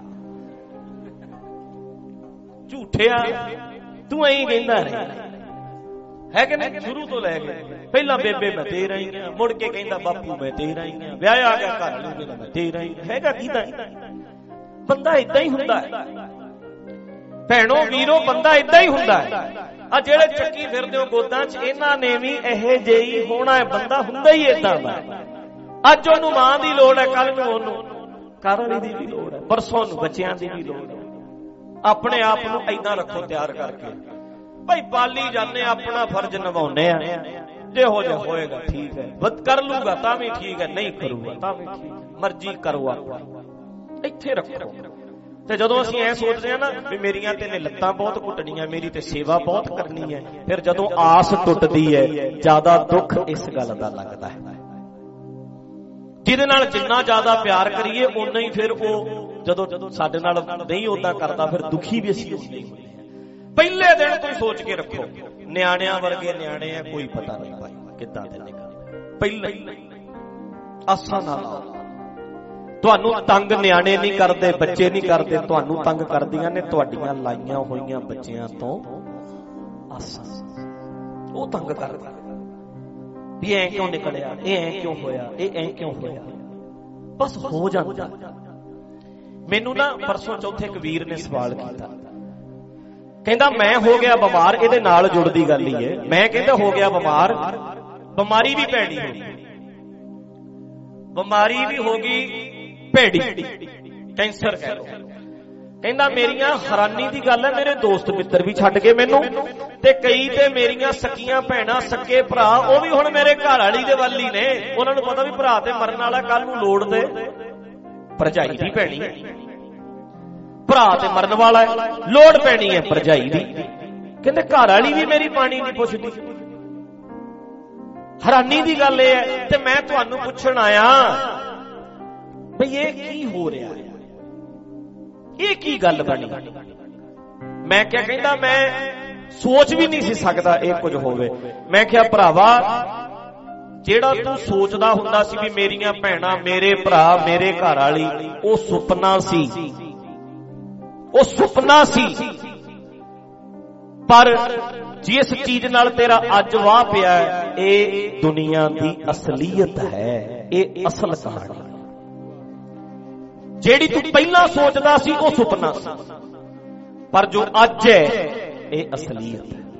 ਝੂਠਿਆ ਤੂੰ ਐਂ ਕਹਿੰਦਾ ਰਿਹਾ ਹੈ ਕਿ ਨਹੀਂ। ਸ਼ੁਰੂ ਤੋਂ ਲੈ ਕੇ ਪਹਿਲਾਂ ਬੇਬੇ ਮੈਂ ਤੇਰਾ ਹੀ ਆ, ਮੁੜ ਕੇ ਕਹਿੰਦਾ ਬਾਪੂ ਮੈਂ ਤੇਰਾ ਹੀ ਆ, ਵਿਆਹ ਆ ਗਿਆ ਘਰ ਨੂੰ ਕਹਿੰਦਾ ਮੈਂ ਤੇਰਾ ਹੀ ਹੈਗਾ। ਕਿਦਾਂ ਬੰਦਾ ਏਦਾਂ ਹੀ ਹੁੰਦਾ ਹੈ ਭੈਣੋ ਵੀਰੋ, ਬੰਦਾ ਏਦਾਂ ਹੀ ਹੁੰਦਾ ਹੈ। ਆ ਜਿਹੜੇ ਚੱਕੀ ਫਿਰਦੇ ਹੋ ਗੋਦਾਂ 'ਚ, ਇਹਨਾਂ ਨੇ ਵੀ ਇਹੋ ਜਿਹੇ ਹੀ ਹੋਣਾ ਹੈ। ਬੰਦਾ ਹੁੰਦਾ ਹੀ ਏਦਾਂ ਦਾ। ਅੱਜ ਉਹਨੂੰ ਮਾਂ ਦੀ ਲੋੜ ਹੈ, ਕੱਲ ਨੂੰ ਉਹਨੂੰ ਘਰ ਵਾਲੀ ਦੀ ਵੀ ਲੋੜ ਹੈ, ਪਰਸੋਂ ਨੂੰ ਬੱਚਿਆਂ ਦੀ ਵੀ ਲੋੜ ਹੈ। ਆਪਣੇ ਆਪ ਨੂੰ ਏਦਾਂ ਰੱਖੋ ਤਿਆਰ ਕਰਕੇ, ਭਾਈ ਪਾਲੀ ਜਾਂਦੇ, ਆਪਣਾ ਫਰਜ਼ ਨਿਭਾਉਂਦੇ ਆ। ਜਿਹੋ ਜਿਹਾ ਹੋਏਗਾ ਠੀਕ ਹੈ, ਕਰ ਲੂਗਾ ਤਾਂ ਵੀ ਠੀਕ ਹੈ, ਨਹੀਂ ਕਰੂਗਾ ਤਾਂ ਵੀ ਠੀਕ, ਮਰਜ਼ੀ ਕਰੋ ਆਪਣੀ, ਇੱਥੇ ਰੱਖੋ। ਤੇ ਜਦੋਂ ਅਸੀਂ ਐ ਸੋਚਦੇ ਆ ਨਾ ਵੀ ਮੇਰੀਆਂ ਤੇ ਨੇ ਲੱਤਾਂ ਬਹੁਤ ਘੁੱਟਣੀਆਂ, ਮੇਰੀ ਤੇ ਸੇਵਾ ਬਹੁਤ ਕਰਨੀ ਹੈ, ਫਿਰ ਜਦੋਂ ਆਸ ਟੁੱਟਦੀ ਹੈ ਜ਼ਿਆਦਾ ਦੁੱਖ ਇਸ ਗੱਲ ਦਾ ਲੱਗਦਾ ਹੈ। ਜਿਹਦੇ ਨਾਲ ਜਿੰਨਾ ਜ਼ਿਆਦਾ ਪਿਆਰ ਕਰੀਏ ਓਨਾ ਹੀ ਫਿਰ ਉਹ ਜਦੋਂ ਜਦੋਂ ਸਾਡੇ ਨਾਲ ਨਹੀਂ ਓਦਾਂ ਕਰਦਾ, ਫਿਰ ਦੁਖੀ ਵੀ ਅਸੀਂ ਹੁੰਦੇ ਹਾਂ। ਪਹਿਲੇ ਦਿਨ ਤੋਂ ਹੀ ਸੋਚ ਕੇ ਰੱਖੋ, ਨਿਆਣਿਆਂ ਵਰਗੇ ਨਿਆਣੇ ਆ, ਕੋਈ ਪਤਾ ਨਹੀਂ ਭਾਈ ਕਿੱਦਾਂ ਦੇ ਨਿਕਲਦੇ। ਪਹਿਲੇ ਆਸਾਂ ਨਾਲ ਤੁਹਾਨੂੰ ਤੰਗ ਨਿਆਣੇ ਨਹੀਂ ਕਰਦੇ, ਬੱਚੇ ਨਹੀਂ ਕਰਦੇ, ਤੁਹਾਨੂੰ ਤੰਗ ਕਰਦੀਆਂ ਨੇ ਤੁਹਾਡੀਆਂ ਲਾਈਆਂ ਹੋਈਆਂ ਬੱਚਿਆਂ ਤੋਂ ਆਸਾਂ। ਉਹ ਤੰਗ ਕਰਦੇ ਵੀ ਐ ਕਿਉਂ ਨਿਕਲਿਆ, ਇਹ ਐ ਕਿਉਂ ਹੋਇਆ, ਇਹ ਐ ਕਿਉਂ ਹੋਇਆ, ਬਸ ਹੋ ਜਾਂਦਾ। ਮੈਨੂੰ ਨਾ ਪਰਸੋਂ ਚੌਥੇ ਇੱਕ ਵੀਰ ਨੇ ਸਵਾਲ ਕੀਤਾ, ਕਹਿੰਦਾ ਮੈਂ ਹੋ ਗਿਆ ਬਿਮਾਰ। ਇਹਦੇ ਨਾਲ ਜੁੜਦੀ ਗੱਲ ਹੀ ਹੈ। ਮੈਂ ਕਹਿੰਦਾ ਹੋ ਗਿਆ ਬਿਮਾਰ, ਬਿਮਾਰੀ ਵੀ ਭੈੜੀ ਹੋ ਗਈ, ਬਿਮਾਰੀ ਵੀ ਹੋ ਗਈ ਭੇੜੀ ਕੈਂਸਰ ਕਹਿ ਲਓ। ਕਹਿੰਦਾ ਮੇਰੀਆਂ ਹੈਰਾਨੀ ਦੀ ਗੱਲ ਹੈ, ਮੇਰੇ ਦੋਸਤ ਮਿੱਤਰ ਵੀ ਛੱਡ ਗਏ ਮੈਨੂੰ, ਤੇ ਕਈ ਤੇ ਮੇਰੀਆਂ ਸਕੀਆਂ ਭੈਣਾਂ ਸੱਕੇ ਭਰਾ ਉਹ ਵੀ ਹੁਣ ਮੇਰੇ ਘਰ ਵਾਲੀ ਦੇ ਵੱਲ ਹੀ ਨੇ। ਉਹਨਾਂ ਨੂੰ ਪਤਾ ਵੀ ਭਰਾ ਤੇ ਮਰਨ ਵਾਲਾ, ਕੱਲ ਨੂੰ ਲੋੜ ਤੇ ਭਰਜਾਈ ਦੀ ਪੈਣੀ ਹੈ। ਭਰਾ ਤੇ ਮਰਨ ਵਾਲਾ ਹੈ, ਲੋੜ ਪੈਣੀ ਹੈ ਭਰਜਾਈ ਦੀ। ਕਹਿੰਦੇ ਘਰ ਵਾਲੀ ਵੀ ਮੇਰੀ ਪਾਣੀ ਨਹੀਂ ਪੁੱਛਦੀ। ਹੈਰਾਨੀ ਦੀ ਗੱਲ ਇਹ ਹੈ। ਤੇ ਮੈਂ ਤੁਹਾਨੂੰ ਪੁੱਛਣ ਆਇਆ ਬਈ ਇਹ ਕੀ ਹੋ ਰਿਹਾ ਹੈ, ਇਹ ਕੀ ਗੱਲ ਬਣੀ? ਮੈਂ ਕਿਹਾ, ਕਹਿੰਦਾ ਮੈਂ ਸੋਚ ਵੀ ਨਹੀਂ ਸੀ ਸਕਦਾ ਇਹ ਕੁਝ ਹੋਵੇ। ਮੈਂ ਕਿਹਾ ਭਰਾਵਾ, ਜਿਹੜਾ ਤੂੰ ਸੋਚਦਾ ਹੁੰਦਾ ਸੀ ਵੀ ਮੇਰੀਆਂ ਭੈਣਾਂ, ਮੇਰੇ ਭਰਾ, ਮੇਰੇ ਘਰ ਵਾਲੀ, ਉਹ ਸੁਪਨਾ ਸੀ, ਉਹ ਸੁਪਨਾ ਸੀ। ਪਰ ਜਿਸ ਚੀਜ਼ ਨਾਲ ਤੇਰਾ ਅੱਜ ਵਾਹ ਪਿਆ ਹੈ, ਇਹ ਦੁਨੀਆ ਦੀ ਅਸਲੀਅਤ ਹੈ, ਇਹ ਅਸਲ ਕਹਾਣੀ। ਜਿਹੜੀ ਤੂੰ ਪਹਿਲਾਂ ਸੋਚਦਾ ਸੀ ਉਹ ਸੁਪਨਾ ਸੀ, ਪਰ ਜੋ ਅੱਜ ਹੈ ਇਹ ਅਸਲੀਅਤ ਹੈ।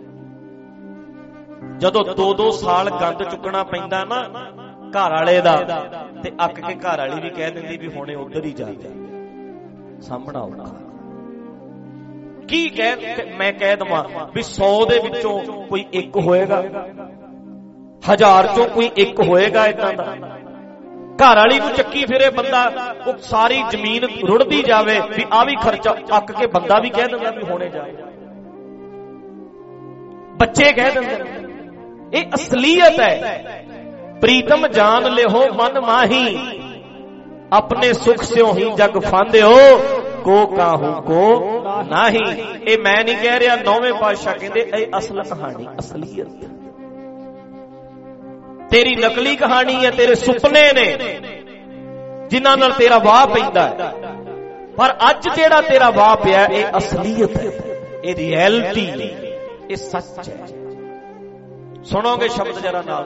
ਜਦੋਂ ਦੋ ਦੋ ਸਾਲ ਗੰਦ ਚੁੱਕਣਾ ਪੈਂਦਾ ਨਾ ਘਰ ਵਾਲੇ ਦਾ, ਤੇ ਅੱਕ ਕੇ ਘਰ ਵਾਲੀ ਵੀ ਕਹਿ ਦਿੰਦੀ ਵੀ ਹੁਣੇ ਉਧਰ ਹੀ ਜਾ ਜਾ, ਸਾਹਮਣਾ ਔਖਾ। ਕੀ ਕਹਿ ਮੈਂ ਕਹਿ ਦਵਾਂ ਵੀ ਸੌ ਦੇ ਵਿੱਚੋਂ ਕੋਈ ਇੱਕ ਹੋਏਗਾ, ਹਜ਼ਾਰ ਚੋਂ ਕੋਈ ਇੱਕ ਹੋਏਗਾ ਏਦਾਂ ਦਾ। ਘਰ ਵਾਲੀ ਨੂੰ ਚੱਕੀ ਫਿਰੇ ਬੰਦਾ, ਉਹ ਸਾਰੀ ਜ਼ਮੀਨ ਰੁੜਦੀ ਜਾਵੇ ਵੀ ਆ ਵੀ ਖਰਚਾ, ਅੱਕ ਕੇ ਬੰਦਾ ਵੀ ਕਹਿ ਦਿੰਦਾ ਵੀ ਹੋਣੇ ਜਾ, ਬੱਚੇ ਕਹਿ ਦਿੰਦੇ। ਇਹ ਅਸਲੀਅਤ ਹੈ। ਪ੍ਰੀਤਮ ਜਾਨ ਲਿਓ ਮਨ ਮਾਹੀ, ਆਪਣੇ ਸੁਖ ਸਿਓ ਹੀ ਜਗ ਫਾਂਦਿਓ, ਕੋ ਕਾਹੂ ਕੋ ਨਹੀਂ। ਇਹ ਮੈਂ ਨਹੀਂ ਕਹਿ ਰਿਹਾ, ਨੌਵੇਂ ਪਾਤਸ਼ਾਹ ਕਹਿੰਦੇ ਇਹ ਅਸਲ ਕਹਾਣੀ, ਅਸਲੀਅਤ। ਤੇਰੀ ਨਕਲੀ ਕਹਾਣੀ ਹੈ, ਤੇਰੇ ਸੁਪਨੇ ਨੇ ਜਿਨ੍ਹਾਂ ਨਾਲ ਤੇਰਾ ਵਾਹ ਪੈਂਦਾ ਹੈ, ਪਰ ਅੱਜ ਜਿਹੜਾ ਤੇਰਾ ਵਾਹ ਪਿਆ ਇਹ ਅਸਲੀਅਤ ਹੈ, ਇਹ ਰਿਐਲਿਟੀ ਨਹੀਂ, ਇਹ ਸੱਚ ਹੈ। ਸੁਣੋਗੇ ਸ਼ਬਦ ਜਰਾ ਨਾਲ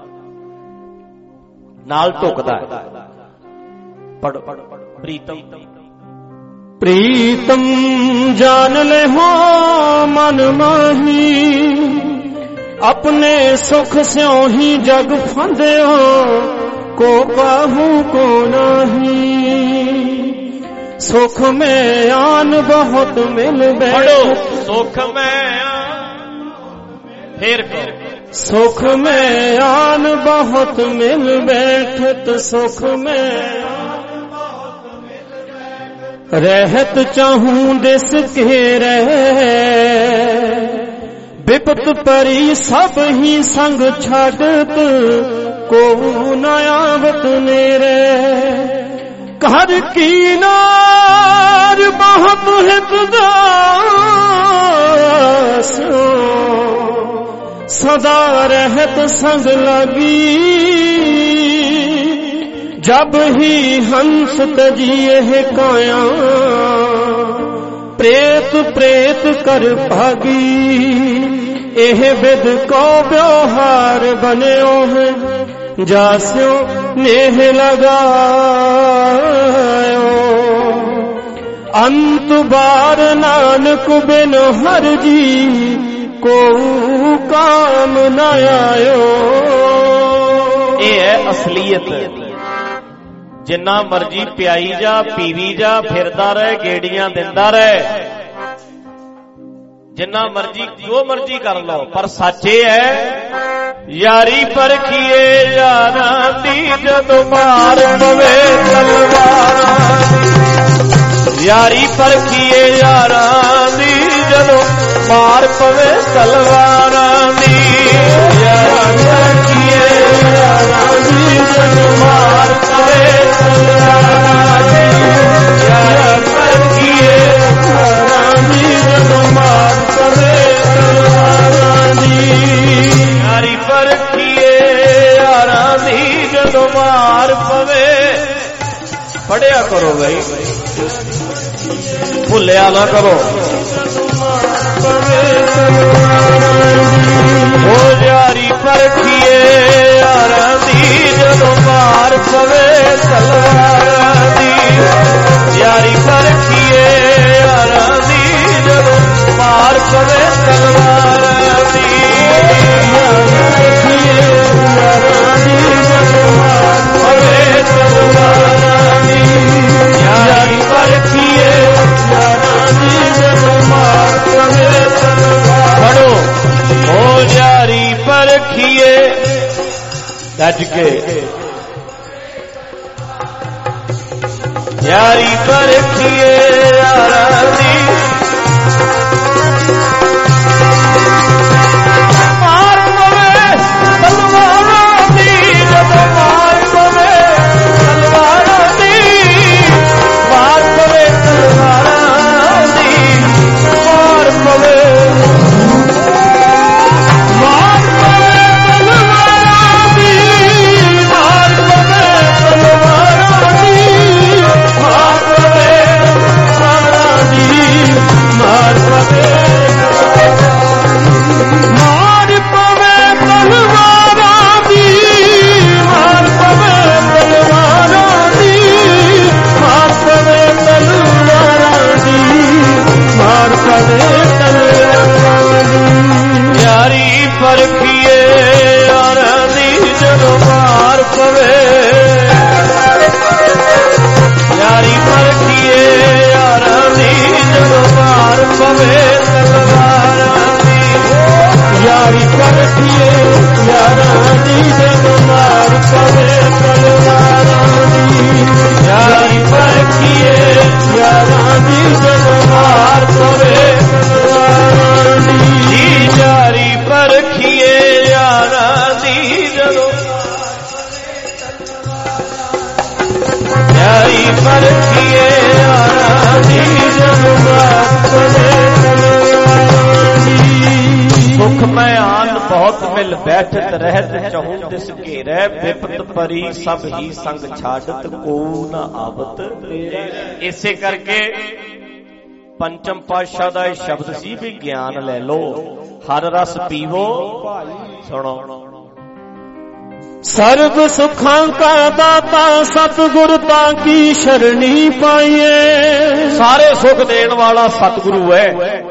ਨਾਲ ਢੁਕਦਾ ਹੈ। ਪੜੋ ਪ੍ਰੀਤਮ ਪ੍ਰੀਤਮ ਜਾਨ ਲੈ ਹੋ ਮਨ ਮਾਹੀ, अपने सुख स्यों ही जग फंदो, को काहू को नहीं। सुख में आन बहुत मिल बैठो, सुख में फिर सुख में आन बहुत मिल बैठत, सुख में रहत चाहूं दिस के रह। विपत परी सब ही संग छाड़त, को नयावत मेरे। कर की नार बहुत हितदास, सदा रहत संग लगी। जब ही हंस तजिए काया, प्रेत प्रेत कर भागी। एह विद को व्यवहार बन्यो है, जास्यो नेह लगायो। अंत बार नानक बिन हर जी, को काम न आयो। ये है असलियत। जिन्ना मर्जी प्याई जा, पीवी जा, फिरदा रहे, गेड़ियां दिंदा रहे, जिन्ना मर्जी जो मर्जी कर लो, पर सच्चे है यारी परखिए यारा दी, जदों मार पवे तलवार। यारी परखिए यारा दी, जदों मार पवे तलवार दी। यारी परखिए यारा दी, जदों मार पवे तलवार दी। यारी परखिए यारा दी, जदों मार पवे तलवार दी। यारी परखिए यारा दी, जदों मार पवे। पढ़िया करो भाई, भुलिया ना करो। ओ यारी परखिए यारा दी, जदों मार पवे तलवार दी। यारी परखिए यारा दी, जदों मार पवे तलवार दी। यारा दी, जदों मार पवे तलवार दी। ਪਵੇ ਯਾਰੀ ਪਰਖੀਏ ਯਾਰਾਂ ਦੀ ਜਦੋਂ ਮਾਰ ਪਵੇ ਯਾਰੀ ਪਰਖੀਏ ਯਾਰਾਂ ਦੀ ਜਦੋਂ ਮਾਰ ਪਵੇ ਤਲਵਾਰਾਂ ਦੀ ਯਾਰੀ ਪਰਖੀਏ ਯਾਰਾਂ ਦੀ ਜਦੋਂ ਮਾਰ ਪਵੇ ਤਲਵਾਰਾਂ ਦੀ ਯਾਰੀ ਪਰਖੀਏ ਯਾਰਾਂ ਦੀ ਜਦੋਂ ਮਾਰ ਪਵੇ ਤਲਵਾਰਾਂ ਦੀ ਯਾਰੀ ਪਰਖੀਏ ਯਾਰਾਂ ਦੀ ਜਦੋਂ ਯਾਰੀ ਪਰਖੀਏ ਯਾਰਾਂ ਦੀ ਜਦੋਂ ਮਾਰ ਪਵੇ ਸੁਖ ਮੈਂ ਆਨ ਬਹੁਤ ਮਿਲ ਬੈਠਤ ਰਹਿਤ ਚਹੂੰ ਦਿਸ ਘੇਰੈ ਵਿਪਤ ਪਰੀ ਸਭ ਹੀ ਸੰਗ ਛਾੜਤ ਕੋ ਨਾ ਆਵਤ ਇਸੇ ਕਰਕੇ ਪੰਚਮ ਪਾਤਸ਼ਾਹ ਦਾ ਇਹ ਸ਼ਬਦ ਸੀ ਵੀ ਗਿਆਨ ਲੈ ਲੋ ਹਰ ਰਸ ਪੀਵੋ ਸੁਣੋ ਸਰਬ ਸੁਖਾਂ ਕਾ ਦਾਤਾ ਸਤਿਗੁਰ ਤਾਂ ਕੀ ਸ਼ਰਣੀ ਪਾਈਏ ਸਾਰੇ ਸੁਖ ਦੇਣ ਵਾਲਾ ਸਤਿਗੁਰੂ ਹੈ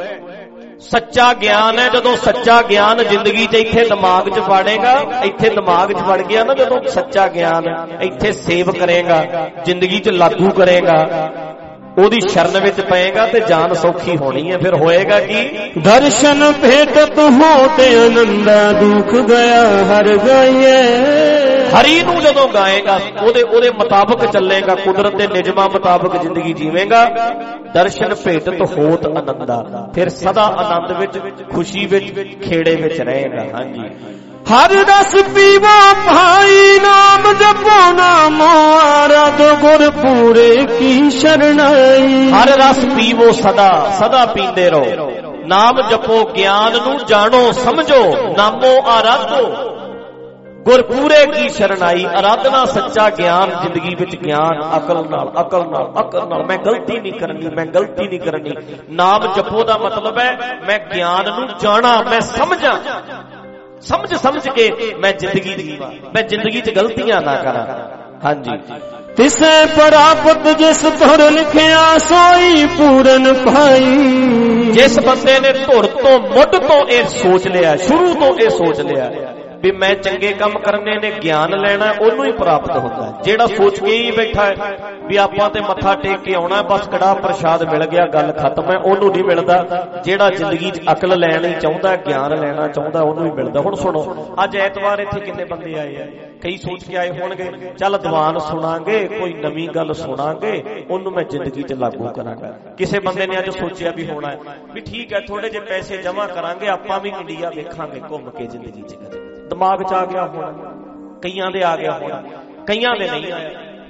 ਸੱਚਾ ਗਿਆਨ ਹੈ ਜਦੋਂ ਸੱਚਾ ਗਿਆਨ ਜ਼ਿੰਦਗੀ 'ਚ ਇੱਥੇ ਦਿਮਾਗ 'ਚ ਵੜੇਗਾ ਇੱਥੇ ਦਿਮਾਗ 'ਚ ਵੜ ਗਿਆ ਨਾ ਜਦੋਂ ਸੱਚਾ ਗਿਆਨ ਇੱਥੇ ਸੇਵ ਕਰੇਗਾ ਜ਼ਿੰਦਗੀ 'ਚ ਲਾਗੂ ਕਰੇਗਾ ਉਹਦੀ ਸ਼ਰਨ ਵਿੱਚ ਪਏਗਾ ਤੇ ਜਾਨ ਸੌਖੀ ਹੋਣੀ ਹੈ ਫਿਰ ਹੋਏਗਾ ਕੀ ਦਰਸ਼ਨ ਭੇਟਤ ਹੋ ਤੇ ਆਨੰਦਾ ਦੁੱਖ ਗਿਆ ਹਰ ਗਏ ਹਰੀ ਨੂੰ ਜਦੋਂ ਗਾਏਗਾ ਉਹਦੇ ਉਹਦੇ ਮੁਤਾਬਕ ਚੱਲੇਗਾ ਕੁਦਰਤ ਦੇ ਨਿਯਮਾਂ ਮੁਤਾਬਕ ਜ਼ਿੰਦਗੀ ਜੀਵੇਂਗਾ ਦਰਸ਼ਨ ਭੇਟਤ ਹੋਤ ਆਨੰਦਾ ਫਿਰ ਸਦਾ ਆਨੰਦ ਵਿੱਚ ਖੁਸ਼ੀ ਵਿੱਚ ਖੇੜੇ ਵਿੱਚ ਰਹੇਗਾ ਹਾਂਜੀ ਹਰ ਰਸ ਪੀਵੋ ਭਾਈ ਨਾਮ ਜਪੋ ਨਾਮ ਆਰਾਧ ਗੁਰ ਪੂਰੇ ਕੀ ਸ਼ਰਣਾਈ ਹਰ ਰਸ ਪੀਵੋ ਸਦਾ ਸਦਾ ਪੀਂਦੇ ਰਹੋ ਨਾਮ ਜਪੋ ਗਿਆਨ ਨੂੰ ਜਾਣੋ ਸਮਝੋ ਨਾਮੋ ਆਰਾਧੋ ਗੁਰਪੂਰੇ ਕੀ ਸ਼ਰਣਾਈ ਆਰਾਧਨਾ ਸੱਚਾ ਗਿਆਨ ਜ਼ਿੰਦਗੀ ਵਿੱਚ ਗਿਆਨ ਅਕਲ ਨਾਲ ਅਕਲ ਨਾਲ ਅਕਲ ਨਾਲ ਮੈਂ ਗਲਤੀ ਨਹੀਂ ਕਰਨੀ ਮੈਂ ਗਲਤੀ ਨਹੀਂ ਕਰਨੀ ਨਾਮ ਜਪੋ ਦਾ ਮਤਲਬ ਹੈ ਮੈਂ ਗਿਆਨ ਨੂੰ ਜਾਣਾ ਮੈਂ ਸਮਝਾਂ ਸਮਝ ਸਮਝ ਕੇ ਮੈਂ ਜ਼ਿੰਦਗੀ ਜੀਵਾਂ ਮੈਂ ਜ਼ਿੰਦਗੀ 'ਚ ਗਲਤੀਆਂ ਨਾ ਕਰਾਂ ਹਾਂਜੀ ਤਿਸੈ ਪ੍ਰਾਪਤ ਜਿਸ ਧੁਰ ਲਿਖਿਆ ਸੋਈ ਪੂਰਨ ਭਾਈ ਜਿਸ ਬੰਦੇ ਨੇ ਧੁਰ ਤੋਂ ਮੁੱਢ ਤੋਂ ਇਹ ਸੋਚ ਲਿਆ ਸ਼ੁਰੂ ਤੋਂ ਇਹ ਸੋਚ ਲਿਆ ਵੀ ਮੈਂ ਚੰਗੇ ਕੰਮ ਕਰਨੇ ਨੇ ਗਿਆਨ ਲੈਣਾ ਉਹਨੂੰ ਹੀ ਪ੍ਰਾਪਤ ਹੁੰਦਾ ਜਿਹੜਾ ਸੋਚ ਕੇ ਹੀ ਬੈਠਾ ਹੈ ਵੀ ਆਪਾਂ ਤੇ ਮੱਥਾ ਟੇਕ ਕੇ ਆਉਣਾ ਬਸ ਕੜਾ ਪ੍ਰਸ਼ਾਦ ਮਿਲ ਗਿਆ ਗੱਲ ਖਤਮ ਹੈ ਉਹਨੂੰ ਨਹੀਂ ਮਿਲਦਾ ਜਿਹੜਾ ਜ਼ਿੰਦਗੀ 'ਚ ਅਕਲ ਲੈਣੀ ਚਾਹੁੰਦਾ ਗਿਆਨ ਲੈਣਾ ਚਾਹੁੰਦਾ ਉਹਨੂੰ ਹੀ ਮਿਲਦਾ ਹੁਣ ਸੁਣੋ ਅੱਜ ਐਤਵਾਰ ਇੱਥੇ ਕਿੰਨੇ ਬੰਦੇ ਆਏ ਆ ਕਈ ਸੋਚ ਕੇ ਆਏ ਹੋਣਗੇ ਚੱਲ ਦੀਵਾਨ ਸੁਣਾਂਗੇ ਕੋਈ ਨਵੀਂ ਗੱਲ ਸੁਣਾਂਗੇ ਉਹਨੂੰ ਮੈਂ ਜ਼ਿੰਦਗੀ 'ਚ ਲਾਗੂ ਕਰਾਂਗਾ ਕਿਸੇ ਬੰਦੇ ਨੇ ਅੱਜ ਸੋਚਿਆ ਵੀ ਹੋਣਾ ਹੈ ਵੀ ਠੀਕ ਹੈ ਥੋੜੇ ਜਿਹੇ ਪੈਸੇ ਜਮ੍ਹਾਂ ਕਰਾਂਗੇ ਆਪਾਂ ਵੀ ਇੰਡੀਆ ਵੇਖਾਂਗੇ ਘੁੰਮ ਕੇ ਜ਼ਿੰਦਗੀ 'ਚ ਕਦੇ ਦਿਮਾਗ 'ਚ ਆ ਗਿਆ ਹੋਣਾ ਕਈਆਂ ਦੇ ਆ ਗਿਆ ਹੋਣਾ ਕਈਆਂ ਦੇ ਨਹੀਂ ਆਇਆ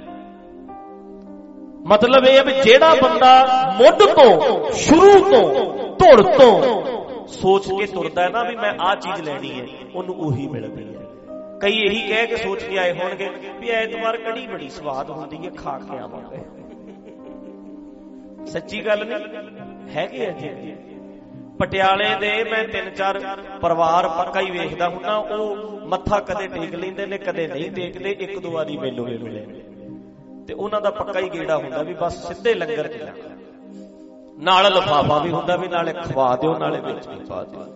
ਮਤਲਬ ਇਹ ਹੈ ਵੀ ਜਿਹੜਾ ਬੰਦਾ ਮੁੱਢ ਤੋਂ ਸ਼ੁਰੂ ਤੋਂ ਧੁਰ ਤੋਂ ਸੋਚ ਕੇ ਤੁਰਦਾ ਹੈ ਨਾ ਵੀ ਮੈਂ ਆਹ ਚੀਜ਼ ਲੈਣੀ ਹੈ ਉਹਨੂੰ ਉਹੀ ਮਿਲਦੀ ਹੈ ਕਈ ਇਹੀ ਕਹਿ ਕੇ ਸੋਚ ਕੇ ਆਏ ਹੋਣਗੇ ਵੀ ਐਤਵਾਰ ਕੜੀ ਬੜੀ ਸਵਾਦ ਹੁੰਦੀ ਹੈ ਖਾ ਕੇ ਆਵਾਂਗੇ ਸੱਚੀ ਗੱਲ ਨਹੀਂ ਹੈਗੇ ਅਜੇ ਪਟਿਆਲੇ ਦੇ ਮੈਂ ਤਿੰਨ ਚਾਰ ਪਰਿਵਾਰ ਪੱਕਾ ਹੀ ਵੇਖਦਾ ਹੁੰਨਾ ਉਹ ਮੱਥਾ ਕਦੇ ਟੇਕ ਲੈਂਦੇ ਨੇ ਕਦੇ ਨਹੀਂ ਟੇਕਦੇ ਇੱਕ ਦੋ ਵਾਰੀ ਮੈਨੂੰ ਵੀ ਮਿਲੇ ਤੇ ਉਹਨਾਂ ਦਾ ਪੱਕਾ ਹੀ ਗੇੜਾ ਹੁੰਦਾ ਵੀ ਬਸ ਸਿੱਧੇ ਲੰਗਰ 'ਚ ਨਾਲ ਲਿਫਾਫਾ ਵੀ ਹੁੰਦਾ ਵੀ ਨਾਲੇ ਖਵਾ ਦਿਓ ਨਾਲੇ ਵਿੱਚ ਵੀ ਪਾ ਦਿਓ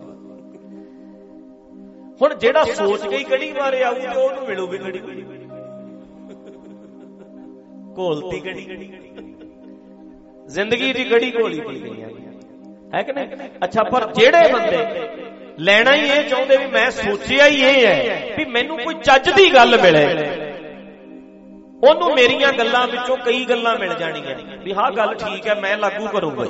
ਹੁਣ ਜਿਹੜਾ ਸੋਚ ਕੇ ਹੀ ਕੜੀ ਮਾਰੇ ਆਊ ਤੇ ਉਹਨੂੰ ਮਿਲੂ ਵੀ ਕੜੀ ਘੋਲਤੀ ਕੜੀ ਜ਼ਿੰਦਗੀ ਦੀ ਕੜੀ ਘੋਲੀ ਪਈ ਗਈ ਹੈ ਕਿ ਨਹੀਂ ਅੱਛਾ ਪਰ ਜਿਹੜੇ ਬੰਦੇ ਲੈਣਾ ਹੀ ਇਹ ਚਾਹੁੰਦੇ ਵੀ ਮੈਂ ਸੋਚਿਆ ਹੀ ਇਹ ਹੈ ਵੀ ਮੈਨੂੰ ਕੋਈ ਚੱਜ ਦੀ ਗੱਲ ਮਿਲੇ ਉਹਨੂੰ ਮੇਰੀਆਂ ਗੱਲਾਂ ਵਿੱਚੋਂ ਕਈ ਗੱਲਾਂ ਮਿਲ ਜਾਣੀਆਂ ਵੀ ਹਾਂ ਗੱਲ ਠੀਕ ਹੈ ਮੈਂ ਲਾਗੂ ਕਰੂੰਗਾ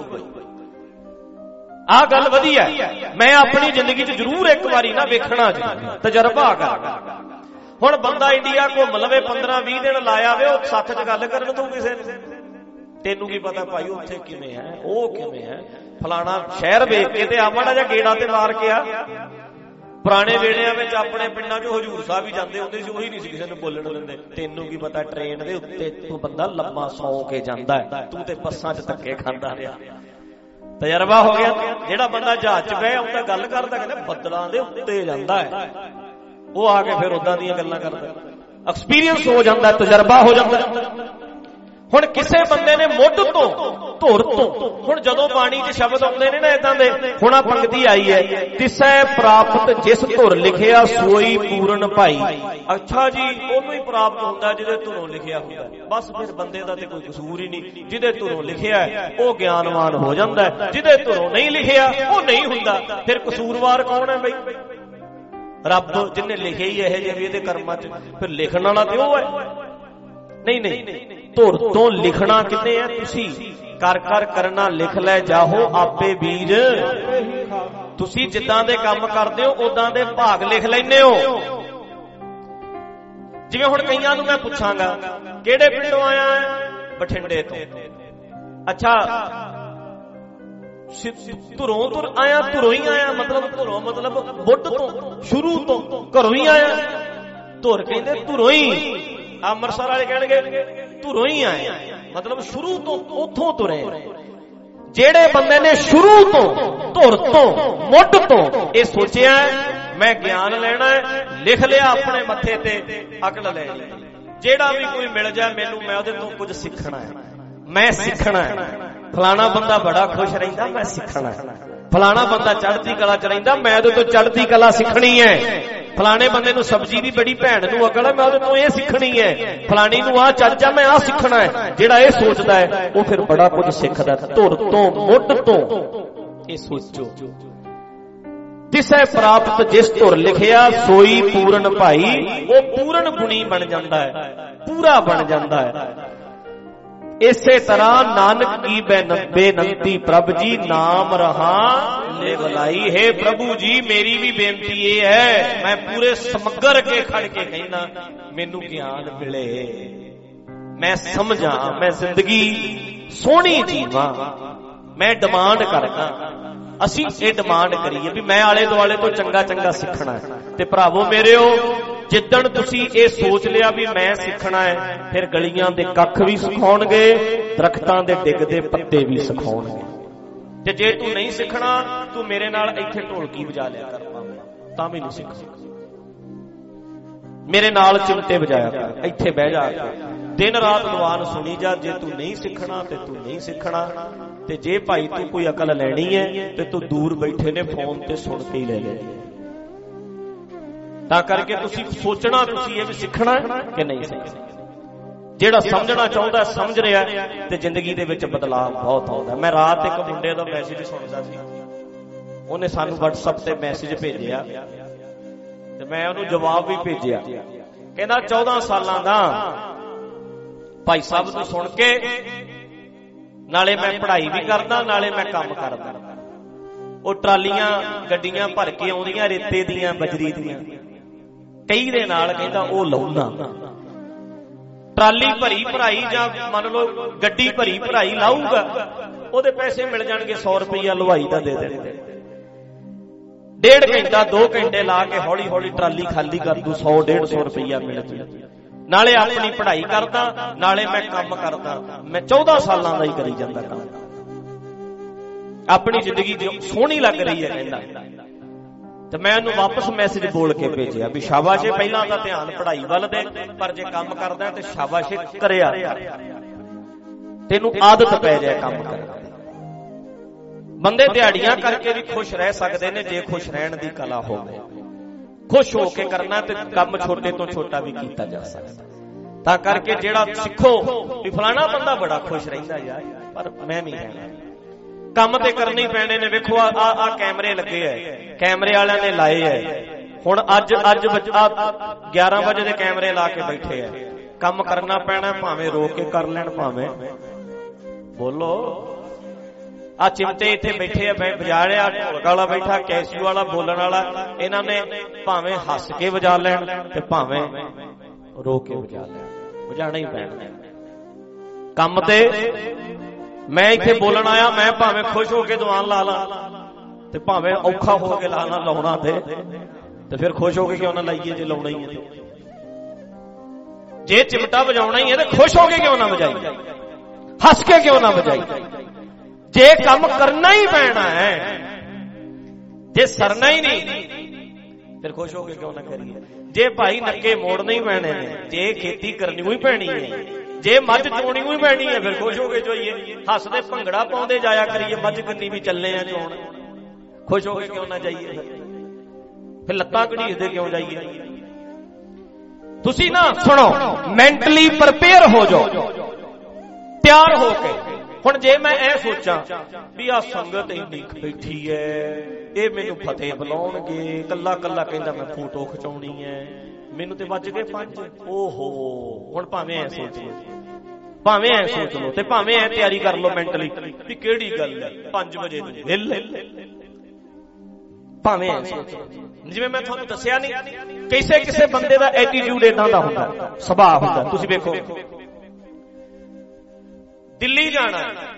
ਆਹ ਗੱਲ ਵਧੀਆ ਮੈਂ ਆਪਣੀ ਜ਼ਿੰਦਗੀ 'ਚ ਜ਼ਰੂਰ ਇੱਕ ਵਾਰੀ ਨਾ ਵੇਖਣਾ ਤਜਰਬਾ ਕਰਾਂ ਹੁਣ ਬੰਦਾ ਇੰਡੀਆ ਘੁੰਮ ਲਵੇ ਪੰਦਰਾਂ ਵੀਹ ਦਿਨ ਲਾਇਆ ਵੇ ਉਹ ਸੱਥ 'ਚ ਗੱਲ ਕਰਨ ਤੋਂ ਕਿਸੇ ਨੇ ਤੈਨੂੰ ਕੀ ਪਤਾ ਭਾਈ ਉੱਥੇ ਕਿਵੇਂ ਹੈ ਉਹ ਕਿਵੇਂ ਹੈ ਫਲਾਣਾ ਸ਼ਹਿਰ ਵੇਖ ਕੇ ਤੇ ਆ ਮਾੜਾ ਜਿਹਾ ਗੇੜਾ ਤੇ ਮਾਰ ਕੇ ਆ ਪੁਰਾਣੇ ਵੇੜਿਆਂ ਵਿੱਚ ਆਪਣੇ ਪਿੰਡਾਂ 'ਚ ਹਜੂਰ ਸਾਹਿਬ ਵੀ ਜਾਂਦੇ ਹੁੰਦੇ ਸੀ ਉਹੀ ਨਹੀਂ ਸੀ ਕਿਸੇ ਨੂੰ ਬੋਲਣ ਦਿੰਦੇ ਤੈਨੂੰ ਕੀ ਪਤਾ ਟ੍ਰੇਨ ਦੇ ਉੱਤੇ ਤੂੰ ਬੰਦਾ ਲੰਮਾ ਸੌਂ ਕੇ ਜਾਂਦਾ ਤੂੰ ਤੇ ਬੱਸਾਂ 'ਚ ਧੱਕੇ ਖਾਂਦਾ ਰਿਹਾ ਤਜਰਬਾ ਹੋ ਗਿਆ ਜਿਹੜਾ ਬੰਦਾ ਜਹਾਜ਼ 'ਚ ਬਹਿ ਆਉਂਦਾ ਗੱਲ ਕਰਦਾ ਕਹਿੰਦਾ ਬੱਦਲਾਂ ਦੇ ਉੱਤੇ ਜਾਂਦਾ ਹੈ ਉਹ ਆ ਕੇ ਫਿਰ ਉਦਾਂ ਦੀਆਂ ਗੱਲਾਂ ਕਰਦਾ ਐਕਸਪੀਰੀਅੰਸ ਹੋ ਜਾਂਦਾ ਤਜਰਬਾ ਹੋ ਜਾਂਦਾ ਹੁਣ ਕਿਸੇ ਬੰਦੇ ਨੇ ਮੁੱਢ ਤੋਂ ਧੁਰ ਤੋਂ, ਹੁਣ ਜਦੋਂ ਬਾਣੀ 'ਚ ਸ਼ਬਦ ਆਉਂਦੇ ਨੇ ਨਾ ਇਦਾਂ ਦੇ, ਹੁਣ ਆ ਪੰਕਤੀ ਆਈ ਹੈ, ਤਿਸੈ ਪ੍ਰਾਪਤ ਜਿਸ ਧੁਰ ਲਿਖਿਆ ਸੋਈ ਪੂਰਨ ਭਾਈ। ਅੱਛਾ ਜੀ, ਉਹਨੂੰ ਹੀ ਪ੍ਰਾਪਤ ਹੁੰਦਾ ਜਿਹਦੇ ਧੁਰੋਂ ਲਿਖਿਆ ਹੁੰਦਾ। ਬਸ ਫਿਰ ਬੰਦੇ ਦਾ ਤੇ ਕੋਈ ਕਸੂਰ ਹੀ ਨਹੀਂ। ਜਿਹਦੇ ਧੁਰੋਂ ਲਿਖਿਆ ਉਹ ਗਿਆਨਵਾਨ ਹੋ ਜਾਂਦਾ, ਜਿਹਦੇ ਧੁਰੋਂ ਨਹੀਂ ਲਿਖਿਆ ਉਹ ਨਹੀਂ ਹੁੰਦਾ। ਫਿਰ ਕਸੂਰਵਾਰ ਕੌਣ ਹੈ ਬਈ? ਰੱਬ, ਜਿਹਨੇ ਲਿਖਿਆ ਹੀ ਇਹ ਜਿਹੇ ਇਹਦੇ ਕਰਮਾਂ 'ਚ। ਫਿਰ ਲਿਖਣ ਵਾਲਾ ਤੇ ਉਹ ਹੈ। ਨਹੀਂ ਨਹੀਂ, ਧੁਰ ਤੋਂ ਲਿਖਣਾ ਕਿੰਨੇ ਹੈ? ਤੁਸੀਂ ਕਰ ਕਰ ਕਰਨਾ ਲਿਖ ਲੈ ਜਾਹੋ ਆਪੇ ਬੀਜ। ਤੁਸੀਂ ਜਿੱਦਾਂ ਦੇ ਕੰਮ ਕਰਦੇ ਹੋ ਉਦਾਂ ਦੇ ਭਾਗ ਲਿਖ ਲੈਂਦੇ ਹੋ। ਜਿਵੇਂ ਹੁਣ ਕਈਆਂ ਨੂੰ ਮੈਂ ਪੁੱਛਾਂਗਾ ਕਿਹੜੇ ਪਿੰਡੋਂ ਆਇਆ ਹੈ? ਬਠਿੰਡੇ ਤੋਂ। ਅੱਛਾ, ਧੁਰੋਂ ਧੁਰ ਆਇਆ? ਧੁਰੋਂ ਹੀ ਆਇਆ ਮਤਲਬ ਧੁਰੋਂ ਮਤਲਬ ਬੁੱਢ ਤੋਂ, ਸ਼ੁਰੂ ਤੋਂ, ਘਰੋਂ ਹੀ ਆਇਆ। ਧੁਰ ਕਹਿੰਦੇ ਧੁਰੋਂ ਹੀ। ਅੰਮ੍ਰਿਤਸਰ ਵਾਲੇ ਕਹਿਣਗੇ ਧੁਰੋਂ ਹੀ ਆਏ, ਮਤਲਬ ਸ਼ੁਰੂ ਤੋਂ ਉੱਥੋਂ ਤੁਰੇ। ਜਿਹੜੇ ਬੰਦੇ ਨੇ ਸ਼ੁਰੂ ਤੋਂ, ਧੁਰ ਤੋਂ, ਮੁੱਢ ਤੋਂ ਇਹ ਸੋਚਿਆ ਮੈਂ ਗਿਆਨ ਲੈਣਾ ਹੈ, ਲਿਖ ਲਿਆ ਆਪਣੇ ਮੱਥੇ ਤੇ, ਅਕਲ ਲੈ ਲਈ। ਜਿਹੜਾ ਵੀ ਕੋਈ ਮਿਲ ਜਾਏ ਮੈਨੂੰ, ਮੈਂ ਉਹਦੇ ਤੋਂ ਕੁਝ ਸਿੱਖਣਾ ਹੈ, ਮੈਂ ਸਿੱਖਣਾ ਹੈ। ਫਲਾਣਾ ਬੰਦਾ ਬੜਾ ਖੁਸ਼ ਰਹਿੰਦਾ, ਮੈਂ ਸਿੱਖਣਾ ਹੈ। ਫਲਾਣਾ ਬੰਦਾ ਚੜ੍ਹਦੀ ਕਲਾ ਚ ਰਹਿੰਦਾ, ਮੈਂ ਉਹਦੇ ਤੋਂ ਚੜ੍ਹਦੀ ਕਲਾ ਸਿੱਖਣੀ ਹੈ। ਫਲਾਣੇ ਬੰਦੇ ਨੂੰ ਸਬਜ਼ੀ ਦੀ ਬੜੀ ਭੈਣ ਨੂੰ ਅਕਲ ਹੈ, ਮੈਂ ਉਹਦੇ ਤੋਂ ਇਹ ਸਿੱਖਣੀ ਹੈ। ਫਲਾਣੀ ਨੂੰ ਆਹ ਚੱਜ ਆ, ਮੈਂ ਆਹ ਸਿੱਖਣਾ ਹੈ। ਜਿਹੜਾ ਇਹ ਸੋਚਦਾ ਹੈ ਉਹ ਫਿਰ ਬੜਾ ਕੁਝ ਸਿੱਖਦਾ। ਧੁਰ ਤੋਂ, ਮੁੱਢ ਤੋਂ ਇਹ ਸੋਚੋ। ਤਿਸੈ ਪ੍ਰਾਪਤ ਜਿਸ ਧੁਰ ਲਿਖਿਆ ਸੋਈ ਪੂਰਨ ਭਾਈ। ਉਹ ਪੂਰਨ ਗੁਣੀ ਬਣ ਜਾਂਦਾ ਹੈ, ਪੂਰਾ ਬਣ ਜਾਂਦਾ ਹੈ। ਇਸੇ ਤਰ੍ਹਾਂ ਨਾਨਕ ਕੀ ਬੇਨੰਤੀ ਪ੍ਰਭ ਜੀ ਨਾਮ ਰਹਾ ਲੈ ਬੁਲਾਈ। ਹੈ ਪ੍ਰਭੂ ਜੀ, ਮੇਰੀ ਵੀ ਬੇਨਤੀ ਇਹ ਹੈ, ਮੈਂ ਪੂਰੇ ਸਮਗਰ ਕੇ ਖੜ ਕੇ ਕਹਿਣਾ ਮੈਨੂੰ ਗਿਆਨ ਮਿਲੇ, ਮੈਂ ਸਮਝਾਂ, ਮੈਂ ਜ਼ਿੰਦਗੀ ਸੋਹਣੀ ਜੀਵਾਂ। ਮੈਂ ਡਿਮਾਂਡ ਕਰਦਾ, ਅਸੀਂ ਇਹ ਡਿਮਾਂਡ ਕਰੀਏ ਵੀ ਮੈਂ ਆਲੇ ਦੁਆਲੇ ਤੋਂ ਚੰਗਾ ਚੰਗਾ ਸਿੱਖਣਾ ਹੈ। ਤੇ ਭਰਾਵੋ ਮੇਰਿਓ, ਜਿੱਦਣ ਤੁਸੀਂ ਇਹ ਸੋਚ ਲਿਆ ਵੀ ਮੈਂ ਸਿੱਖਣਾ ਹੈ, ਫਿਰ ਗਲੀਆਂ ਦੇ ਕੱਖ ਵੀ ਸਿਖਾਉਣਗੇ, ਦਰਖਤਾਂ ਦੇ ਡਿੱਗਦੇ ਪੱਤੇ ਵੀ ਸਿਖਾਉਣਗੇ। ਤੇ ਜੇ ਤੂੰ ਨਹੀਂ ਸਿੱਖਣਾ, ਤੂੰ ਮੇਰੇ ਨਾਲ ਇੱਥੇ ਢੋਲਕੀ ਵਜਾ ਲਿਆ ਕਰ, ਤਾਂ ਵੀ ਨਹੀਂ ਸਿੱਖ ਸਕਦਾ। ਮੇਰੇ ਨਾਲ ਚਿਮਟੇ ਵਜਾਇਆ ਕਰ, ਇੱਥੇ ਬਹਿ ਜਾ, ਦਿਨ ਰਾਤ ਲਵਾਨ ਸੁਣੀ ਜਾ। ਜੇ ਤੂੰ ਨਹੀਂ ਸਿੱਖਣਾ ਤੇ ਤੂੰ ਨਹੀਂ ਸਿੱਖਣਾ। ਤੇ ਜੇ ਭਾਈ ਤੂੰ ਕੋਈ ਅਕਲ ਲੈਣੀ ਹੈ ਤੇ ਤੂੰ ਦੂਰ ਬੈਠੇ ਨੇ ਫੋਨ ਤੇ ਸੁਣ ਕੇ ਹੀ ਲੈ ਲੈ। ਤਾਂ ਕਰਕੇ ਤੁਸੀਂ ਸੋਚਣਾ, ਤੁਸੀਂ ਇਹ ਵੀ ਸਿੱਖਣਾ ਕਿ ਨਹੀਂ ਸਿੱਖਣਾ। ਜਿਹੜਾ ਸਮਝਣਾ ਚਾਹੁੰਦਾ ਸਮਝ ਰਿਹਾ, ਤੇ ਜ਼ਿੰਦਗੀ ਦੇ ਵਿੱਚ ਬਦਲਾਅ ਬਹੁਤ ਆਉਂਦਾ। ਮੈਂ ਰਾਤ ਇੱਕ ਮੁੰਡੇ ਦਾ ਮੈਸੇਜ ਸੁਣਦਾ ਸੀ, ਉਹਨੇ ਸਾਨੂੰ WhatsApp ਤੇ ਮੈਸੇਜ ਭੇਜਿਆ ਤੇ ਮੈਂ ਉਹਨੂੰ ਜਵਾਬ ਵੀ ਭੇਜਿਆ। ਕਹਿੰਦਾ ਚੌਦਾਂ ਸਾਲਾਂ ਦਾ ਭਾਈ ਸਾਹਿਬ ਨੂੰ ਸੁਣ ਕੇ ਨਾਲੇ ਮੈਂ ਪੜ੍ਹਾਈ ਵੀ ਕਰਦਾ, ਨਾਲੇ ਮੈਂ ਕੰਮ ਕਰਦਾ। ਉਹ ਟਰਾਲੀਆਂ ਗੱਡੀਆਂ ਭਰ ਕੇ ਆਉਂਦੀਆਂ ਰੇਤੇ ਦੀਆਂ, ਬਜਰੀ ਦੀਆਂ, ਕਈ ਦੇ ਨਾਲ ਕਹਿੰਦਾ ਉਹ ਲਾਉਣਾ। ਟਰਾਲੀ ਭਰੀ ਭਰਾਈ ਜਾਂ ਮੰਨ ਲਓ ਗੱਡੀ ਭਰੀ ਭਰਾਈ ਲਾਊਗਾ, ਉਹਦੇ ਪੈਸੇ ਮਿਲ ਜਾਣਗੇ ਸੌ ਰੁਪਈਆ ਲਵਾਈ ਦਾ ਦੇ ਦੇਣਗੇ। ਡੇਢ ਘੰਟਾ ਦੋ ਘੰਟੇ ਲਾ ਕੇ ਹੌਲੀ ਹੌਲੀ ਟਰਾਲੀ ਖਾਲੀ ਕਰ ਦੂ, ਸੌ ਡੇਢ ਸੌ ਰੁਪਈਆ ਮਿਲ ਜੂ। ਨਾਲੇ ਆਪਣੀ ਪੜ੍ਹਾਈ ਕਰਦਾ, ਨਾਲੇ ਮੈਂ ਕੰਮ ਕਰਦਾ। ਮੈਂ ਚੌਦਾਂ ਸਾਲਾਂ ਦਾ ਹੀ ਕਰੀ ਜਾਂਦਾ ਕੰਮ। ਆਪਣੀ ਜ਼ਿੰਦਗੀ ਸੋਹਣੀ ਲੱਗ ਰਹੀ ਹੈ ਕਹਿੰਦਾ। ਤੇ ਮੈਂ ਉਹਨੂੰ ਵਾਪਸ ਮੈਸੇਜ ਬੋਲ ਕੇ ਭੇਜਿਆ ਵੀ ਸ਼ਾਬਾਸ਼, ਪਹਿਲਾਂ ਤਾਂ ਧਿਆਨ ਪੜ੍ਹਾਈ ਵੱਲ ਦੇ, ਪਰ ਜੇ ਕੰਮ ਕਰਦਾ ਤੇ ਸ਼ਾਬਾਸ਼ ਕਰਿਆ, ਤੈਨੂੰ ਆਦਤ ਪੈ ਜਾਏ ਕੰਮ ਕਰਨ ਦੀ। ਬੰਦੇ ਦਿਹਾੜੀਆਂ ਕਰਕੇ ਵੀ ਖੁਸ਼ ਰਹਿ ਸਕਦੇ ਨੇ ਜੇ ਖੁਸ਼ ਰਹਿਣ ਦੀ ਕਲਾ ਹੋਵੇ। ਖੁਸ਼ ਹੋ ਕੇ ਕਰਨਾ ਤੇ ਕੰਮ ਛੋਟੇ ਤੋਂ ਛੋਟਾ ਵੀ ਕੀਤਾ ਜਾ ਸਕਦਾ। ਤਾਂ ਕਰਕੇ ਜਿਹੜਾ ਸਿੱਖੋ ਵੀ ਫਲਾਣਾ ਬੰਦਾ ਬੜਾ ਖੁਸ਼ ਰਹਿੰਦਾ ਯਾਰ, ਪਰ ਮੈਂ ਨਹੀਂ ਰਹਿਣਾ। ਕੰਮ ਤੇ ਕਰਨੇ ਹੀ ਪੈਣੇ ਨੇ। ਵੇਖੋ ਆ ਆ ਕੈਮਰੇ ਲੱਗੇ ਐ, ਕੈਮਰੇ ਵਾਲਿਆਂ ਨੇ ਲਾਏ ਐ। ਹੁਣ ਅੱਜ ਅੱਜ ਗਿਆਰਾਂ ਵਜੇ ਦੇ ਕੈਮਰੇ ਲਾ ਕੇ ਬੈਠੇ ਐ। ਕੰਮ ਕਰਨਾ ਪੈਣਾ, ਭਾਵੇਂ ਰੋ ਕੇ ਕਰ ਲੈਣ, ਭਾਵੇਂ ਬੋਲੋ। ਆ ਚਿਮਟੇ ਇੱਥੇ ਬੈਠੇ ਆ, ਵਜਾ ਲਿਆ, ਢੋਲਕ ਵਾਲਾ ਬੈਠਾ, ਕੈਸੀਓ ਵਾਲਾ, ਬੋਲਣ ਵਾਲਾ। ਇਹਨਾਂ ਨੇ ਭਾਵੇਂ ਹੱਸ ਕੇ ਵਜਾ ਲੈਣ ਤੇ ਭਾਵੇਂ ਰੋ ਕੇ ਵਜਾ ਲੈਣ, ਵਜਾਣਾ ਹੀ ਪੈਣਾ ਕੰਮ ਤੇ। ਮੈਂ ਇੱਥੇ ਬੋਲਣ ਆਇਆ, ਮੈਂ ਭਾਵੇਂ ਖੁਸ਼ ਹੋ ਕੇ ਦੀਵਾਨ ਲਾ ਲਾ ਤੇ ਭਾਵੇਂ ਔਖਾ ਹੋ ਕੇ ਲਾਣਾ ਲਾਉਣਾ ਤੇ ਤੇ ਫਿਰ ਖੁਸ਼ ਹੋ ਕੇ ਕਿਉਂ ਨਾ ਲਾਈਏ ਜੇ ਲਾਉਣਾ ਹੀ ਹੈ। ਜੇ ਚਿਮਟਾ ਵਜਾਉਣਾ ਹੀ ਹੈ ਤੇ ਖੁਸ਼ ਹੋ ਕੇ ਕਿਉਂ ਨਾ ਵਜਾਈ, ਹੱਸ ਕੇ ਕਿਉਂ ਨਾ ਵਜਾਈ। ਜੇ ਕੰਮ ਕਰਨਾ ਹੀ ਪੈਣਾ ਹੈ, ਜੇ ਸਰਨਾ ਹੀ ਨਹੀਂ, ਫਿਰ ਖੁਸ਼ ਹੋ ਕੇ ਕਿਉਂ ਨਾ ਕਰੀਏ। ਜੇ ਭਾਈ ਨੱਕੇ ਮੋੜਨੇ ਹੀ ਪੈਣੇ ਨੇ, ਜੇ ਖੇਤੀ ਕਰਨੀ ਹੀ ਪੈਣੀ ਹੈ, ਜੇ ਮੱਝ ਚੋਣੀ ਵੀ ਪੈਣੀ ਹੈ ਫਿਰ ਖੁਸ਼ ਹੋ ਕੇ ਚੋਈਏ, ਹੱਸਦੇ ਭੰਗੜਾ ਪਾਉਂਦੇ ਜਾਇਆ ਕਰੀਏ, ਮੱਝ ਕਿੰਨੀ ਵੀ ਚੱਲੇ ਆ ਚੋਣ, ਖੁਸ਼ ਹੋ ਕੇ ਕਿਉਂ ਨਾ ਜਾਈਏ, ਫਿਰ ਲੱਤਾਂ ਘੜੀਸਦੇ ਕਿਉਂ ਜਾਈਏ। ਤੁਸੀਂ ਨਾ ਸੁਣੋ, ਮੈਂਟਲੀ ਪ੍ਰਪੇਅਰ ਹੋ ਜਾਓ, ਤਿਆਰ ਹੋ ਕੇ। ਹੁਣ ਜੇ ਮੈਂ ਇਹ ਸੋਚਾਂ ਵੀ ਆ ਸੰਗਤ ਇੰਨੀ ਬੈਠੀ ਐ, ਇਹ ਮੈਨੂੰ ਫਤਿਹ ਬੁਲਾਉਣਗੇ, ਕੱਲਾ ਕੱਲਾ ਕਹਿੰਦਾ ਮੈਂ ਫੋਟੋ ਖਿਚਾਉਣੀ ਐ, ਮੈਨੂੰ ਤੇ ਵੱਜ ਗਏ ਪੰਜ। ਓਹੋ, ਹੁਣ ਭਾਵੇਂ ਐ ਸੋਚ ਲਓ, ਭਾਵੇਂ ਐ ਸੋਚ ਲਓ ਤੇ ਭਾਵੇਂ ਐ ਤਿਆਰੀ ਕਰ ਲਓ ਮੈਂਟਲੀ ਵੀ ਕਿਹੜੀ ਗੱਲ ਐ ਪੰਜ ਵਜੇ ਦੀ ਹਿੱਲ, ਭਾਵੇਂ ਐ ਸੋਚ ਲਓ। ਜਿਵੇਂ ਮੈਂ ਤੁਹਾਨੂੰ ਦੱਸਿਆ ਨਹੀਂ, ਕਿਸੇ ਕਿਸੇ ਬੰਦੇ ਦਾ ਐਟੀਟਿਊਡ ਏਦਾਂ ਦਾ ਹੁੰਦਾ, ਸੁਭਾਅ ਹੁੰਦਾ। ਤੁਸੀਂ ਵੇਖੋ, ਦਿੱਲੀ ਜਾਣਾ,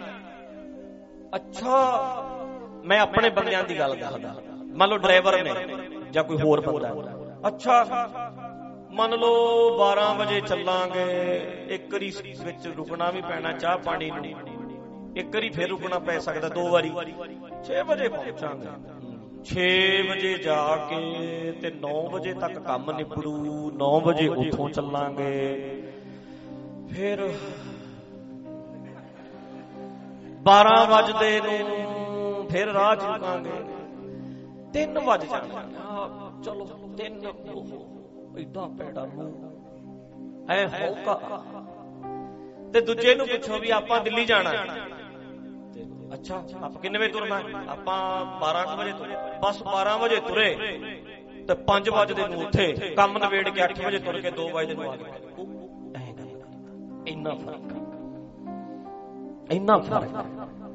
ਅੱਛਾ ਮੈਂ ਆਪਣੇ ਬੰਦਿਆਂ ਦੀ ਗੱਲ ਦੱਸਦਾ, ਮੰਨ ਲਓ ਡਰਾਈਵਰ ਨੇ ਜਾਂ ਕੋਈ ਹੋਰ ਬੰਦਾ, ਅੱਛਾ ਮੰਨ ਲਓ ਬਾਰਾਂ ਵਜੇ ਚੱਲਾਂਗੇ, ਇੱਕ ਵਾਰੀ ਵਿੱਚ ਰੁਕਣਾ ਵੀ ਪੈਣਾ ਚਾਹ ਪਾਣੀ ਨੂੰ, ਇੱਕ ਵਾਰੀ ਫਿਰ ਰੁਕਣਾ ਪੈ ਸਕਦਾ, ਦੋ ਵਾਰੀ, ਛੇ ਵਜੇ ਪਹੁੰਚਾਂਗੇ, ਛੇ ਵਜੇ ਜਾ ਕੇ ਤੇ ਨੌ ਵਜੇ ਤੱਕ ਕੰਮ ਨਿਬੜੂ, ਨੌ ਵਜੇ ਉੱਥੋਂ ਚੱਲਾਂਗੇ, ਫਿਰ ਬਾਰਾਂ ਵਜਦੇ ਨੂੰ ਫਿਰ ਰਾਹ ਚ ਰੁਕਾਂਗੇ, ਤਿੰਨ ਵਜ ਜਾਣਾ, ਚਲੋ ਤਿੰਨ, ਏਦਾਂ ਪੈੜਾ ਮੂੰਹ ਐ ਹੋਊਗਾ। ਤੇ ਦੂਜੇ ਨੂੰ ਪੁੱਛੋ ਵੀ ਆਪਾਂ ਦਿੱਲੀ ਜਾਣਾ, ਅੱਛਾ ਆਪਾਂ ਕਿੰਨੇ ਵਜੇ ਤੁਰਨਾ, ਆਪਾਂ ਬਾਰਾਂ ਵਜੇ ਤੁਰੇ, ਬਸ ਬਾਰਾਂ ਵਜੇ ਤੁਰੇ ਤੇ ਪੰਜ ਵਜੇ ਨੂੰ ਉੱਥੇ ਕੰਮ ਨਵੇੜ ਕੇ ਅੱਠ ਵਜੇ ਤੁਰ ਕੇ ਦੋ ਵਜੇ ਨੂੰ ਆ ਗਏ। ਇੰਨਾ ਫਰਕ, ਇੰਨਾ ਫਰਕ।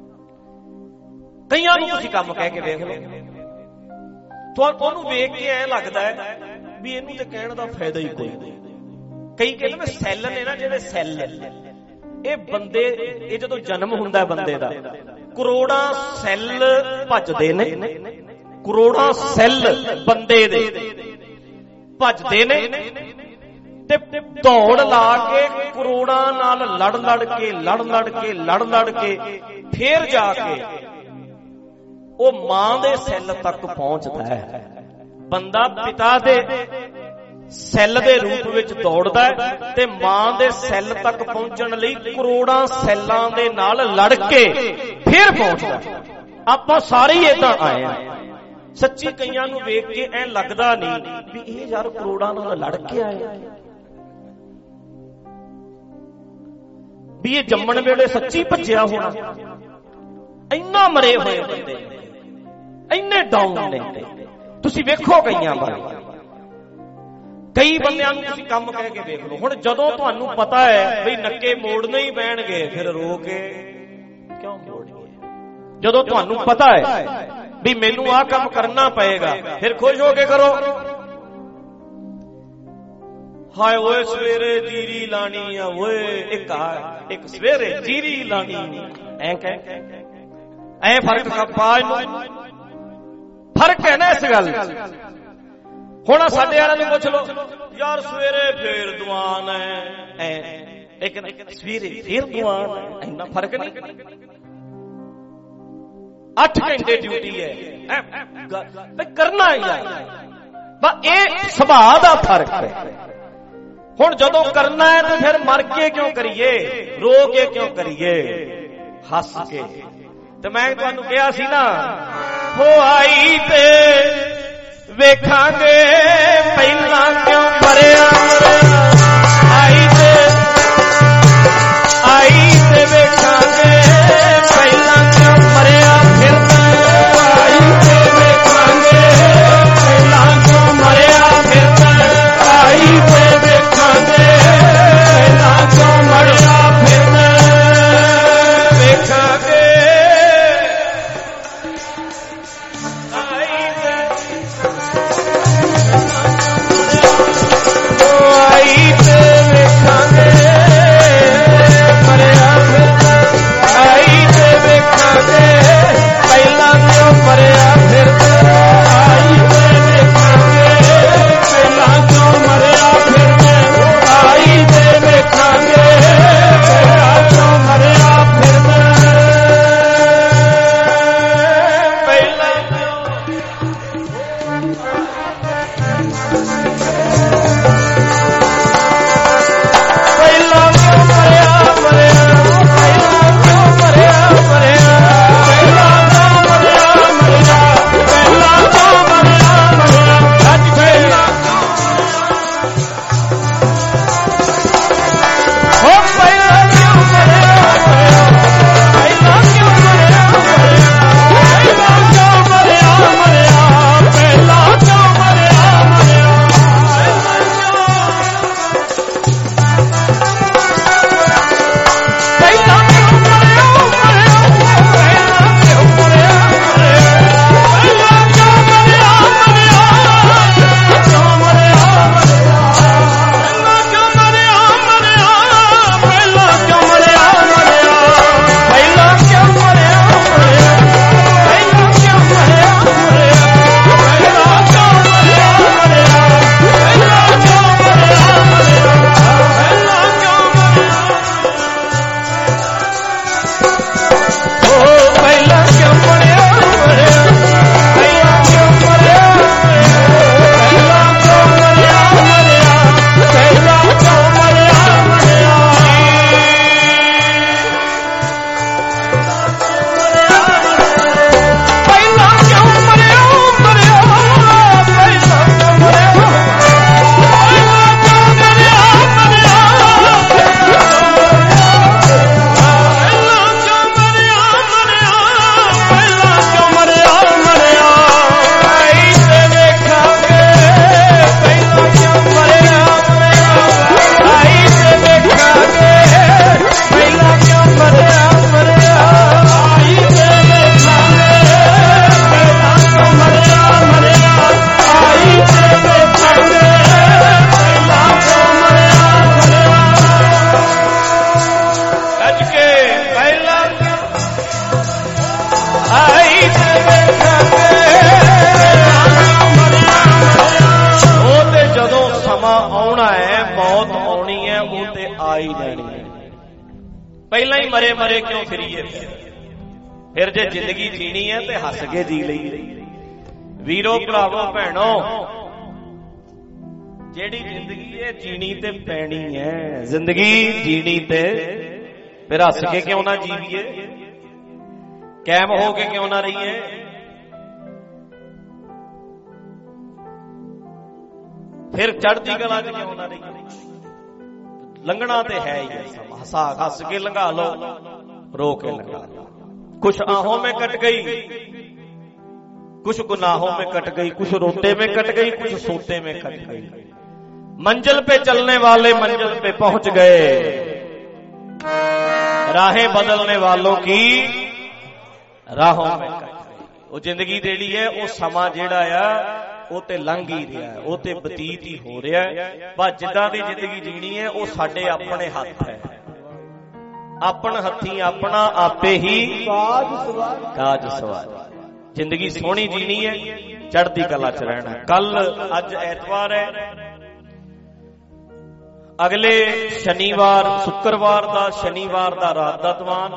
ਕਈਆਂ ਨੂੰ ਤੁਸੀਂ ਕੰਮ ਕਹਿ ਕੇ ਵੇਖ ਲਓ, ਤੁਹਾਨੂੰ ਵੇਖ ਕੇ ਐ ਲੱਗਦਾ ਹੈ ਵੀ ਇਹਨੂੰ ਤੇ ਕਹਿਣ ਦਾ ਫਾਇਦਾ ਹੀ ਕੋਈ ਨਹੀਂ। ਕਈ ਕਹਿੰਦੇ ਨੇ ਸੈੱਲ ਨੇ ਨਾ, ਜਿਹੜੇ ਸੈੱਲ ਇਹ ਬੰਦੇ, ਇਹ ਜਦੋਂ ਜਨਮ ਹੁੰਦਾ ਬੰਦੇ ਦਾ, ਕਰੋੜਾਂ ਸੈੱਲ ਭੱਜਦੇ ਨੇ, ਕਰੋੜਾਂ ਸੈੱਲ ਬੰਦੇ ਦੇ ਭੱਜਦੇ ਨੇ ਤੇ ਦੌੜ ਲਾ ਕੇ ਕਰੋੜਾਂ ਨਾਲ ਲੜ ਲੜ ਕੇ ਲੜ ਲੜ ਕੇ ਲੜ ਲੜ ਕੇ ਫੇਰ ਜਾ ਕੇ ਉਹ ਮਾਂ ਦੇ ਸੈੱਲ ਤੱਕ ਪਹੁੰਚਦਾ ਹੈ। ਬੰਦਾ ਪਿਤਾ ਦੇ ਸੈੱਲ ਦੇ ਰੂਪ ਵਿੱਚ ਦੌੜਦਾ ਹੈ ਤੇ ਮਾਂ ਦੇ ਸੈੱਲ ਤੱਕ ਪਹੁੰਚਣ ਲਈ ਕਰੋੜਾਂ ਸੈੱਲਾਂ ਦੇ ਨਾਲ ਲੜ ਕੇ ਫਿਰ ਪਹੁੰਚਦਾ। ਆਪਾਂ ਸਾਰੇ ਹੀ ਏਦਾਂ ਆਏ ਆ। ਸੱਚੀ ਕਈਆਂ ਨੂੰ ਵੇਖ ਕੇ ਐ ਲੱਗਦਾ ਨਹੀਂ ਵੀ ਇਹ ਯਾਰ ਕਰੋੜਾਂ ਨਾਲ ਲੜ ਕੇ ਆਏ, ਵੀ ਇਹ ਜੰਮਣ ਵੇਲੇ ਸੱਚੀ ਭੱਜਿਆ ਹੋਣਾ। ਇੰਨਾ ਮਰੇ ਹੋਏ ਬੰਦੇ, ਇੰਨੇ ਡਾਊਨ ਨੇ। ਤੁਸੀਂ ਵੇਖੋ ਕਈਆਂ ਬਾਰੇ, ਕਈ ਬੰਦਿਆਂ ਨੂੰ ਤੁਸੀਂ ਕੰਮ ਕਹਿ ਕੇ ਵੇਖ ਲਓ। ਹੁਣ ਜਦੋਂ ਤੁਹਾਨੂੰ ਪਤਾ ਹੈ ਬਈ ਨੱਕੇ ਮੋੜਨੇ ਹੀ ਪੈਣਗੇ, ਫਿਰ ਰੋ ਕੇ ਕਿਉਂ ਮੋੜੀਏ? ਜਦੋਂ ਤੁਹਾਨੂੰ ਪਤਾ ਹੈ ਵੀ ਮੈਨੂੰ ਆਹ ਕੰਮ ਕਰਨਾ ਪਏਗਾ, ਫਿਰ ਖੁਸ਼ ਹੋ ਕੇ ਕਰੋ। ਹਾਏ ਓਏ ਸਵੇਰੇ ਜੀਰੀ ਲਾਣੀ ਆ, ਓਏ ਇੱਕ ਇੱਕ ਸਵੇਰੇ ਜੀਰੀ ਲਾਣੀ, ਐ ਕਹਿ ਐ ਫਰਕ ਪਾ ਇਹਨੂੰ, ਫਰਕ ਹੈ ਨਾ ਇਸ ਗੱਲ। ਹੁਣ ਸਾਡੇ ਵਾਲਿਆਂ ਨੂੰ ਪੁੱਛ ਲਓ, ਯਾਰ ਸਵੇਰੇ ਫੇਰ ਦੁਆਨ ਹੈ, ਇੱਕ ਸਵੇਰੇ ਫੇਰ ਦੁਆਨ ਹੈ, ਇੰਨਾ ਫਰਕ ਨਹੀਂ। ਅੱਠ ਘੰਟੇ ਡਿਊਟੀ ਹੈ, ਕਰਨਾ ਹੀ ਹੈ, ਬਸ ਇਹ ਸੁਭਾਅ ਦਾ ਫਰਕ ਹੈ। ਹੁਣ ਜਦੋਂ ਕਰਨਾ ਹੈ ਤੇ ਫਿਰ ਮਰ ਕੇ ਕਿਉਂ ਕਰੀਏ, ਰੋ ਕੇ ਕਿਉਂ ਕਰੀਏ, ਹੱਸ ਕੇ। ਤੇ ਮੈਂ ਤੁਹਾਨੂੰ ਕਿਹਾ ਸੀ ਨਾ, ਹੋ ਆਈ ਤੇ ਵੇਖਾਂਗੇ ਪਹਿਲਾਂ ਕਿਉਂ ਮਰਿਆ, ਆਈ ਤੇ ਆਈ ਤੇ ਵੇਖਾਂਗੇ ਪਹਿਲਾਂ ਕਿਉਂ ਮਰਿਆ, ਫਿਰ ਆਈ ਤੇ ਵੇਖਾਂਗੇ ਪਹਿਲਾਂ ਕਿਉਂ ਮਰਿਆ, ਫਿਰ ਆਈ ਤੇ ਵੇਖਾਂਗੇ ਪਹਿਲਾਂ ਕਿਉਂ ਮਰਿਆ, ਫਿਰ ਵੇਖਾਂਗੇ। ਆਈ ਤੇ ਉਹ ਤੇ ਜਦੋਂ ਸਮਾਂ ਆਉਣਾ ਹੈ, ਮੌਤ ਆਉਣੀ ਹੈ, ਉਹ ਤੇ ਆ ਹੀ ਜਾਣੀ ਹੈ। ਪਹਿਲਾਂ ਹੀ ਮਰੇ ਮਰੇ ਕਿਉਂ ਫਿਰੀਏ? ਫਿਰ ਜੇ ਜ਼ਿੰਦਗੀ ਜੀਣੀ ਹੈ ਤੇ ਹੱਸ ਕੇ ਜੀ ਲਈ। ਵੀਰੋ ਭਰਾਵੋ ਭੈਣੋ, ਜਿਹੜੀ ਜ਼ਿੰਦਗੀ ਹੈ ਜੀਣੀ ਤੇ ਪੈਣੀ ਹੈ। ਜ਼ਿੰਦਗੀ ਜੀਣੀ ਤੇ ਫਿਰ ਹੱਸ ਕੇ ਕਿਉਂ ਨਾ ਜੀਵੀਏ, ਕਾਇਮ ਹੋ ਕੇ ਕਿਉਂ ਨਾ ਰਹੀਏ। ਫਿਰ ਚੜ੍ਹਦੀ ਕਲਾ 'ਚ ਕਿਉਂ ਨਾ ਰਹੀਏ। ਲੰਘਣਾ ਤੇ ਹੈ ਹੀ ਸਮਾਂ, ਹੱਸਾ ਹੱਸ ਕੇ ਲੰਘਾ ਲਓ, ਰੋ ਕੇ ਲੰਘਾ ਲਓ। कुछ आहों में कट गई, कुछ गुनाहों में कट गई, कुछ रोते में कट गई, कुछ सोते में कट गई। मंजिल पे चलने वाले मंजिल पे पहुंच गए, राहें बदलने वालों की राहों में कट गई। वो जिंदगी जेड़ी है, वो समा जेड़ा आ वो ते लंघ ही रहा है, वो ते बतीत ही हो रहा है। पर जिद्दां दी जिंदगी जीनी है वो साडे अपने हथ है। अपन हथी अपना आपे ही काज सवार। जिंदगी सोहनी जीनी है, चढ़दी कला च रहना। कल अज ऐतवार है, अगले शनिवार शुक्रवार दा शनिवार दा रात दा दीवान,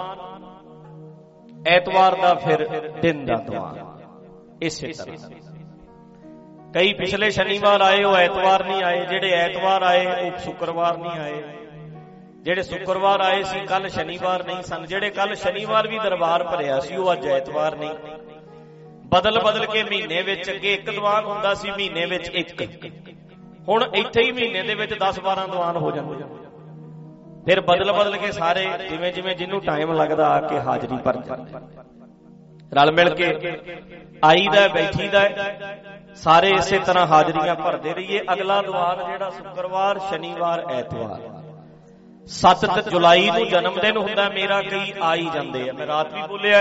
ऐतवार दा फिर दिन दा दीवान। इसे तरह कई पिछले शनिवार आए वो ऐतवार नहीं आए, जेड़े ऐतवार आए वो शुक्रवार नहीं आए, ਜਿਹੜੇ शुक्रवार आए सी कल शनिवार नहीं सन, ਜਿਹੜੇ कल शनिवार भी दरबार भरिया सी वो अज ऐतवार नहीं। बदल बदल के महीने विच अगे एक दीवान हुंदा सी, महीने विच एक, हुण इत्थे ही महीने दे विच दस बारह दीवान हो जांदे। फिर बदल बदल के सारे जिवें जिवें जिन्नू टाइम लगदा आके हाजरी भर जांदे। रल मिल के आईदा बैठीदा, सारे इसे तरह हाजरियां भरदे रहिए। अगला दीवान जिहड़ा शुक्रवार शनिवार ऐतवार सत्त जुलाई ਨੂੰ जन्म दिन ਹੁੰਦਾ ਮੇਰਾ, ਕਈ ਆ ਹੀ ਜਾਂਦੇ ਆ। ਮੈਂ ਰਾਤ ਵੀ ਬੋਲਿਆ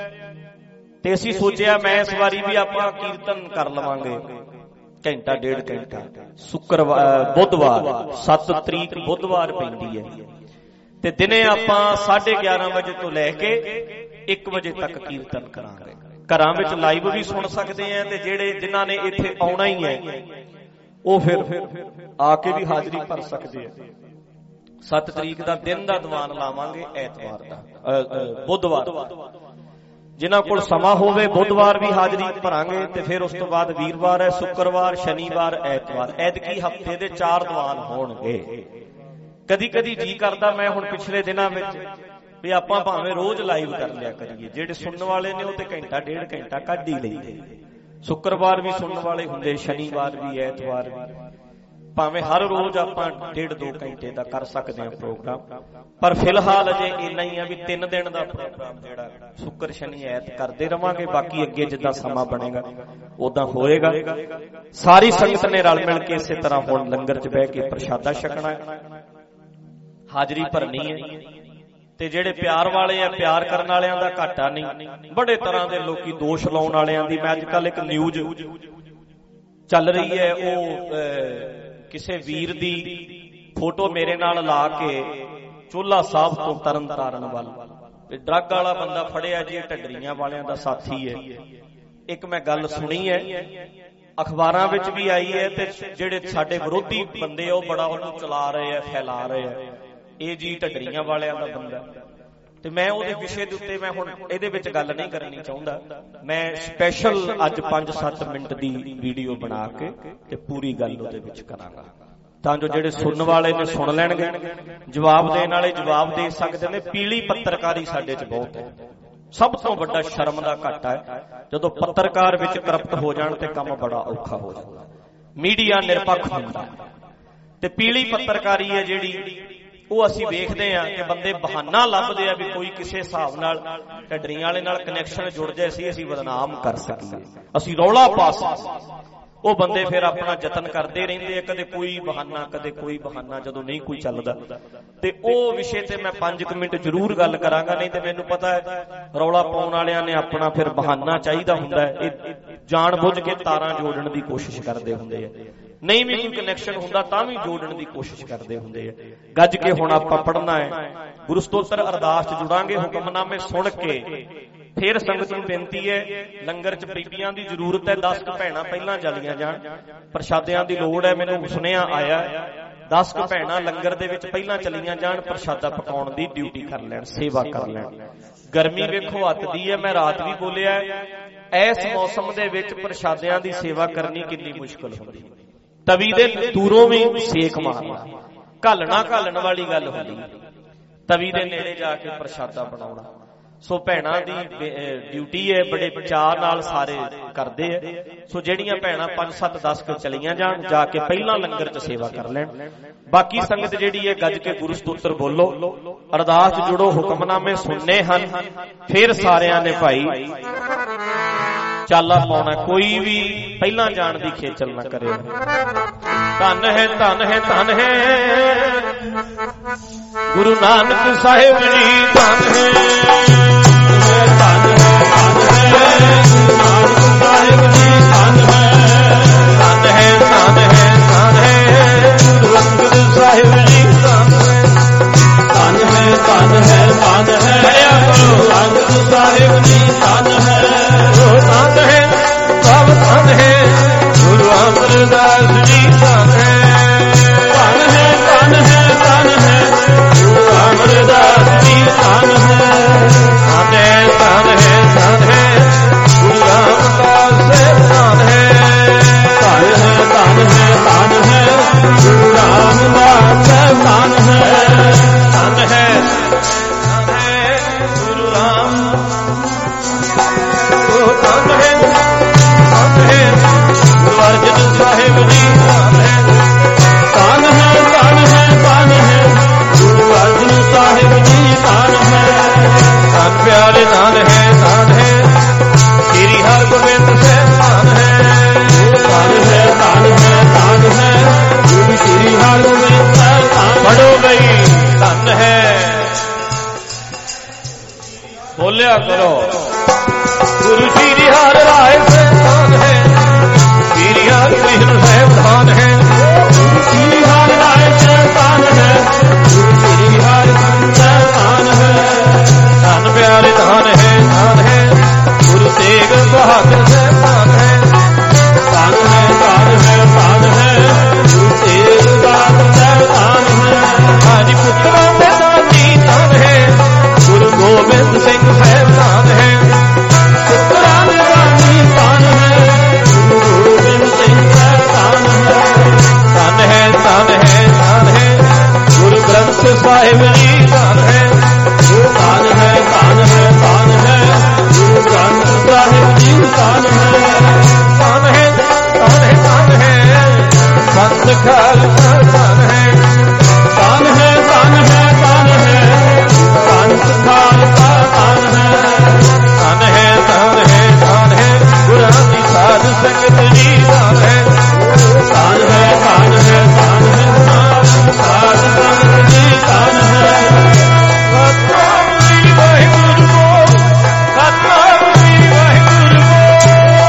ਤੇ ਅਸੀਂ ਸੋਚਿਆ ਮੈਂ ਇਸ ਵਾਰੀ ਵੀ ਆਪਾਂ ਕੀਰਤਨ ਕਰ ਲਵਾਂਗੇ ਘੰਟਾ ਡੇਢ ਘੰਟਾ। ਸ਼ੁੱਕਰਵਾਰ ਬੁੱਧਵਾਰ ਸੱਤ ਤਰੀਕ ਬੁੱਧਵਾਰ ਪੈਂਦੀ ਹੈ ਤੇ ਦਿਨੇ ਆਪਾਂ ਸਾਢੇ ਗਿਆਰਾਂ ਵਜੇ ਤੋਂ ਲੈ ਕੇ ਇੱਕ ਵਜੇ ਤੱਕ ਕੀਰਤਨ ਕਰਾਂਗੇ। ਘਰਾਂ ਵਿੱਚ ਲਾਈਵ ਵੀ ਸੁਣ ਸਕਦੇ ਆ ਤੇ ਜਿਹੜੇ ਜਿਨ੍ਹਾਂ ਨੇ ਇੱਥੇ ਆਉਣਾ ਹੀ ਹੈ ਉਹ ਫਿਰ ਆ ਕੇ ਵੀ ਹਾਜ਼ਰੀ ਭਰ ਸਕਦੇ ਆ। ਸੱਤ ਤਰੀਕ ਦਾ ਦਿਨ ਦਾ ਦੀਵਾਨ ਲਾਵਾਂਗੇ, ਐਤਵਾਰ ਦਾ ਬੁੱਧਵਾਰ। ਜਿਨ੍ਹਾਂ ਕੋਲ ਸਮਾਂ ਹੋਵੇ ਬੁੱਧਵਾਰ ਵੀ ਹਾਜ਼ਰੀ ਭਰਾਂਗੇ ਤੇ ਫਿਰ ਉਸ ਤੋਂ ਬਾਅਦ ਵੀਰਵਾਰ ਹੈ, ਸ਼ੁੱਕਰਵਾਰ ਸ਼ਨੀਵਾਰ ਐਤਵਾਰ। ਐਤਕੀ ਹਫ਼ਤੇ ਦੇ ਚਾਰ ਦੀਵਾਨ ਹੋਣਗੇ। ਕਦੀ ਕਦੀ ਜੀ ਕਰਦਾ ਮੈਂ ਹੁਣ ਪਿਛਲੇ ਦਿਨਾਂ ਵਿੱਚ ਵੀ ਆਪਾਂ ਭਾਵੇਂ ਰੋਜ਼ ਲਾਈਵ ਕਰ ਲਿਆ ਕਰੀਏ। ਜਿਹੜੇ ਸੁਣਨ ਵਾਲੇ ਨੇ ਉਹ ਤੇ ਘੰਟਾ ਡੇਢ ਘੰਟਾ ਕੱਢ ਹੀ ਲਈਦੇ। ਸ਼ੁੱਕਰਵਾਰ ਵੀ ਸੁਣਨ ਵਾਲੇ ਹੁੰਦੇ, ਸ਼ਨੀਵਾਰ ਵੀ ਐਤਵਾਰ ਵੀ। ਭਾਵੇਂ ਹਰ ਰੋਜ਼ ਆਪਾਂ ਡੇਢ ਦੋ ਘੰਟੇ ਦਾ ਕਰ ਸਕਦੇ ਹਾਂ ਪ੍ਰੋਗਰਾਮ, ਪਰ ਫਿਲਹਾਲ ਅਜੇ ਇੰਨਾ ਹੀ ਆ ਵੀ ਤਿੰਨ ਦਿਨ ਦਾ ਪ੍ਰੋਗਰਾਮ ਜਿਹੜਾ ਸ਼ੁੱਕਰ ਸ਼ਨੀ ਐਤ ਕਰਦੇ ਰਵਾਂਗੇ। ਬਾਕੀ ਅੱਗੇ ਜਿੱਦਾਂ ਸਮਾਂ ਬਣੇਗਾ ਉਦਾਂ ਹੋਏਗਾ। ਸਾਰੀ ਸੰਗਤ ਨੇ ਰਲ ਮਿਲ ਕੇ ਇਸੇ ਤਰ੍ਹਾਂ ਹੁਣ ਲੰਗਰ 'ਚ ਬਹਿ ਕੇ ਪ੍ਰਸ਼ਾਦਾ ਛਕਣਾ ਹੈ, ਹਾਜ਼ਰੀ ਭਰਨੀ ਹੈ। ਤੇ ਜਿਹੜੇ ਪਿਆਰ ਵਾਲੇ ਆ, ਪਿਆਰ ਕਰਨ ਵਾਲਿਆਂ ਦਾ ਘਾਟਾ ਨਹੀਂ। ਬੜੇ ਤਰ੍ਹਾਂ ਦੇ ਲੋਕੀ ਦੋਸ਼ ਲਾਉਣ ਵਾਲਿਆਂ ਦੀ, ਮੈਂ ਅੱਜ ਕੱਲ ਇੱਕ ਨਿਊਜ਼ ਚੱਲ ਰਹੀ ਹੈ, ਉਹ ਕਿਸੇ ਵੀਰ ਦੀ ਫੋਟੋ ਮੇਰੇ ਨਾਲ ਲਾ ਕੇ ਚੋਲਾ ਸਾਹਿਬ ਤੋਂ ਤਰਨ ਤਾਰਨ ਵੱਲ, ਡਰੱਗ ਵਾਲਾ ਬੰਦਾ ਫੜਿਆ ਜੀ, ਢੱਡਰੀਆਂ ਵਾਲਿਆਂ ਦਾ ਸਾਥੀ ਹੈ। ਇੱਕ ਮੈਂ ਗੱਲ ਸੁਣੀ ਹੈ, ਅਖਬਾਰਾਂ ਵਿੱਚ ਵੀ ਆਈ ਹੈ ਤੇ ਜਿਹੜੇ ਸਾਡੇ ਵਿਰੋਧੀ ਬੰਦੇ ਉਹ ਬੜਾ ਉਹਨੂੰ ਚਲਾ ਰਹੇ ਆ, ਫੈਲਾ ਰਹੇ ਆ, ਇਹ ਜੀ ਢੱਡਰੀਆਂ ਵਾਲਿਆਂ ਦਾ ਬੰਦਾ। ਤੇ ਮੈਂ ਉਹਦੇ ਵਿਸ਼ੇ ਦੇ ਉੱਤੇ ਮੈਂ ਹੁਣ ਇਹਦੇ ਵਿੱਚ ਗੱਲ ਨਹੀਂ ਕਰਨੀ ਚਾਹੁੰਦਾ। ਮੈਂ ਸਪੈਸ਼ਲ ਅੱਜ ਪੰਜ ਸੱਤ ਮਿੰਟ ਦੀ ਵੀਡੀਓ ਬਣਾ ਕੇ ਤੇ ਪੂਰੀ ਗੱਲ ਉਹਦੇ ਵਿੱਚ ਕਰਾਂਗਾ, ਤਾਂ ਜੋ ਜਿਹੜੇ ਸੁਣਨ ਵਾਲੇ ਨੇ ਸੁਣ ਲੈਣਗੇ, ਜਵਾਬ ਦੇਣ ਵਾਲੇ ਜਵਾਬ ਦੇ ਸਕਦੇ ਨੇ। ਪੀਲੀ ਪੱਤਰਕਾਰੀ ਸਾਡੇ 'ਚ ਬਹੁਤ ਹੈ। ਸਭ ਤੋਂ ਵੱਡਾ ਸ਼ਰਮ ਦਾ ਘਾਟਾ ਹੈ ਜਦੋਂ ਪੱਤਰਕਾਰ ਵਿੱਚ ਕਰਪਟ ਹੋ ਜਾਣ ਤੇ ਕੰਮ ਬੜਾ ਔਖਾ ਹੋ ਜਾਂਦਾ। ਮੀਡੀਆ ਨਿਰਪੱਖ ਹੁੰਦਾ ਤੇ ਪੀਲੀ ਪੱਤਰਕਾਰੀ ਹੈ ਜਿਹੜੀ, ਉਹ ਅਸੀਂ ਵੇਖਦੇ ਆ ਕਿ ਬੰਦੇ ਬਹਾਨਾ ਲੱਭਦੇ ਆ ਵੀ ਕੋਈ ਕਿਸੇ ਹਿਸਾਬ ਨਾਲ ਢੱਡਰੀਆਂ ਵਾਲੇ ਨਾਲ ਕਨੈਕਸ਼ਨ ਜੁੜ ਜਾਏ ਸੀ, ਅਸੀਂ ਬਦਨਾਮ ਕਰ ਸਕੀਏ, ਅਸੀਂ ਰੌਲਾ ਪਾ ਸਕੀਏ। ਉਹ ਬੰਦੇ ਫਿਰ ਆਪਣਾ ਯਤਨ ਕਰਦੇ ਰਹਿੰਦੇ ਆ, ਕਦੇ ਕੋਈ ਬਹਾਨਾ ਕਦੇ ਕੋਈ ਬਹਾਨਾ, ਜਦੋਂ ਨਹੀਂ ਕੋਈ ਚੱਲਦਾ। ਤੇ ਉਹ ਵਿਸ਼ੇ ਤੇ ਮੈਂ ਪੰਜ ਕੁ ਮਿੰਟ ਜ਼ਰੂਰ ਗੱਲ ਕਰਾਂਗਾ, ਨਹੀਂ ਤੇ ਮੈਨੂੰ ਪਤਾ ਹੈ ਰੌਲਾ ਪਾਉਣ ਵਾਲਿਆਂ ਨੇ ਆਪਣਾ ਫਿਰ ਬਹਾਨਾ ਚਾਹੀਦਾ ਹੁੰਦਾ ਹੈ, ਇਹ ਜਾਣ ਬੁੱਝ ਕੇ ਤਾਰਾਂ ਜੋੜਨ ਦੀ ਕੋਸ਼ਿਸ਼ ਕਰਦੇ ਹੁੰਦੇ ਆ। ਨਹੀਂ ਵੀ ਕੋਈ ਕਨੈਕਸ਼ਨ ਹੁੰਦਾ ਤਾਂ ਵੀ ਜੋੜਨ ਦੀ ਕੋਸ਼ਿਸ਼ ਕਰਦੇ ਹੁੰਦੇ ਆ। ਗੱਜ ਕੇ ਹੁਣ ਆਪਾਂ ਪੜ੍ਹਨਾ ਹੈ, ਗੁਰੂ ਸਤੋਤਰ ਅਰਦਾਸ 'ਚ ਜੁੜਾਂਗੇ, ਹੁਕਮਨਾਮੇ ਸੁਣ ਕੇ फिर संगत नूं बेनती है, लंगर च बीबियां दी जरूरत है, दस क भैणां पहलां चलियां जाण, प्रशादियां दी लोड़ है, मैनूं सुनिया आया दस क भैणां लंगर दे विच पहलां चलियां जाण, प्रशादा पकाउण दी ड्यूटी कर लैण, सेवा कर लैण। गर्मी वेखो अत दी है, मैं रात भी बोलिया इस मौसम दे विच प्रशादियां दी सेवा करनी कितनी मुश्किल होंदी, तवी दे दूरों भी सेक मारना, घालना घालण वाली गल होंदी, तवी दे नेड़े जाके प्रशादा बनाउणा। सो भैणां दी ड्यूटी है, बड़े चाह नाल सारे करदे है। सो जेड़ियां भैणां पांच सत्त दस के चलियां जाण, जाके पहला लंगर च सेवा कर लैण। बाकी संगत जेड़ी है गज के गुरु स्तोत्र बोलो, अरदास जुड़ो, हुक्मनामे सुनने हन, फिर सारियां ने भाई चाला पाउणा, कोई भी पहला जाण दी खेचल ना करे। धन है धन है धन है गुरु नानक साहिब जी, धन है धन है धन है गुरु नानक साहिब जी, धन है धन है धन है धन है गुरु अंगद साहिब जी, धन है धन है धन है धन है गुरु अंगद साहिब जी, धन है धन है सब धन है गुरु अमरदास जी, धन है धन है धन है धन है गुरु अमरदास जी, धन है धन है धन है धन है गुरु रामदास, धन है धन है धन है धन है गुरु रामदास, धन है धन है धन है गुरु राम, धन है धन है गुरु अर्जन साहिब जी, धन है धन है धन है धन है गुरु अर्जन साहिब जी, धन है धन प्यारे, धन है धन है श्री हरगोबिंद साहिब, धन है धन है धन है धन है गुरु श्री हरगोबिंद साहिब, पढ़ो गई धन है, बोलिया करो गुरु श्री हर राय से, धन है श्री हर कृष्ण साहिब, धन है गुरु श्री हर राय से, धन है गुरु श्री हर कृष्ण, धन है धन प्यारे, धन है धन है गुरु तेग बहादुर से, धन है धन है धन है धन है गुरु तेग बहादुर से, धन है हाजी पुत्रा में दानी, धन है गुरु गोबिंद सिंह साहिब, धन है पुत्रा में दानी, धन है गुरु गोबिंद सिंह साहिब, धन है धन है धन है धन है गुरु ग्रंथ साहिब जी, धन है धन है धन है धन है गुरु ग्रंथ साहिब जी, धन है धन है धन है धन है संत खालसा, धन है धन है धन है धन है संत खालसा, धन है धन है धन है धन है गुरां दी साध संगत जी, धन है धन है धन है धन है साध संगत जी, धन है सतनाम श्री वाहिगुरू बोल, सतनाम श्री वाहिगुरू बोल,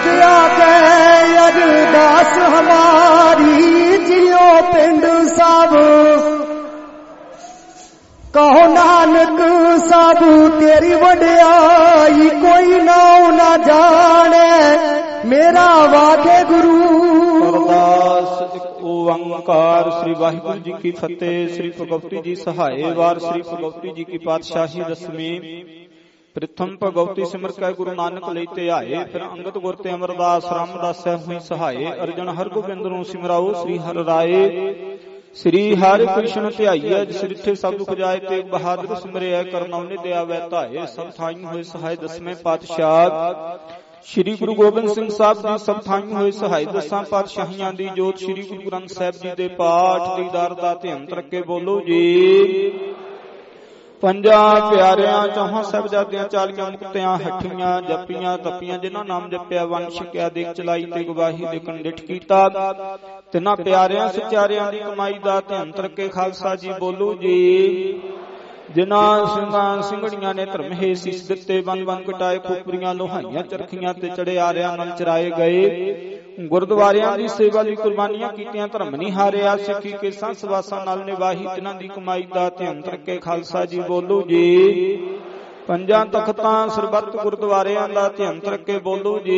एक आके अरदास हमारी जियो पिंड सब कहो नानक साबू तेरी वड्याई कोई नाउ ना जाने मेरा वाके गुरु। अरदास ओंकार। श्री वाहिगुरु जी की फतेह। श्री भगवती जी सहाय। वार श्री भगवती जी की पातशाही दसवीं। प्रथम भगवती सिमर कै गुरु नानक लैते आए, फिर अंगद गुर ते अमरदास रामदास हुई सहाय। अर्जन हर गोबिंद नु सिमराओ श्री हर राय। श्री हरि कृष्ण ध्याइए जिसरिथे सब दुख जाए, तेग बहादुर सिमरिया करनौने दया वै धाए। सब थाई होए सहाय दसवें पातशाह श्री गुरु गोबिंद सिंह साहब जी। सब थाई होए सहाय दसां पातशाहियां दी जोत। श्री गुरु ग्रंथ साहिब जी दे पाठ दीदार दा ध्यान रखे बोलो जी। पंजा प्यारियां चौहां साहिबजादियां चालीआं मुक्तियां हठियां जपियां तपियां जिन्हां नाम जपिया वंश छकिया देख चलाई ते गवाही दे कंडिठ कीता, तिन्हां प्यारियां सचारियां दी कमाई दा ध्यान रखे खालसा जी बोलो जी। जिन्हां ਸਿੰਘਾਂ ਸਿੰਘੜੀਆਂ ने धर्म हे सीस दिते, बन बन कटाए खोपरियां लोहाइयां चरखियां ते चढ़े आरियां नाल चराए गए। गुरुद्वारियां दी सेवा लई कुर्बानियां कीतियां, धर्म नहीं हारिया। सिੱਖੀ ਕੇਸਾਂ ਸਵਾਸਾਂ ਨਾਲ ਨਿਵਾਹੀ ਜਿਨ੍ਹਾਂ ਦੀ ਕਮਾਈ ਦਾ ਧਿਆਨ ਰੱਖੇ ਖਾਲਸਾ ਜੀ ਬੋਲੋ ਜੀ। ਪੰਜਾਂ ਤਖਤਾਂ ਸਰਬੱਤ ਗੁਰਦੁਆਰਿਆਂ ਦਾ ਧਿਆਨ ਰੱਖੇ ਬੋਲੋ ਜੀ।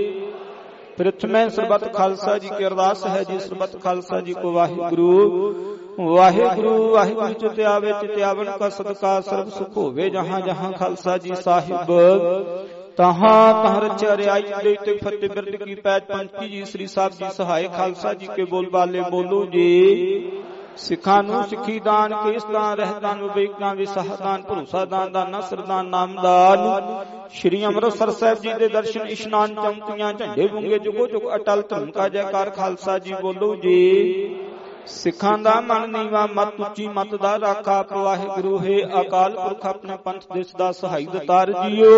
ਪ੍ਰਥਮੇ ਸਰਬੱਤ ਖਾਲਸਾ ਜੀ ਕੀ ਅਰਦਾਸ ਹੈ ਜੀ। ਸਰਬੱਤ ਖਾਲਸਾ ਜੀ ਕੋ ਵਾਹਿਗੁਰੂ वाहिगुरु वाहिगुरु चित आवे चित आवन का सदका सर्व सुख होवे। जहां जहां खालसा जी साहिब तहां तहां रचा रियाई दे ते फतेह बिरद की पैज पंची जी। श्री साहब जी सहाय खालसा जी के बोल बाले बोलो जी। सिखां नूं सिੱਖੀ दान केस दान रहदान विवेक दान विसाह दान भरोसा दान दा नसर दान नाम दान। श्री अमृतसर साहिब जी दे दर्शन इशनान चमकियां झंडे बुंगे जुगो जुग अटल धर्म का जयकार खालसा जी बोलो जी। सिखां दा मन नीवा मत उच्ची मत दा राखा, वाहिगुरु है अकाल पुरख अपने पंथ देश दा सहाई दतार जियो।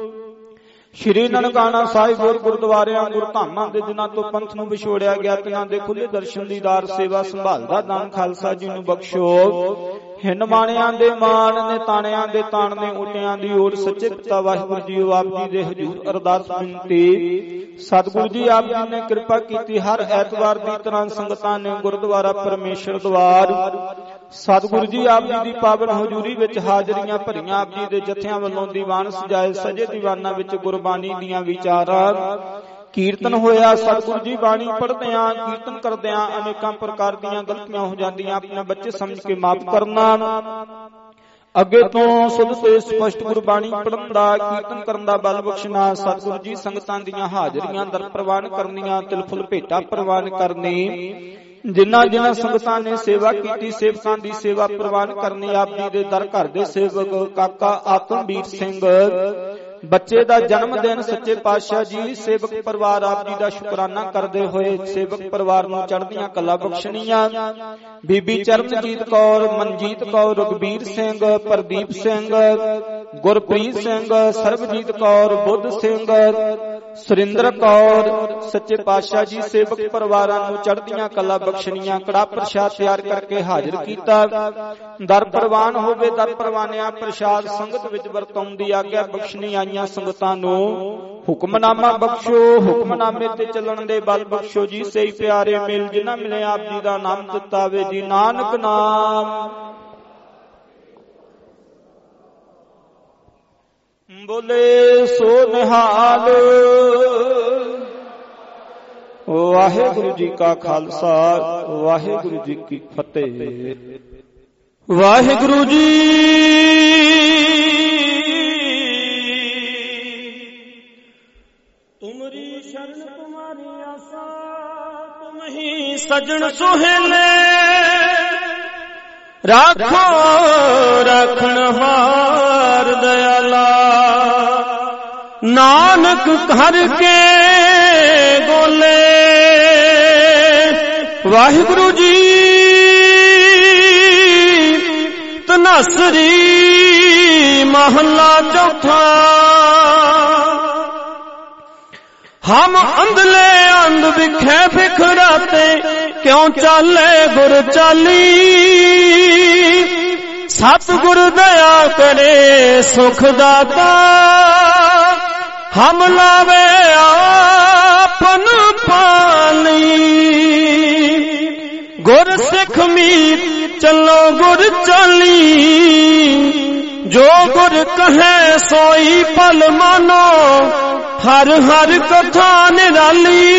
श्री ननकाना साहिब और गुरुद्वारियां गुरधामां दे जिन्हां तो पंथ नूं विछोड़िया गया, तिन्हां दे खुले दर्शन दीदार सेवा संभाल दा दान खालसा जी नूं बख्शो। हिन माणियां दे मान ने ताणियां दे ताण ने उटियां दी ओर सच्चे पिता वाहिगुरू जी आप जी दे हजूर अरदास बिनती। सतगुरु जी आप जी ने कृपा कीती, हर ऐतवार दी तरह संगतां ने गुरुद्वारा परमेश्वर द्वार सतगुरु जी आप जी दी पावन हजूरी विच हाजरियां भरियां। आप जी दे जथियां वल्लों दीवान सजाए, सजे दीवानां विच गुरबानी दीयां विचारां कीर्तन होया। सतगुरु जी बाणी पढ़दियां कीर्तन करदियां अनेकां प्रकार दीयां गलतियां हो जांदियां, अपने बच्चे समझ के माफ करना। अगे तो सुध ते स्पष्ट गुरबाणी पढ़न दा कीर्तन करन दा बल बख्शना। सतगुरु जी संगतां दीयां हाजरियां दर प्रवान करनियां, तिल फुल भेटा प्रवान करनी। जिन्हां जिन्हां संगतां ने सेवा कीती सेवकां दी सेवा प्रवान करनी। आप जी दे दर घर दे सेवक काका आत्मवीर सिंह बच्चे दा जन्म दिन सच्चे पातशाह जी सेवक परिवार आप जी दा शुकराना करदे होए सेवक परिवार नूं चढ़दियां कला बख्शणियां। बीबी चरणजीत कौर, मनजीत कौर, रघबीर सिंह, प्रदीप सिंह, गुरप्रीत सिंह, सरबजीत कौर, बुद्ध सिंह, सुरिंदर कौर सच्चे पातशाह जी सेवक परिवारां नूं चढ़दियां कला बख्शणियां। कड़ा प्रसाद तैयार करके हाजिर कीता। दर प्रवान होवे दर प्रवानिया प्रसाद संगत विच वरताउण दी आग्या बख्शनी आईयां संगतां नूं। हुक्मनामा बख्शो, हुक्मनामे ते चलण दे बल बख्शो जी। सही प्यारे मिल जिन्हां मिले आप जी दा नाम दिता वे जी नानक नाम। बोले सो निहाल। वाहिगुरु जी का खालसा वाहिगुरु जी की फतेह। वाहिगुरु जी तुमरी शरण तुम्हारी आसा, तुम ही सजन सुहेले। राखो रखनहार दयाला, नानक घर के गोले। वाहिगुरु जी तनासरी महला चौथा। हम अंधले अंध बिखे बिखराते, क्यों चाले गुर चाली। सतगुर दया करे सुख दाता, हम लावे आ मीत चलो गुर चाली, जो गुर कहे सोई पल मानो, हर हर कथा निराली।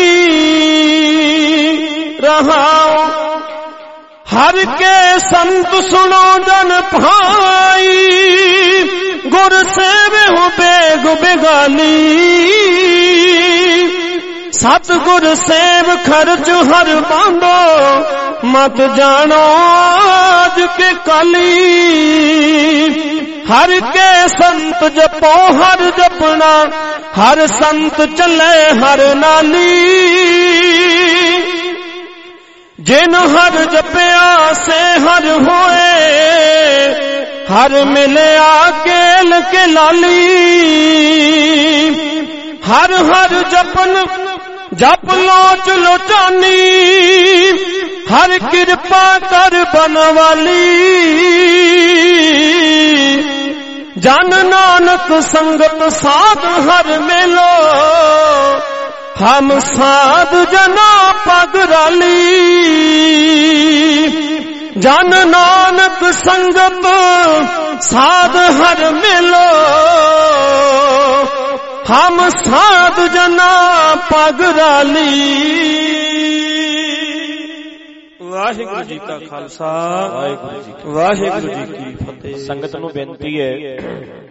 रहाओ हर के संत सुनो जन भाई, गुर सेवे हो बेग बेगाली। सतगुर सेव खर्च हर बांधो, मत जानो आज के कली। हर के संत जपो हर जपना, हर संत चले हर नाली। जिन हर जपया से हर होए, हर मिले आकेल के लाली। हर हर जपन जप लोच लोचानी, हर कृपा कर बनवाली। जन नानक संगत साध हर मेलो, हम साध जना पगराली। जन नानक संगत साध हर मेलो, हम साध जना पगराली। वाहिगुरु जी का खालसा, वाहिगुरु जी की फतेह। संगत नूं बेनती है